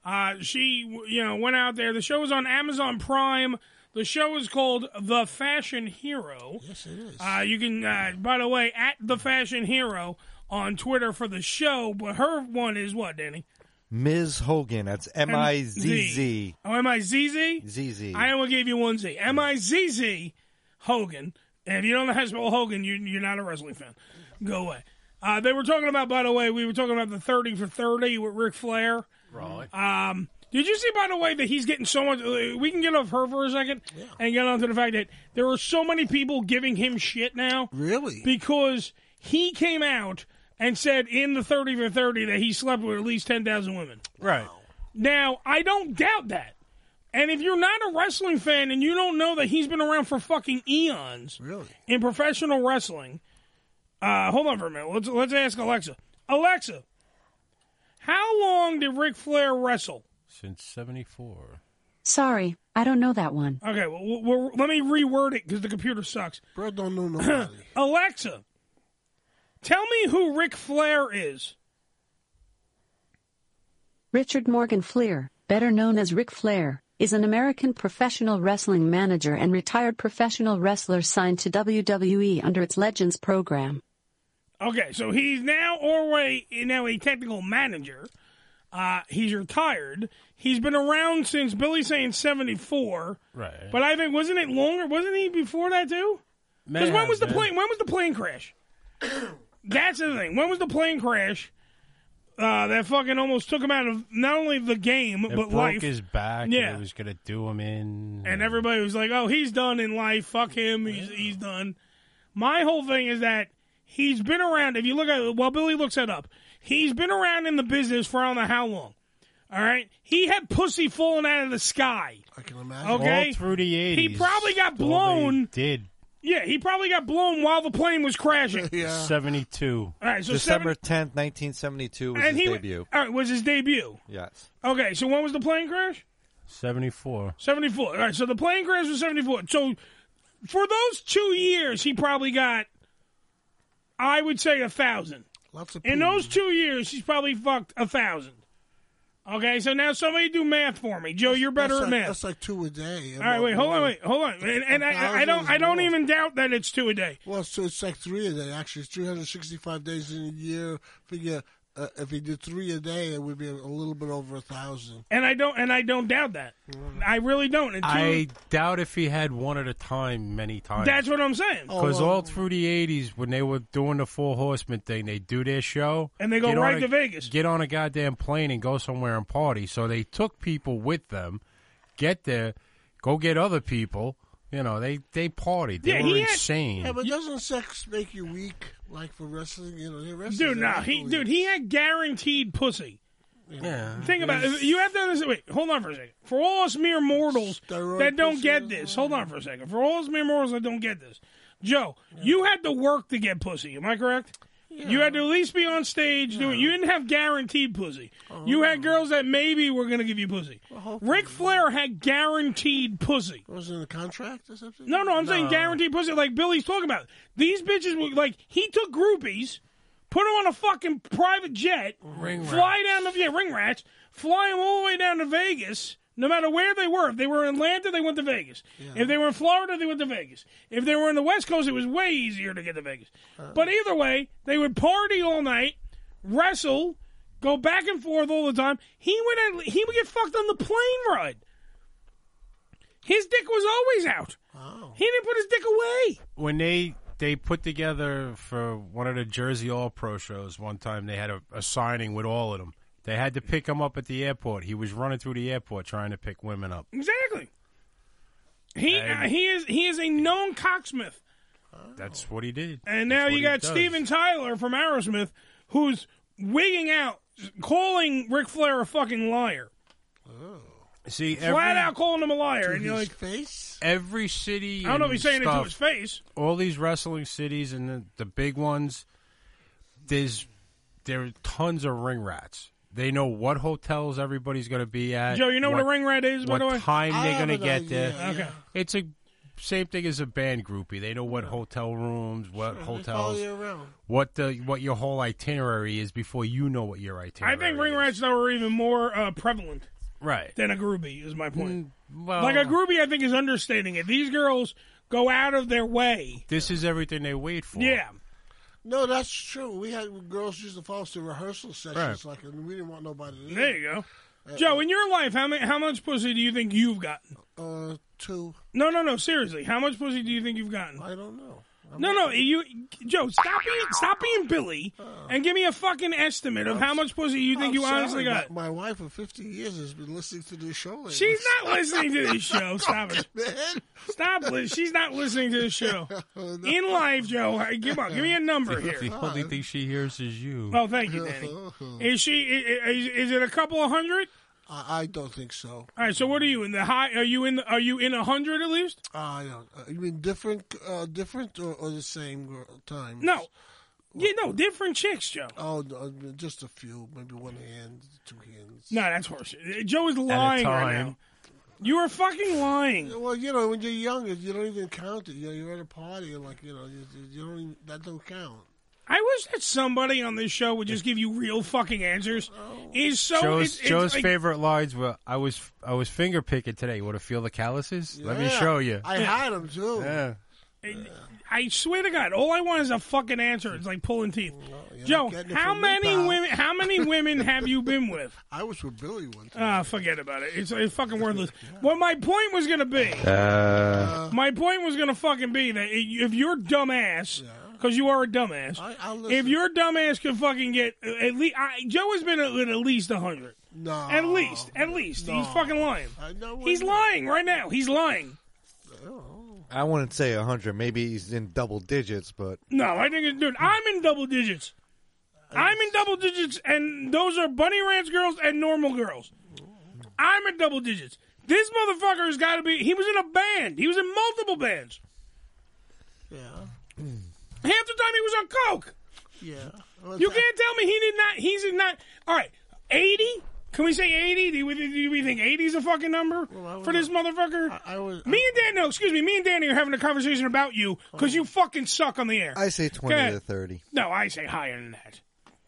She went out there. The show is on Amazon Prime. The show is called The Fashion Hero. Yes, it is. You can, by the way, at The Fashion Hero on Twitter for the show. But her one is what, Danny? Ms. Hogan. That's M-I-Z-Z. Oh, M-I-Z-Z? Z-Z. I only gave you one Z. M-I-Z-Z Hogan. And if you don't know how to spell Hogan, you're not a wrestling fan. Go away. They were talking about, by the way, we were talking about the 30 for 30 with Ric Flair. Right. Did you see, by the way, that he's getting so much... We can get off her for a second and get on to the fact that there are so many people giving him shit now. Really? Because he came out and said in the 30 for 30 that he slept with at least 10,000 women. Right. Now, I don't doubt that. And if you're not a wrestling fan and you don't know that he's been around for fucking eons in professional wrestling... hold on for a minute. Let's ask Alexa. Alexa, how long did Ric Flair wrestle? Since 74. Sorry, I don't know that one. Okay, well let me reword it because the computer sucks. Bro, don't know nobody. Alexa, Tell me who Ric Flair is. Richard Morgan Fleer, better known as Ric Flair, is an American professional wrestling manager and retired professional wrestler signed to WWE under its Legends program. Okay, so he's now a technical manager. He's retired. He's been around since Billy's saying 74. Right. But I think wasn't it longer? Wasn't he before that too? Because when was the plane crash? That's the thing. When was the plane crash? That fucking almost took him out of not only the game but broke life. His back. Yeah. And it was gonna do him in. And everybody was like, "Oh, he's done in life. Fuck him. He's done." My whole thing is that he's been around. If you look at Billy looks it up, he's been around in the business for I don't know how long. All right, he had pussy falling out of the sky. I can imagine. Okay, all through the 80s. He probably got blown. Did. Yeah, he probably got blown while the plane was crashing. 72. All right, so December 10th, 1972 was his debut. All right, was his debut. Yes. Okay, so when was the plane crash? 74. 74. All right, so the plane crash was 74. So for those 2 years, he probably got, I would say, 1,000. Lots of In those 2 years, he's probably fucked 1,000. Okay, so now somebody do math for me. Joe, you're better at math. That's like 2 a day. All right, hold on. And I don't even doubt that it's 2 a day. Well, so it's like 3 a day. Actually, it's 365 days in a year. Figure if he did 3 a day, it would be a little bit over 1,000. And I don't doubt that. I really don't. I doubt if he had one at a time many times. That's what I'm saying. Because all through the 80s, when they were doing the Four Horsemen thing, they do their show. And they go right to Vegas. Get on a goddamn plane and go somewhere and party. So they took people with them, get there, go get other people. You know, they partied. They were insane. Yeah, but doesn't sex make you weak, like for wrestling? You know, wrestling. Dude, he had guaranteed pussy. Yeah. Think about it. You have to understand. Wait, hold on for a second. For all us mere mortals that don't get this, hold on for a second. For all us mere mortals that don't get this, Joe, you had to work to get pussy. Am I correct? Yeah. You had to at least be on stage doing. You didn't have guaranteed pussy. You had girls that maybe were going to give you pussy. Ric Flair had guaranteed pussy. Was it in the contract or something? No, I'm saying guaranteed pussy. Like Billy's talking about. These bitches were like he took groupies, put them on a fucking private jet, ring rats, fly them all the way down to Vegas. No matter where they were. If they were in Atlanta, they went to Vegas. Yeah. If they were in Florida, they went to Vegas. If they were in the West Coast, it was way easier to get to Vegas. But either way, they would party all night, wrestle, go back and forth all the time. He would get fucked on the plane ride. His dick was always out. Oh. He didn't put his dick away. When they put together for one of the Jersey All Pro shows one time, they had a signing with all of them. They had to pick him up at the airport. He was running through the airport trying to pick women up. Exactly. He is a known cocksmith. That's what he did. And now you got Steven Tyler from Aerosmith, who's wigging out, calling Ric Flair a fucking liar. Oh. See, flat out calling him a liar, and you're like, face. Every city. I don't know if he's saying it to his face. All these wrestling cities and the big ones, there are tons of ring rats. They know what hotels everybody's going to be at. Joe, you know what a ring rat is, by the way? What time they're going to get there. Okay. It's a same thing as a band groupie. They know what hotel rooms, what hotels, what your whole itinerary is before you know what your itinerary is. I think ring rats, though, are even more prevalent than a groupie, is my point. Well, like a groupie, I think, is understating it. These girls go out of their way. This is everything they wait for. Yeah. No, that's true. We had girls used to follow us to rehearsal sessions, and we didn't want nobody there. There you go. Joe, in your life, how much pussy do you think you've gotten? 2. No. Seriously, how much pussy do you think you've gotten? I don't know. Joe, stop being Billy and give me a fucking estimate of how much pussy you think you honestly got. My wife of 50 years has been listening to this show lately. She's not listening to this show. Stop it. Stop. She's not listening to this show. In life, Joe, give me a number here. The only thing she hears is you. Oh, thank you, Danny. Is it a couple of hundred? I don't think so. All right, so what are you in the high? Are you in 100 at least? You mean different or the same time? No, different chicks, Joe. Oh, just a few, maybe 1 hand, 2 hands. No, that's horseshit. Joe is lying right now. You are fucking lying. Well, when you're younger, you don't even count it. You're at a party and you don't even, that don't count. I wish that somebody on this show would just give you real fucking answers. Is so Joe's like, favorite lines were, I was finger picking today. You want to feel the calluses? Let me show you. I had them too. Yeah. I swear to God, all I want is a fucking answer. It's like pulling teeth. Joe, how many women have you been with? I was with Billy one time. Forget about it. It's fucking worthless. What my point was going to be, my point was going to fucking be that if you're dumbass, because you are a dumbass, if your dumbass can fucking get at least, Joe has been at least 100. No. At least. No. He's fucking lying. He's lying right now. He's lying. I wouldn't say 100. Maybe he's in double digits, but... No, I think dude, I'm in double digits. I'm in double digits, and those are Bunny Ranch girls and normal girls. I'm in double digits. This motherfucker has got to be... He was in a band. He was in multiple bands. Yeah. Half the time he was on coke. Yeah. You can't tell me he did not... He's not... All right, 80? Can we say 80? Do we think 80 is a fucking number for this motherfucker? Me and Danny are having a conversation about you because you fucking suck on the air. I say 20 to 30. No, I say higher than that.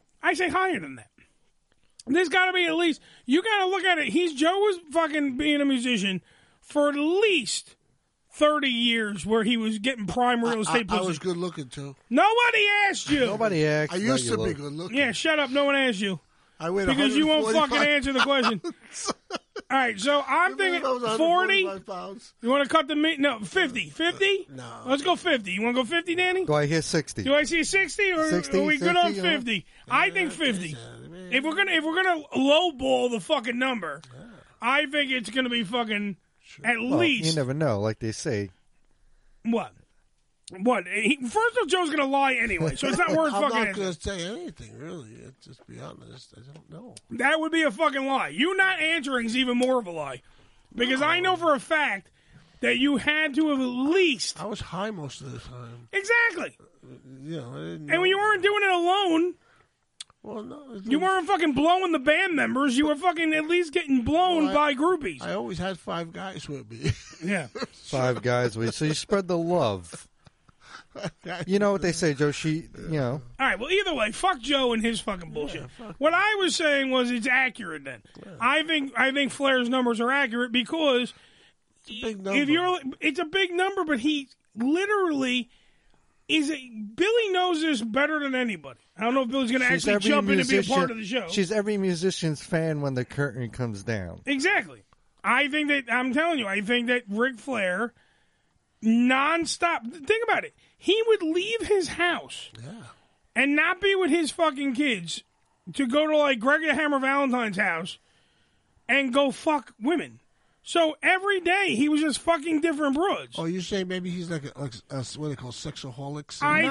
There's got to be at least... You got to look at it. Joe was fucking being a musician for at least 30 years where he was getting prime real estate pussy. I was good looking, too. Nobody asked you. Nobody asked. I used to be good looking. Yeah, shut up. No one asked you. I weighed because you won't fucking 145 answer the question. All right, so I'm thinking 40. You want to cut the meat? No, 50. 50? No. Let's go 50. You want to go 50, Danny? Do I hear 60? Do I see 60 or 60, are we good on 50, 50? I think 50. If we're gonna lowball the fucking number, I think it's gonna be fucking at least. You never know, like they say. What? First of all, Joe's going to lie anyway, so it's not worth fucking I'm not going to say anything, really. Just be honest. I don't know. That would be a fucking lie. You not answering is even more of a lie. Because I know for a fact that you had to have at least... I was high most of the time. Exactly. And when you weren't doing it alone... Well, no. You weren't fucking blowing the band members. You were fucking at least getting blown by groupies. I always had 5 guys with me. Yeah. 5 guys with you. So you spread the love. You know what they say, Joe? All right, well, either way, fuck Joe and his fucking bullshit. What I was saying was it's accurate then. Yeah. I think Flair's numbers are accurate because it's a big number. It's a big number, but he literally Billy knows this better than anybody. I don't know if Billy's going to actually jump in and be a part of the show. She's every musician's fan when the curtain comes down. Exactly. I'm telling you, I think that Ric Flair nonstop. Think about it. He would leave his house and not be with his fucking kids to go to like Greg the Hammer Valentine's house and go fuck women. So every day he was just fucking different broads. Oh, you say maybe he's like a what they call sexaholics? I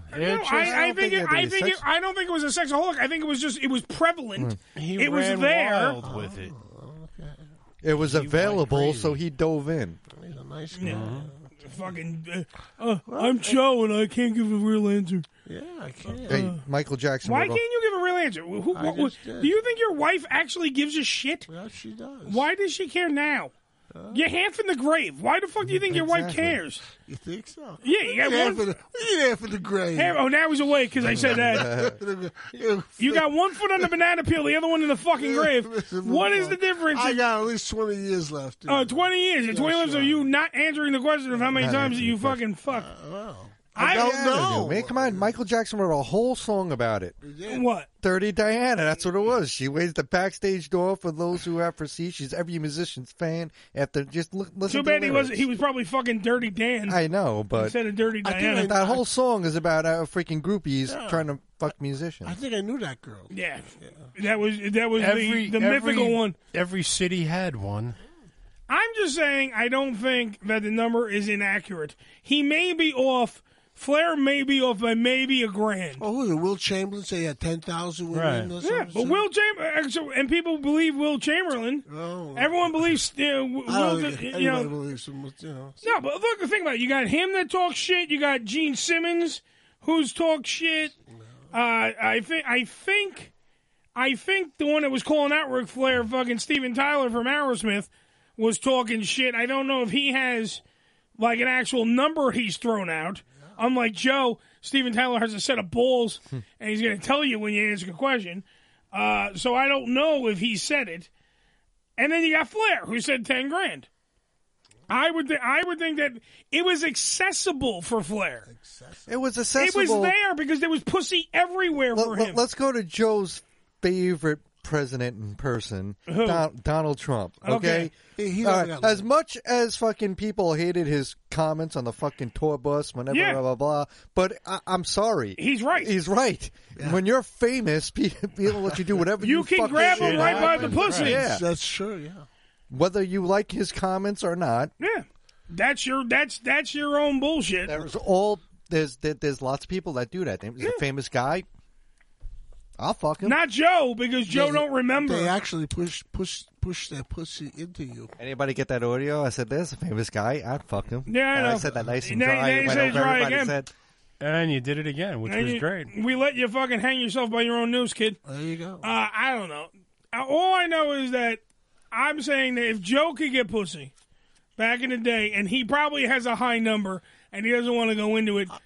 don't think it was a sexaholic. I think it was prevalent. He it was ran there wild with it. Okay. It was available, so he dove in. He's a nice guy. Yeah. Fucking, I'm Joe and I can't give a real answer. Yeah, I can. Hey, Michael Jackson. Why can't you give a real answer? Do you think your wife actually gives a shit? Well, she does. Why does she care now? You're half in the grave. Why the fuck do you think your wife cares? You think so? Yeah, you got one. Half in the grave. Now he's awake because I said that. You got one foot on the banana peel, the other one in the fucking grave. What is the difference? I got at least 20 years left. 20 years. And 20 years of you not answering the question of how many times you fucking fuck. I don't know. Man, come on, Michael Jackson wrote a whole song about it. What? Dirty Diana, that's what it was. She waits the backstage door for those who have prestige. She's every musician's fan. After just listen. Too bad he was probably fucking Dirty Dan. I know, but instead of Dirty Diana, that whole song is about freaking groupies trying to fuck musicians. I think I knew that girl. Yeah. That was the mythical one. Every city had one. I'm just saying I don't think that the number is inaccurate. He may be off. Flair may be off by maybe $1,000. Oh, who is it? Will Chamberlain say he had 10,000 women? Right. Yeah, but Will Chamberlain, and people believe Will Chamberlain. Oh. Everyone believes Will. Everybody believes him. No, but look, think about it. You got him that talks shit. You got Gene Simmons who's talked shit. I think the one that was calling out Ric Flair, fucking Steven Tyler from Aerosmith, was talking shit. I don't know if he has like an actual number he's thrown out. Unlike Joe, Steven Tyler has a set of balls, and he's going to tell you when you answer a question. So I don't know if he said it. And then you got Flair, who said $10,000. I would think that it was accessible for Flair. It was accessible. It was there because there was pussy everywhere for him. Let's go to Joe's favorite president in person, Donald Trump. Okay, as much as fucking people hated his comments on the fucking tour bus, whenever blah blah blah. But I'm sorry, he's right. He's right. Yeah. When you're famous, people let you do whatever you can grab him right by the pussy. Yeah, that's true. Yeah. Whether you like his comments or not. Yeah. That's your own bullshit. There's lots of people that do that. He's a famous guy. I'll fuck him. Not Joe, because Joe don't remember. They actually push their pussy into you. Anybody get that audio? I said, there's a famous guy. I'd fuck him. Yeah, I know. I said that nice and dry. And you did it again, which was great. We let you fucking hang yourself by your own noose, kid. There you go. I don't know. All I know is that I'm saying that if Joe could get pussy back in the day, and he probably has a high number, and he doesn't want to go into it. But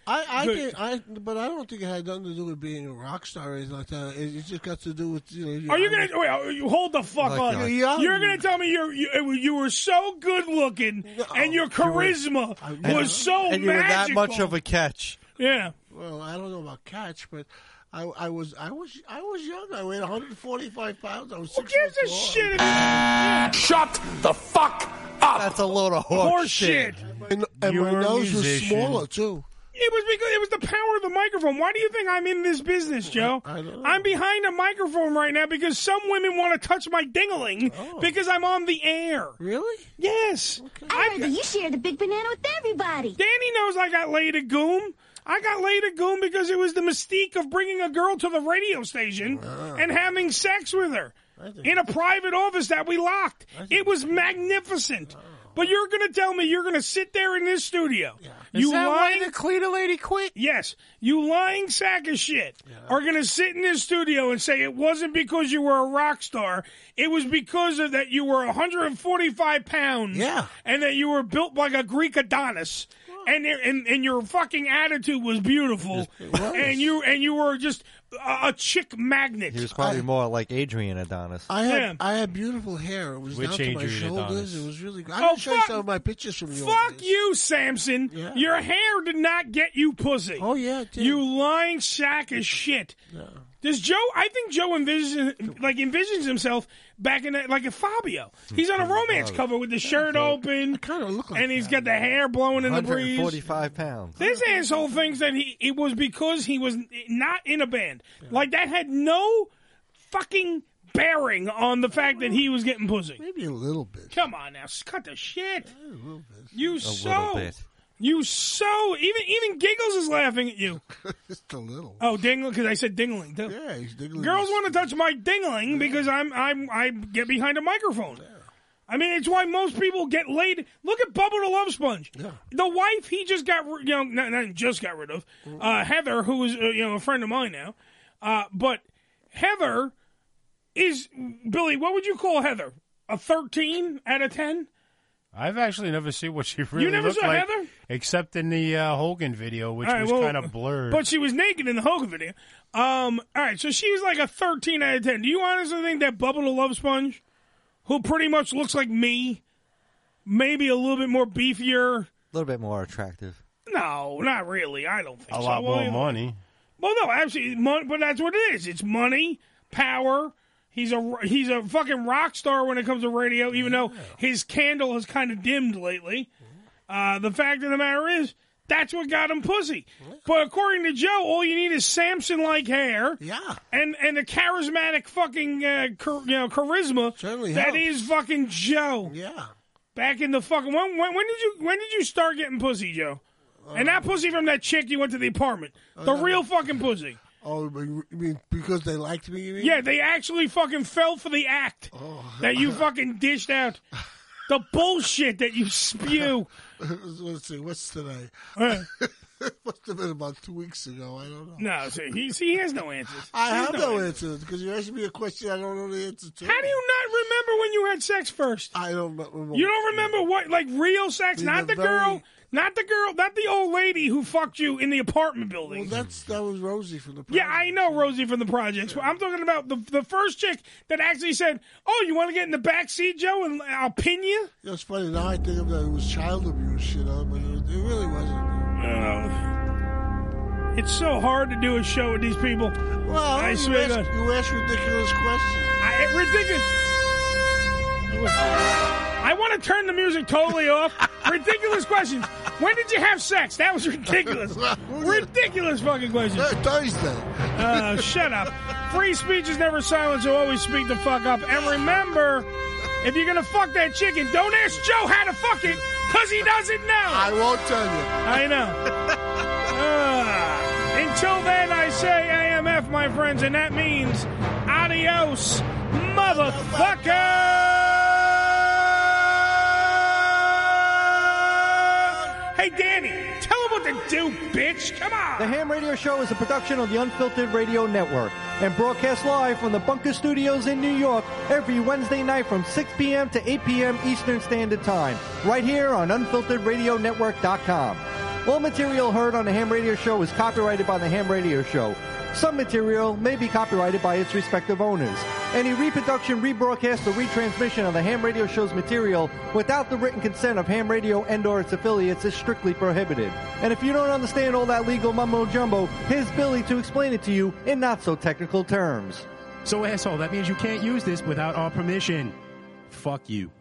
I don't think it had nothing to do with being a rock star or anything like that. It just got to do with Are you gonna you hold the fuck on? You're gonna tell me you were so good looking and your charisma was so and you were that magical. much of a catch. Yeah. Well, I don't know about catch, but I was young. I weighed 145 pounds. I was 6 Who gives a shit? Yeah. Shut the fuck up. That's a load of horse shit. And my nose was smaller too. It was because it was the power of the microphone. Why do you think I'm in this business, Joe? I don't know. I'm behind a microphone right now because some women want to touch my dingling because I'm on the air. Really? Yes. I heard that you shared the big banana with everybody. Danny knows I got laid at Goom. I got laid at Goom because it was the mystique of bringing a girl to the radio station and having sex with her in a private office that we locked. It was magnificent. But you're going to tell me you're going to sit there in this studio. Yeah. You Is that lying, why the cleaner lady quit? Yes. You lying sack of shit are going to sit in this studio and say it wasn't because you were a rock star. It was because of that you were 145 pounds. Yeah. And that you were built like a Greek Adonis. And your fucking attitude was beautiful. And you were just a chick magnet. He was probably more like Adrian Adonis. I had beautiful hair. It was down to my shoulders. Adonis? It was really good. I'm going to show you some of my pictures from the old Fuck days. you, Samson. Yeah. Your hair did not get you pussy. Oh, yeah, it did. You lying sack of shit. Yeah. Does Joe? I think Joe envisions himself back in that, like a Fabio. He's on a romance cover with the shirt open, kind of look like and he's got the hair blowing in the breeze. 145 pounds. This asshole thinks that it was because he was not in a band. Like that had no fucking bearing on the fact that he was getting pussy. Maybe a little bit. Come on now, cut the shit. A little bit. Even Giggles is laughing at you. Just a little. Oh, dingling, because I said dingling too. Yeah, he's dingling. Girls want to touch my dingling because I get behind a microphone. Yeah. I mean, it's why most people get laid. Look at Bubba the Love Sponge. Yeah. The wife he just got, not just got rid of, Heather, who is a friend of mine now. But Heather is, Billy, what would you call Heather? A 13 out of 10? I've actually never seen what she really never looked saw like, Heather? Except in the Hogan video, which was kind of blurred. But she was naked in the Hogan video. All right, so she was like a 13 out of 10. Do you honestly think that Bubba the Love Sponge, who pretty much looks like me, maybe a little bit more beefier? A little bit more attractive. No, not really. I don't think so. A lot more money. Well, no, absolutely. But that's what it is. It's money, power. He's a fucking rock star when it comes to radio, even though his candle has kind of dimmed lately. The fact of the matter is, that's what got him pussy. But according to Joe, all you need is Samson-like hair. Yeah. And a charismatic fucking charisma certainly that helps. is fucking Joe. Yeah. Back in the fucking when did you start getting pussy, Joe? And not pussy from that chick you went to the apartment. The real fucking pussy. Oh, you mean because they liked me, you mean? Yeah, they actually fucking fell for the act that you fucking dished out. The bullshit that you spew. Let's see, what's today? Must have been about 2 weeks ago. I don't know. No, see, he has no answers. I have no answers because you're asking me a question I don't know the answer to. How do you not remember when you had sex first? I don't remember. You don't remember what, like real sex? Not the girl Not the girl, not the old lady who fucked you in the apartment building. Well, that was Rosie from the project. Yeah, I know Rosie from the projects. I'm talking about the first chick that actually said, "Oh, you want to get in the back seat, Joe, and I'll pin you?" Yeah, it's funny. Now I think of that it was child abuse, but it really wasn't. It's so hard to do a show with these people. Well, I swear to God. You ask ridiculous questions. Ridiculous. I want to turn the music totally off. Ridiculous questions. When did you have sex? That was ridiculous. Ridiculous fucking questions. Thursday. Shut up. Free speech is never silent, so always speak the fuck up. And remember, if you're going to fuck that chicken, don't ask Joe how to fuck it, because he doesn't know. I won't tell you. I know. Until then, I say AMF, my friends, and that means adios, motherfucker! Hey, Danny, tell him what to do, bitch. Come on. The Ham Radio Show is a production of the Unfiltered Radio Network and broadcast live from the Bunker Studios in New York every Wednesday night from 6 p.m. to 8 p.m. Eastern Standard Time, right here on UnfilteredRadioNetwork.com. All material heard on the Ham Radio Show is copyrighted by the Ham Radio Show. Some material may be copyrighted by its respective owners. Any reproduction, rebroadcast, or retransmission of the Ham Radio Show's material without the written consent of Ham Radio and/or its affiliates is strictly prohibited. And if you don't understand all that legal mumbo-jumbo, here's Billy to explain it to you in not-so-technical terms. So, asshole, that means you can't use this without our permission. Fuck you.